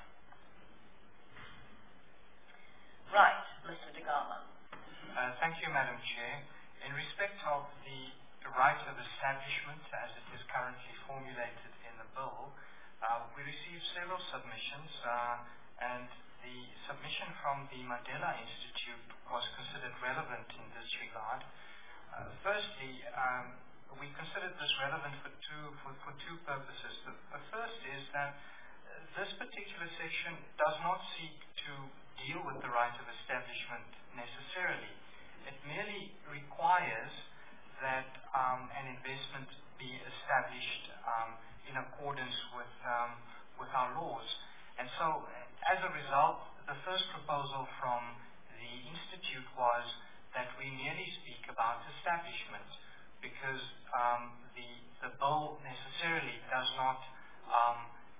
Right, Mister Dagama. Uh, thank you, Madam Chair. In respect of the right of establishment, as it is currently formulated in the bill, uh, we received several submissions, uh, And the submission from the Mandela Institute was considered relevant in this regard. Uh, firstly, um, we considered this relevant for two, for, for two purposes. The, the first is that uh, this particular section does not seek to deal with the right of establishment necessarily. It merely requires that um, an investment be established um, in accordance with, um, with our laws. And so, as a result, the first proposal from the Institute was that we merely speak about establishment, because um, the, the bill necessarily does not um,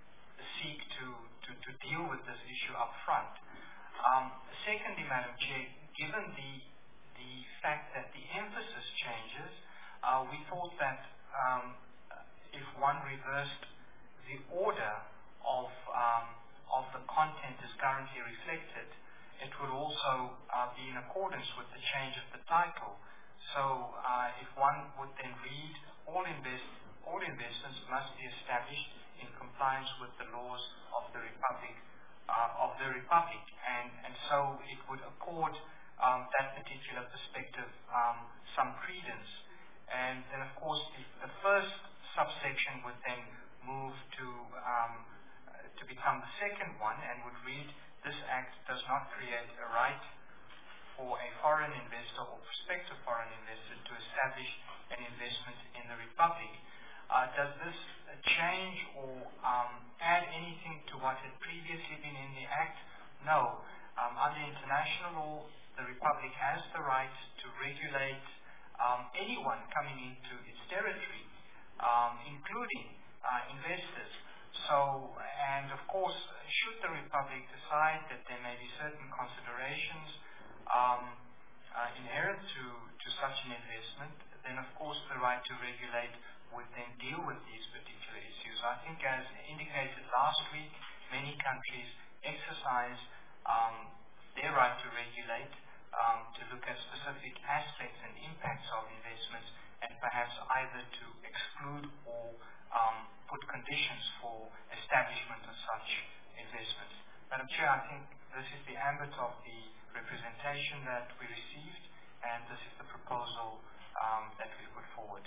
seek to, to, to deal with this issue up front. Um, secondly, Madam Chair, given the, the fact that the emphasis changes, uh, we thought that um, if one reversed the order of, um, of the content as currently reflected, it would also uh, be in accordance with the change of the title. So uh, if one would then read, all, invest, all investments must be established in compliance with the laws of the Republic, uh, of the Republic. And, and so it would accord um, that particular perspective um, some credence. And then of course the, the first subsection would then move to, um, to become the second one, and would read, this Act does not create a right for a foreign investor or prospective foreign investor to establish an investment in the Republic. Uh, does this uh, change or um, add anything to what had previously been in the Act? No. Um, under international law, the Republic has the right to regulate um, anyone coming into its territory, um, including uh, investors. So, and of course, should the Republic decide that there may be certain considerations um, uh, inherent to, to such an investment, then of course the right to regulate would then deal with these particular issues. I think, as indicated last week, many countries exercise um, their right to regulate, um, to look at specific aspects and impacts of investments, and perhaps either to exclude or um, put conditions for establishment of such investments. Madam Chair, I think this is the ambit of the representation that we received, and this is the proposal um, that we put forward.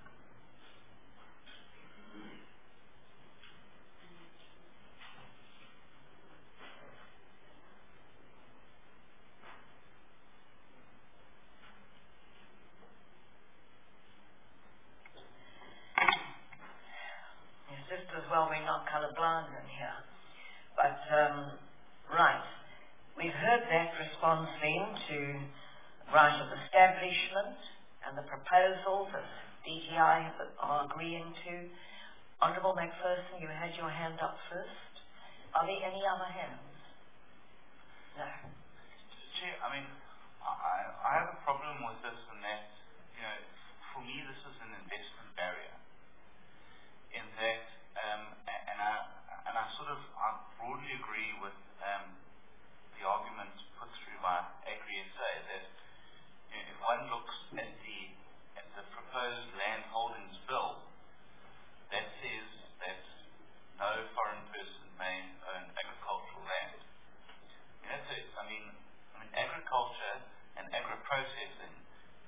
It's just as well we're not colourblind in here. But, um, right. We've heard that response then to right of establishment and the proposals that D T I are agreeing to. Honourable McPherson, you had your hand up first. Are there any other hands? No. Chair, I mean, I, I have a problem with this in that, you know, for me this is an investment barrier. In that, um, and I and I sort of I broadly agree with um, the argument put through by AgriSA that, you know, if one looks at the at the proposed land holdings bill, that says that no foreign person may own agricultural land. You know, so, I mean, I mean agriculture and agro-processing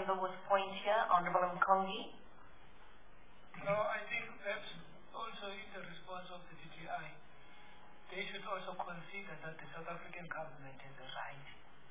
member with a point here, Honourable Mkongi. No, I think that's also in the response of the D T I. They should also consider that the South African government has a right,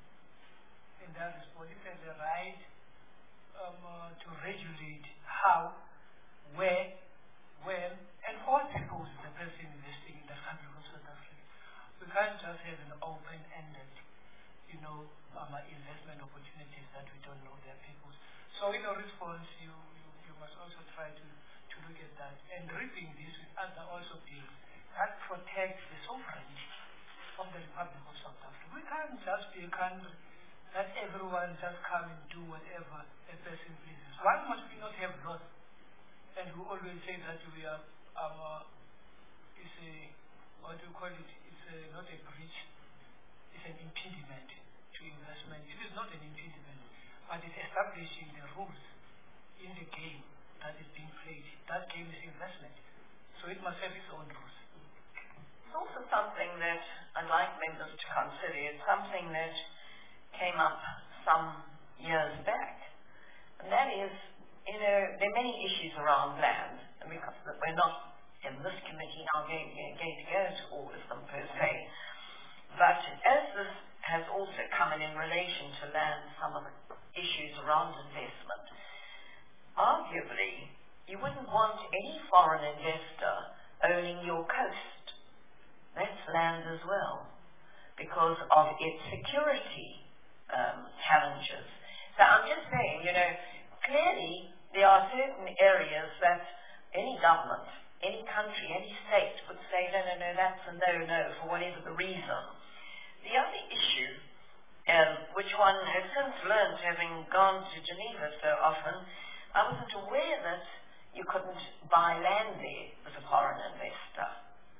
in their response, it has a right um, uh, to regulate how, where, when, and what purpose the person investing in the Republic of South Africa. We can't just have an open-ended, you know, um, uh, investment opportunities that we don't know their purpose. So in a response, you, you, you must also try to, to look at that. And reading this with other also bills that protects the sovereignty of the Republic of South Africa. We can't just be a country that everyone just come and do whatever a person pleases. Why must we not have laws? And we always say that we are, um, uh, it's a, what do you call it? It's a, not a breach, it's an impediment to investment. It is not an impediment, but it's establishing the rules in the game that is being played. That game is investment. So it must have its own rules. It's also something that I'd like members to consider. It's something that came up some years back. And that is, you know, there are many issues around land. And because we're not in this committee now going, going to go to all of them per se. But as this has also come in in relation to land, some of the issues around investment, arguably, you wouldn't want any foreign investor owning your coast. That's land as well, because of its security um, challenges. So I'm just saying, you know, clearly there are certain areas that any government, any country, any state would say, no, no, no, that's a no-no for whatever the reason. The other issue, um, which one has since learned, having gone to Geneva so often, I wasn't aware that you couldn't buy land there as a foreign investor.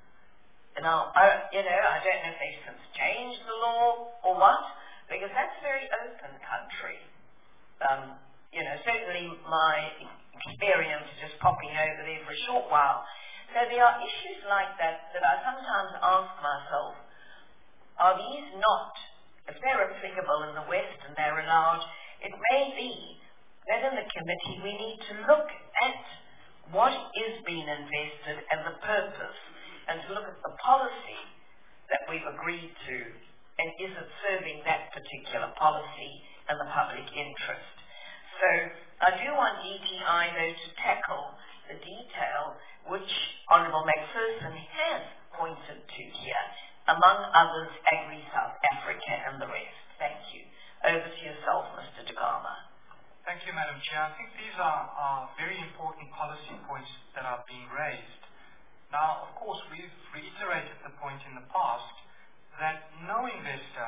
Now, uh, you know, I don't know if they've since changed the law or what, because that's a very open country. Um, you know, certainly my experience just popping over there for a short while. So there are issues like that that I sometimes ask myself, are these not, if they're applicable in the West and they're allowed, it may be that in the committee we need to look at what is being invested and the purpose, and to look at the policy that we've agreed to, and is it serving that particular policy and the public interest. So I do want D T I though to tackle the detail which Honourable McPherson has pointed to here, among others Agri South Africa and the rest. Thank you. Over to yourself, Mister Dagama. Thank you, Madam Chair. I think these are, are very important policy points that are being raised. Now, of course, we've reiterated the point in the past that no investor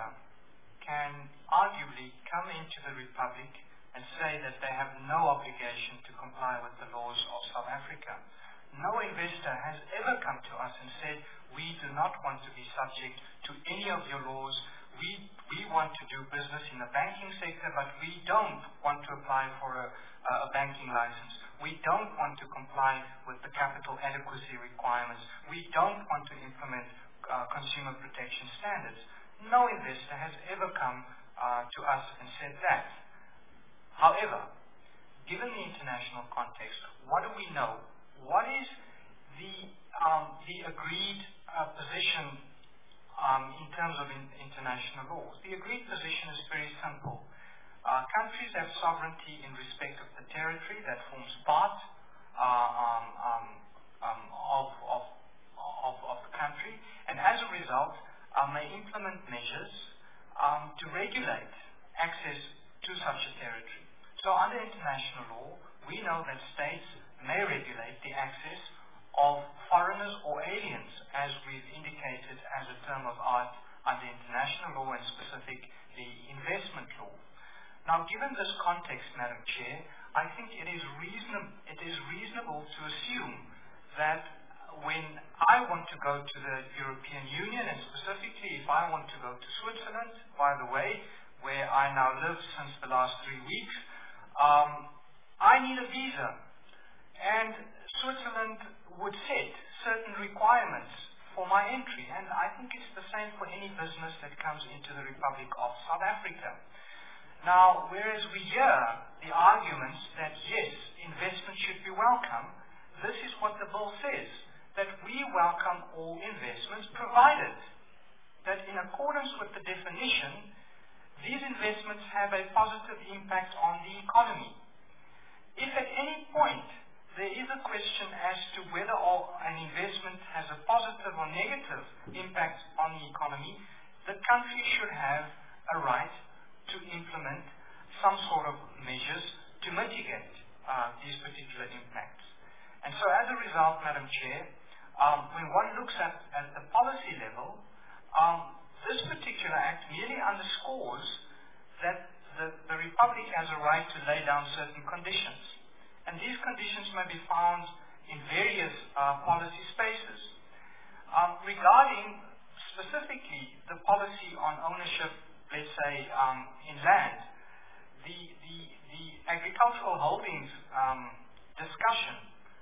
can arguably come into the Republic and say that they have no obligation to comply with the laws of South Africa. No investor has ever come to us and said, we do not want to be subject to any of your laws. We, we want to do business in the banking sector, but we don't want to apply for a, a banking license. We don't want to comply with the capital adequacy requirements. We don't want to implement uh, consumer protection standards. No investor has ever come uh, to us and said that. However, given the international context, what do we know? What is the, um, the agreed uh, position um, in terms of in, international laws? The agreed position is very simple. Uh, countries have sovereignty in respect of the territory that forms part uh, um, um, um, of, of, of, of the country, and as a result uh, may implement measures um, to regulate access to such a territory. So under international law, we know that states may regulate the access of foreigners or aliens, as we've indicated as a term of art under international law and specifically investment law. Now, given this context, Madam Chair, I think it is, reason, it is reasonable to assume that when I want to go to the European Union, and specifically if I want to go to Switzerland, by the way, where I now live since the last three weeks, um, I need a visa. And Switzerland would set certain requirements for my entry, and I think it's the same for any business that comes into the Republic of South Africa. Now, whereas we hear the definition, these investments have a positive impact on the economy. If at any point there is a question as to whether an investment has a positive or negative impact on the economy, the country should have a right to implement some sort of measures to mitigate uh, these particular impacts. And so as a result, Madam Chair, um, when one looks at, at the policy level, um, this particular act merely underscores that the, the Republic has a right to lay down certain conditions. And these conditions may be found in various uh, policy spaces. Um, regarding specifically the policy on ownership, let's say, um, in land, the, the, the agricultural holdings um, discussion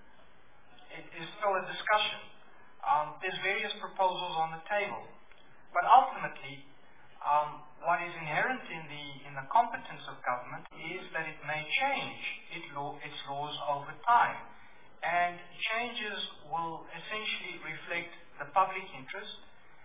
it is still a discussion. Um, there's various proposals on the table. But ultimately, um, what is inherent in the in the competence of government is that it may change its, law, its laws over time. And changes will essentially reflect the public interest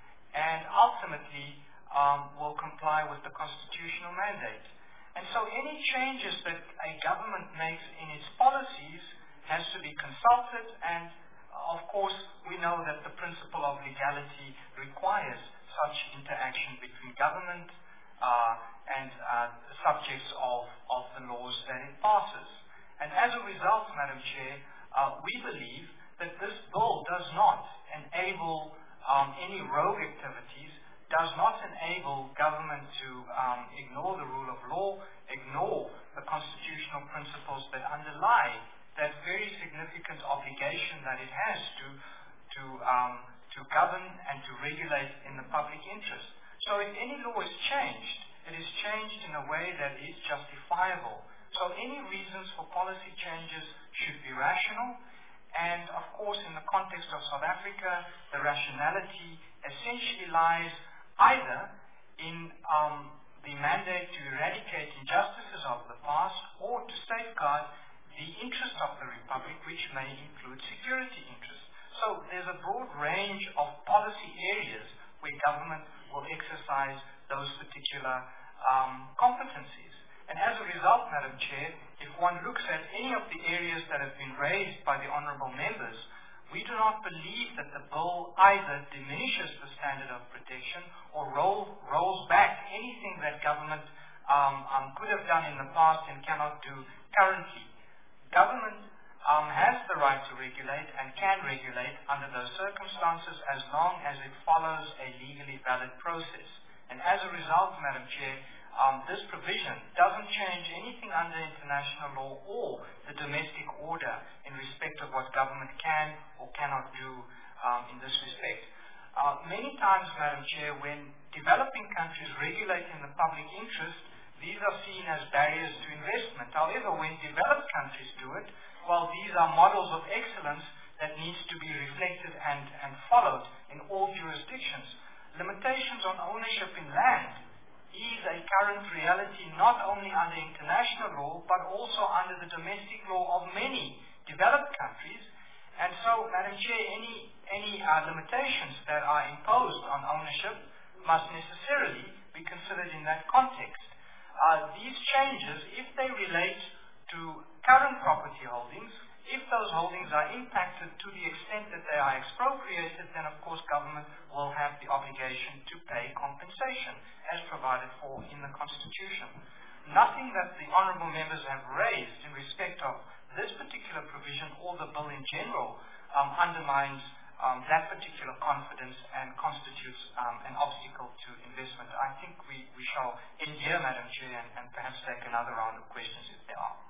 and ultimately um, will comply with the constitutional mandate. And so any changes that a government makes in its policies has to be consulted, and of course we know that the principle of legality requires such interaction between government uh, and uh, subjects of, of the laws that it passes. And as a result, Madam Chair, uh, we believe that this bill does not enable um, any rogue activities, does not enable government to um, ignore the rule of law, ignore the constitutional principles that underlie that very significant obligation that it has to to um, to govern and to regulate in the public interest. So if any law is changed, it is changed in a way that is justifiable. So any reasons for policy changes should be rational, and of course in the context of South Africa, the rationality essentially lies either in um, the mandate to eradicate injustices of the past or to safeguard the interest of the Republic, which may include security interests. So there's a broad range of policy areas where government will exercise those particular um, competencies. And as a result, Madam Chair, if one looks at any of the areas that have been raised by the honourable members, we do not believe that the bill either diminishes the standard of protection or roll, rolls back anything that government um, um, could have done in the past and cannot do currently. Government um, has the right to regulate and can regulate under those circumstances as long as it follows a legally valid process. And as a result, Madam Chair, um, this provision doesn't change anything under international law or the domestic order in respect of what government can or cannot do um, in this respect. Uh, many times, Madam Chair, when developing countries regulate in the public interest, these are seen as barriers to investment. However, when developed countries do it, well, these are models of excellence that needs to be reflected and, and followed in all jurisdictions. Limitations on ownership in land is a current reality not only under international law, but also under the domestic law of many developed countries. And so, Madam Chair, any, any uh, limitations that are imposed on ownership must necessarily be considered in that context. Uh, these changes, if they relate to current property holdings, if those holdings are impacted to the extent that they are expropriated, then of course government will have the obligation to pay compensation as provided for in the Constitution. Nothing that the honourable members have raised in respect of this particular provision or the bill in general um, undermines Um, that particular confidence and constitutes um, an obstacle to investment. I think we, we shall end here, Madam Chair, and, and perhaps take another round of questions if there are.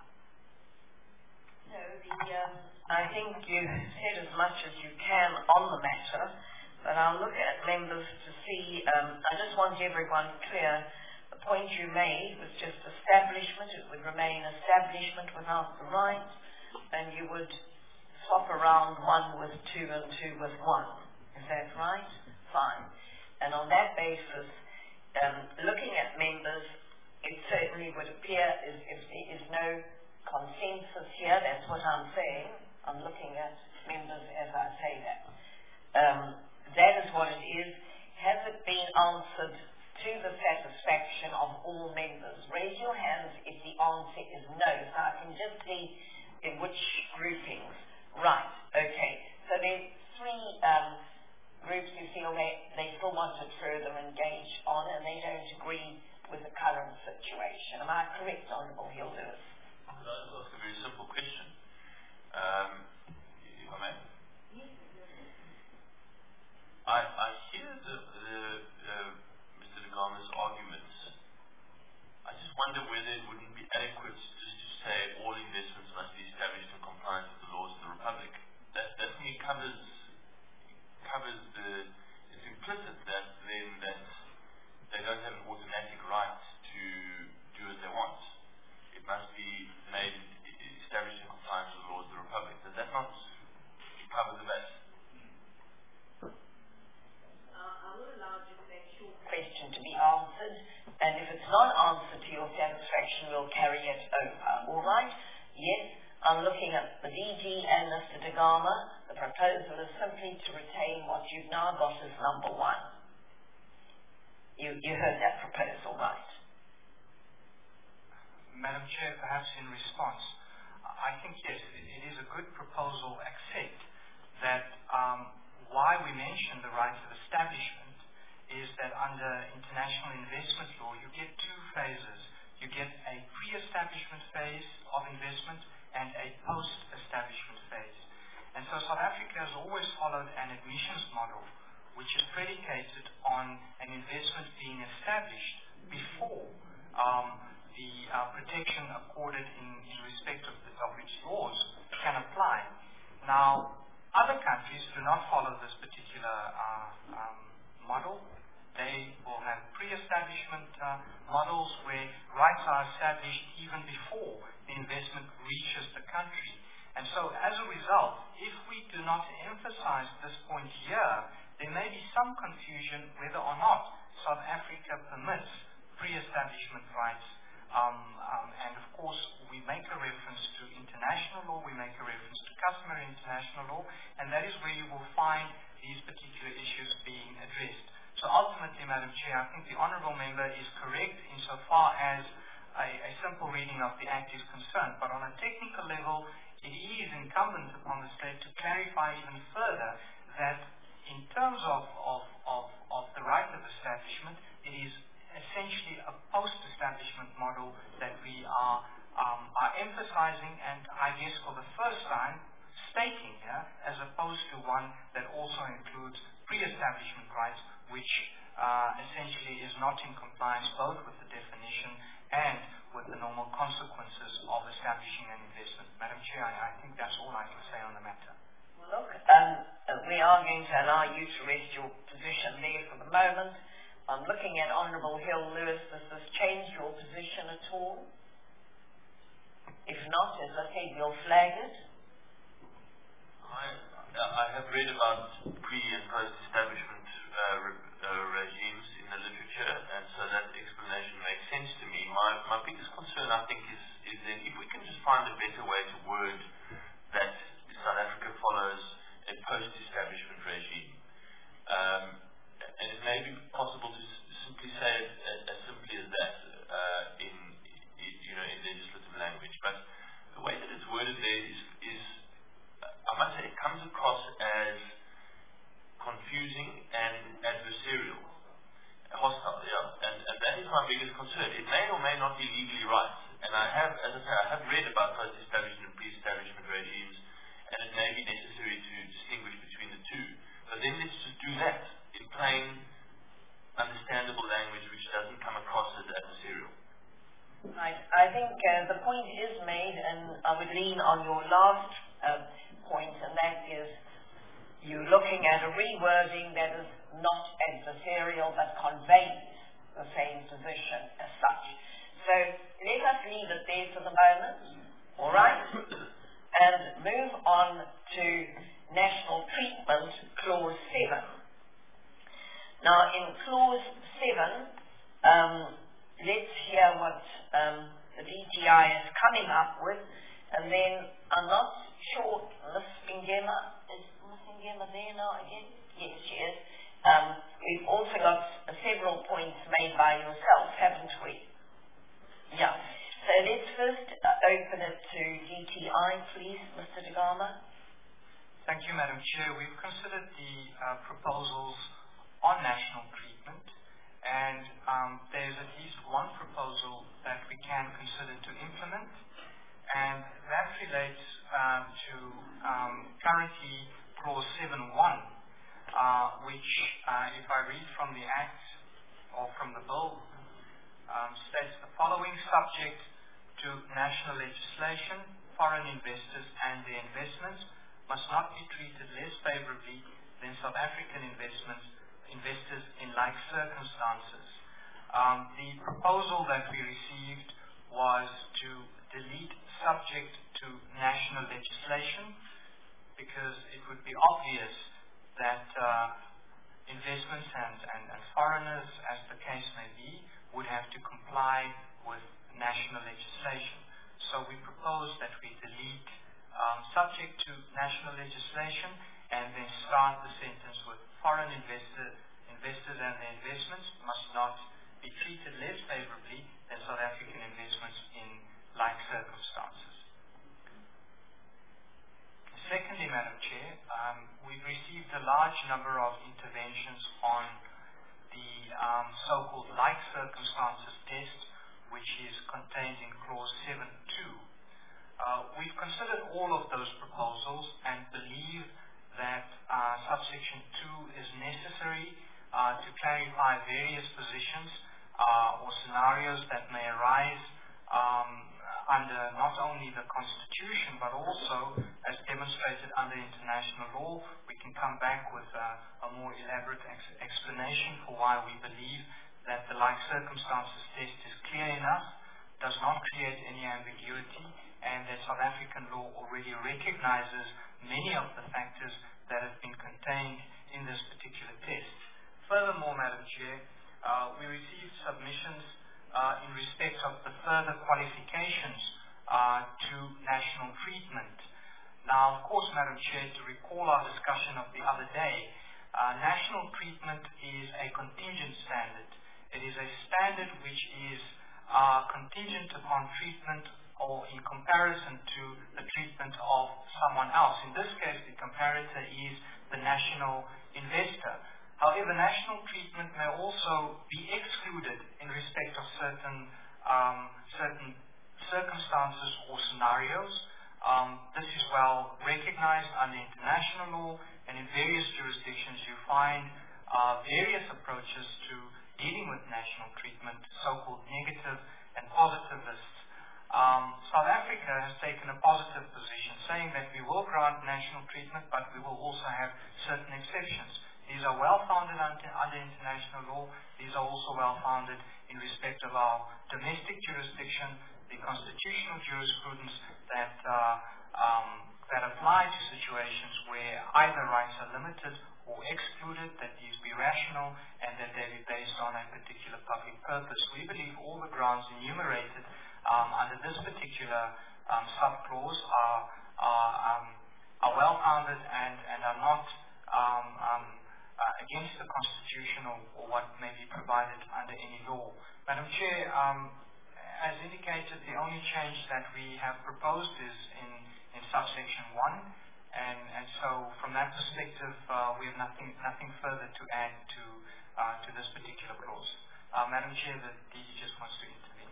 No, the, um, I think you said as much as you can on the matter, but I'll look at members to see. Um, I just want everyone clear. The point you made was just establishment. It would remain establishment without the right, and you would swap around one with two and two with one. Is that right? Fine. And on that basis, um, looking at members, it certainly would appear as if there is no consensus here. That's what I'm saying. I'm looking at members as I say that. Um, that is what it is. Has it been answered to the satisfaction of all members? Raise your hands if the answer is no, so I can just see in which groupings. Right, okay. So there's three um, groups who feel they, they still want to further engage on and they don't agree with the current situation. Am I correct, Honourable Hill-Lewis? That's a very simple question. Um, if I may. I, I hear the, the uh, Mister De Gama's arguments. I just wonder whether it wouldn't be adequate just to say all investments must be established in compliance with the laws of the Republic. That definitely covers covers the. It's implicit that then that they don't have an automatic right to do as they want. It must be made established in compliance with the laws of the Republic. Does that not cover the base? Question to be answered, and if it's not answered to your satisfaction, we'll carry it over. All right? Yes, I'm looking at the D G and Mister De Gama. The proposal is simply to retain what you've now got as number one. You, you heard that proposal, right? Madam Chair, perhaps in response, I think yes, it, it is a good proposal, except that um, why we mention the right of establishment is that under international investment law, you get two phases. You get a pre-establishment phase of investment and a post-establishment phase. And so South Africa has always followed an admissions model which is predicated on an investment being established before um, the uh, protection accorded in, in respect of, the, of its laws can apply. Now, other countries do not follow this particular uh, um, model. They will have pre-establishment uh, models where rights are established even before the investment reaches the country. And so as a result, if we do not emphasize this point here, there may be some confusion whether or not South Africa permits pre-establishment rights. Um, um, and of course, we make a reference to international law, we make a reference to customary international law, and that is where you will find these particular issues being addressed. So ultimately, Madam Chair, I think the Honourable Member is correct insofar as a, a simple reading of the Act is concerned. But on a technical level, it is incumbent upon the State to clarify even further that in terms of, of, of, of the right of establishment, it is essentially a post-establishment model that we are, um, are emphasizing and, I guess, for the first time, stating here, as opposed to one that also includes pre-establishment rights, which uh, essentially is not in compliance both with the definition and with the normal consequences of establishing an investment. Madam Chair, I, I think that's all I can say on the matter. Well, look, um, we are going to allow you to rest your position there for the moment. I'm looking at Honourable Hill-Lewis. Does this change your position at all? If not, as I said, we'll flag it. I, I have read about pre- and post-establishment uh, re, uh, regimes in the literature, and so that explanation makes sense to me. My, my biggest concern, I think, is, is that if we can just find a better way to word that South Africa follows a post-establishment regime. Um, and it may be possible to s- simply say it as, as simply as that uh, in, in, you know, in legislative language. But the way that it's worded there is, is I must say, it comes across as confusing and adversarial, hostile, yeah, and, and that is my biggest concern. It may or may not be legally right, and I have, as I say, I have read about post-establishment and pre-establishment regimes, and it may be necessary to distinguish between the two. But then let's just do that in plain, understandable language which doesn't come across as adversarial. Right. I think uh, the point is made, and I would lean on your last uh, point, and that is you're looking at a rewording that is not adversarial but conveys the same position as such. So let us leave it there for the moment, all right, and move on to national treatment, clause seven. Now in clause seven, um, let's hear what um, the D T I is coming up with, and then I'm not sure, Miss Ngema, is Miss Ngema there now again? Yes, she is. Um, we've also got several points made by yourself, haven't we? Yeah. So let's first open it to D T I, please, Mister De Gama. Thank you, Madam Chair. We've considered the uh, proposals on national treatment, and um, there's at least one proposal that we can consider to implement, and that relates uh, to um, currently clause seven point one, uh, which, uh, if I read from the Act or from the bill, um, states the following: subject to national legislation, foreign investors and their investments must not be treated less favorably than South African investments, investors in like circumstances. Um, the proposal that we received was to delete subject to national legislation, because it would be obvious that uh, investments and, and, and foreigners, as the case may be, would have to comply with national legislation. So we propose that we delete um, subject to national legislation and then start the sentence with foreign investor, investors and their investments must not be treated less favorably than South African investments in like circumstances. Secondly, Madam Chair, um, we've received a large number of interventions on the um, so-called like circumstances test, which is contained in clause seven point two. Uh, we've considered all of those proposals and believe that uh, subsection two is necessary uh, to clarify various positions uh, or scenarios that may arise um, under not only the Constitution but also, as demonstrated under international law. We can come back with uh, a more elaborate ex- explanation for why we believe that the like circumstances test is clear enough, does not create any ambiguity, and that South African law already recognizes many of the factors that have been contained in this particular test. Furthermore, Madam Chair, uh, we received submissions uh, in respect of the further qualifications uh, to national treatment. Now, of course, Madam Chair, to recall our discussion of the other day, uh, national treatment is a contingent standard. It is a standard which is uh, contingent upon treatment or in comparison to the treatment of someone else. In this case, the comparator is the national investor. However, national treatment may also be excluded in respect of certain um, certain circumstances or scenarios. Um, this is well recognized under international law, and in various jurisdictions you find uh, various approaches to dealing with national treatment, so-called negative and positive lists. Um, South Africa has taken a positive position, saying that we will grant national treatment, but we will also have certain exceptions. These are well-founded under, under international law. These are also well-founded in respect of our domestic jurisdiction, the constitutional jurisprudence that uh, um, that apply to situations where either rights are limited or excluded, that these be rational, and that they be based on a particular public purpose. We believe all the grounds enumerated um, under this particular um, sub-clause are, are, um, are well-founded and, and are not um, um, uh, against the Constitution or, or what may be provided under any law. Madam Chair, um, as indicated, the only change that we have proposed is in, in subsection one. And, and so, from that perspective, uh, we have nothing nothing further to add to uh, to this particular clause. Uh, Madam Chair, the D G just wants to intervene.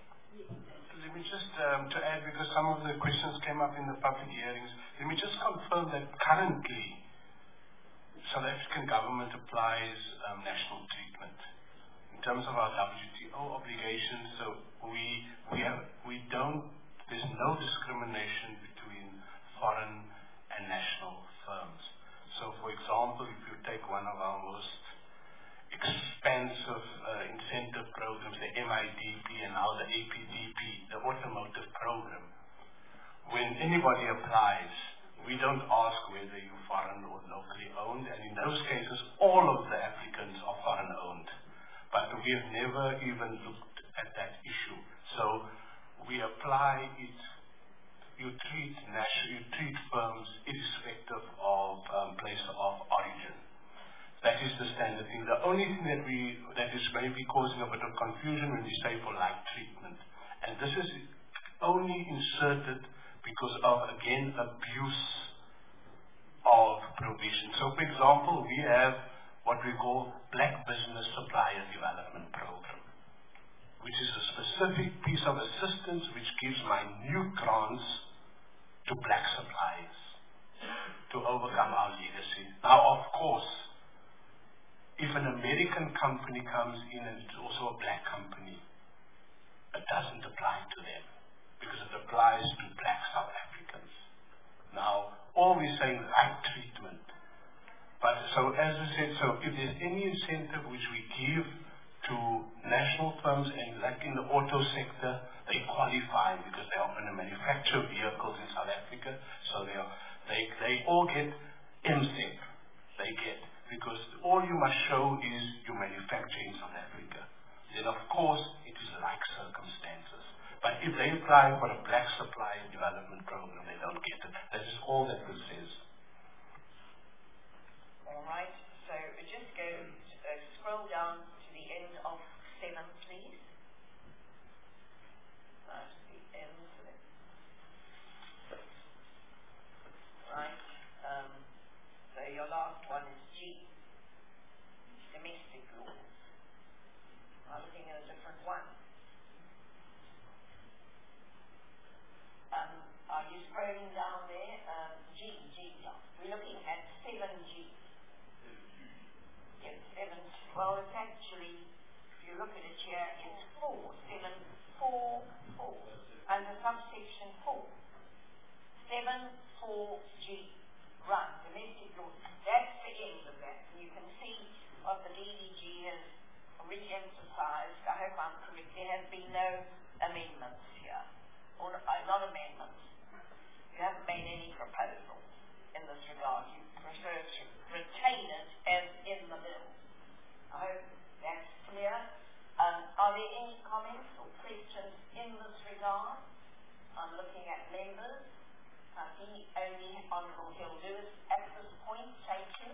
Let me just um, to add, because some of the questions came up in the public hearings. Let me just confirm that currently, South African government applies um, national treatment in terms of our W T O obligations. So we we have we don't. There's no discrimination between foreign and national firms. So, for example, if you take one of our most expensive uh, incentive programs, the M I D P and now the A P D P, the automotive program, when anybody applies, we don't ask whether you're foreign or locally owned, and in those cases, all of the applicants are foreign owned. But we have never even looked at that issue. So, we apply it. You treat national, you treat firms irrespective of um, place of origin. That is the standard thing. The only thing that we that is maybe causing a bit of confusion when we say for like treatment, and this is only inserted because of, again, abuse of provision. So, for example, we have what we call Black Business Supplier Development Program, which is a specific piece of assistance which gives minute grants to black suppliers to overcome our legacy. Now, of course, if an American company comes in and it's also a black company, it doesn't apply to them because it applies to black South Africans. Now, all we're saying is right treatment. But so, as I said, so if there's any incentive which we give to national firms, and like in the auto sector, they qualify because they are going to manufacture vehicles in South Africa, so they are, they they all get M S E P. They get, because all you must show is you manufacture in South Africa. Then of course it is like circumstances. But if they apply for a black supply development program, they don't get it. That is all that this says. All right. So just go uh, scroll down to the end of seven, please. Uh, to the end. Right. Um, so your last one is G. Domestic laws. I'm looking at a different one. Um, are you scrolling down there? Um, G, G, yeah. We're looking at seven G. Yes, seven. Well, it's actually, if you look at it here, it's four, seven, four, four, under subsection four. Seven, four G. Right, domestic law. That's the end of that. And you can see what the D D G has re-emphasized. I hope I'm correct. There have been no amendments here. Or uh, not amendments. You haven't made any proposals in this regard. You prefer to retain it as in the bill. I hope that's clear. Um, are there any comments or questions in this regard? I'm looking at members. I see only Honourable Hill Lewis at this point. Thank you.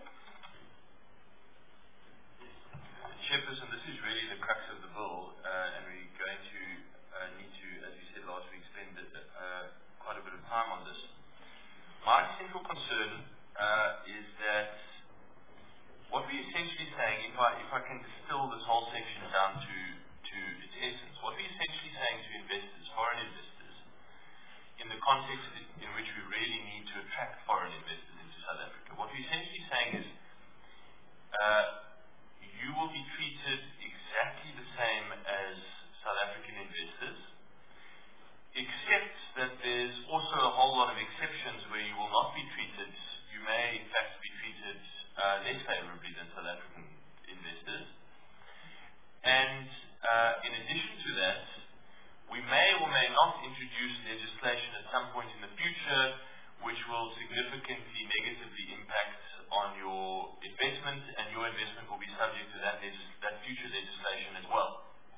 Chairperson, this is really the crux of the bill, uh, and we're going to uh, need to, as you said last week, spend uh, quite a bit of time on this. My central concern uh, is that what we're essentially saying, if I, if I can distill this whole section down to, to its essence, what we're essentially saying to investors, foreign investors, in the context in which we really need to attract foreign investors into South Africa, what we're essentially saying is uh, you will be treated exactly the same as South African investors, except that there's also a whole lot of exceptions where you will not be treated, you may in fact be treated uh, less favorably than South African investors. And uh, in addition to that, we may or may not introduce legislation at some point in the future which will significantly negatively impact on your investment, and your investment will be subject to that, legis- that future legislation as well.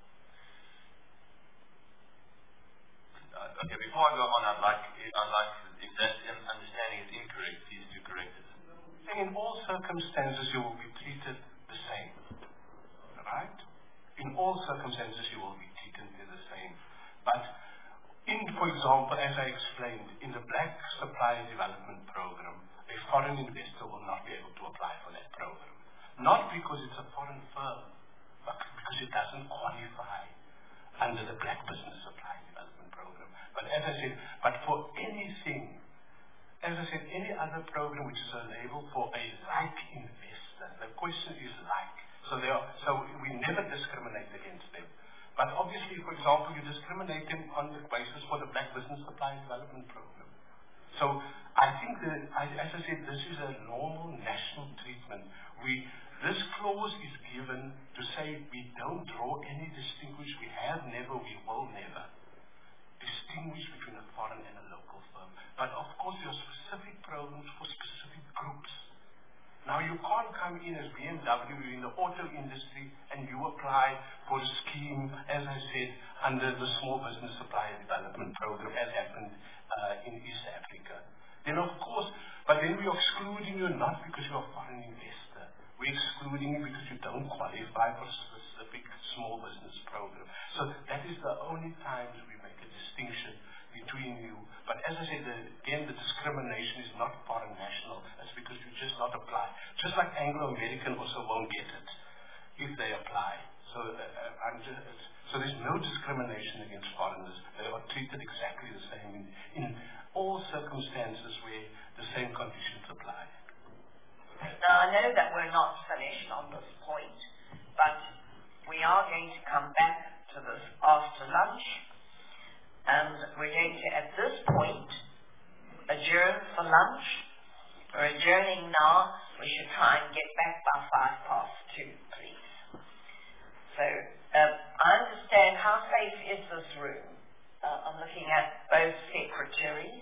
Uh, okay, before I go on, I'd like, I'd like, if that understanding is incorrect, please do correct it. In all circumstances, you will be treated the same. Right? In all circumstances, you will be treated the same. But, in, for example, as I explained, in the Black Supply Development Program, a foreign investor will not be able to apply for that program. Not because it's a foreign firm, but because it doesn't qualify under the Black Business Supply Development Program. But as I said, but for anything, as I said, any other program which is a label for a like investor, the question is like. So they are, so we never discriminate against them. But obviously, for example, you discriminate them on the basis for the Black Business Supply Development Program. So I think that, as I said, this is a normal national treatment. We, this clause is given to say we don't draw any distinguish. We have never, we will never distinguish between a foreign and a local firm. But of course, there are specific programs for specific groups. Now, you can't come in as B M W in the auto industry and you apply for a scheme, as I said, under the Small Business Supply Development Program, as happened uh, in East Africa. Then, of course, but then we are excluding you not because you're a foreign investor. We we're excluding you because you don't qualify for a specific small business program. So that is the only times we make a distinction between you. But as I said, the, again, the discrimination is not foreign national. That's because you just not apply. Just like Anglo-American also won't get it if they apply. So uh, I'm just, so there's no discrimination against foreigners. They are treated exactly the same in, in all circumstances where the same conditions apply. Now, I know that we're not finished on this point, but we are going to come back to this after lunch, and we're going to, at this point, adjourn for lunch. We're adjourning now. We should try and get back by five past two, please. So, uh, I understand, how safe is this room? Uh, I'm looking at both secretaries.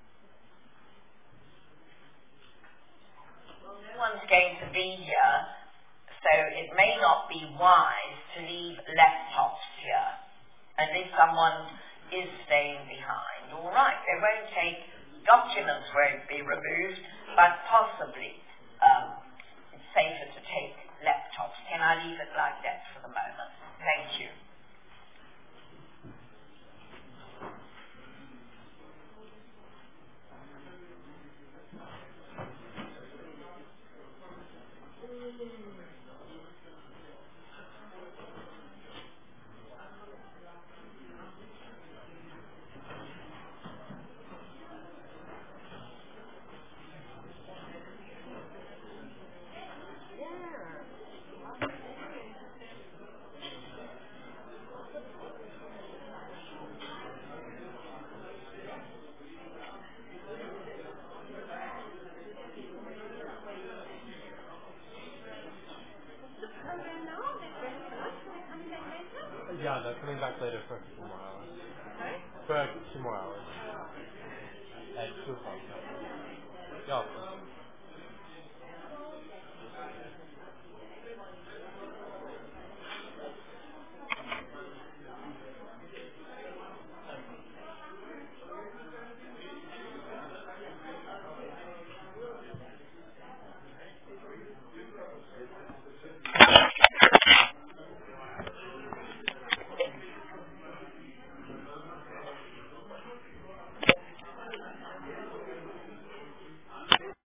One's going to be here, so it may not be wise to leave laptops here unless someone is staying behind. All right, they won't take, documents won't be removed, but possibly um, it's safer to take laptops. Can I leave it like that for the moment? Thank you. Yeah, they're coming back later for a few more hours. Sorry? For a few more hours. At two o'clock. Yeah.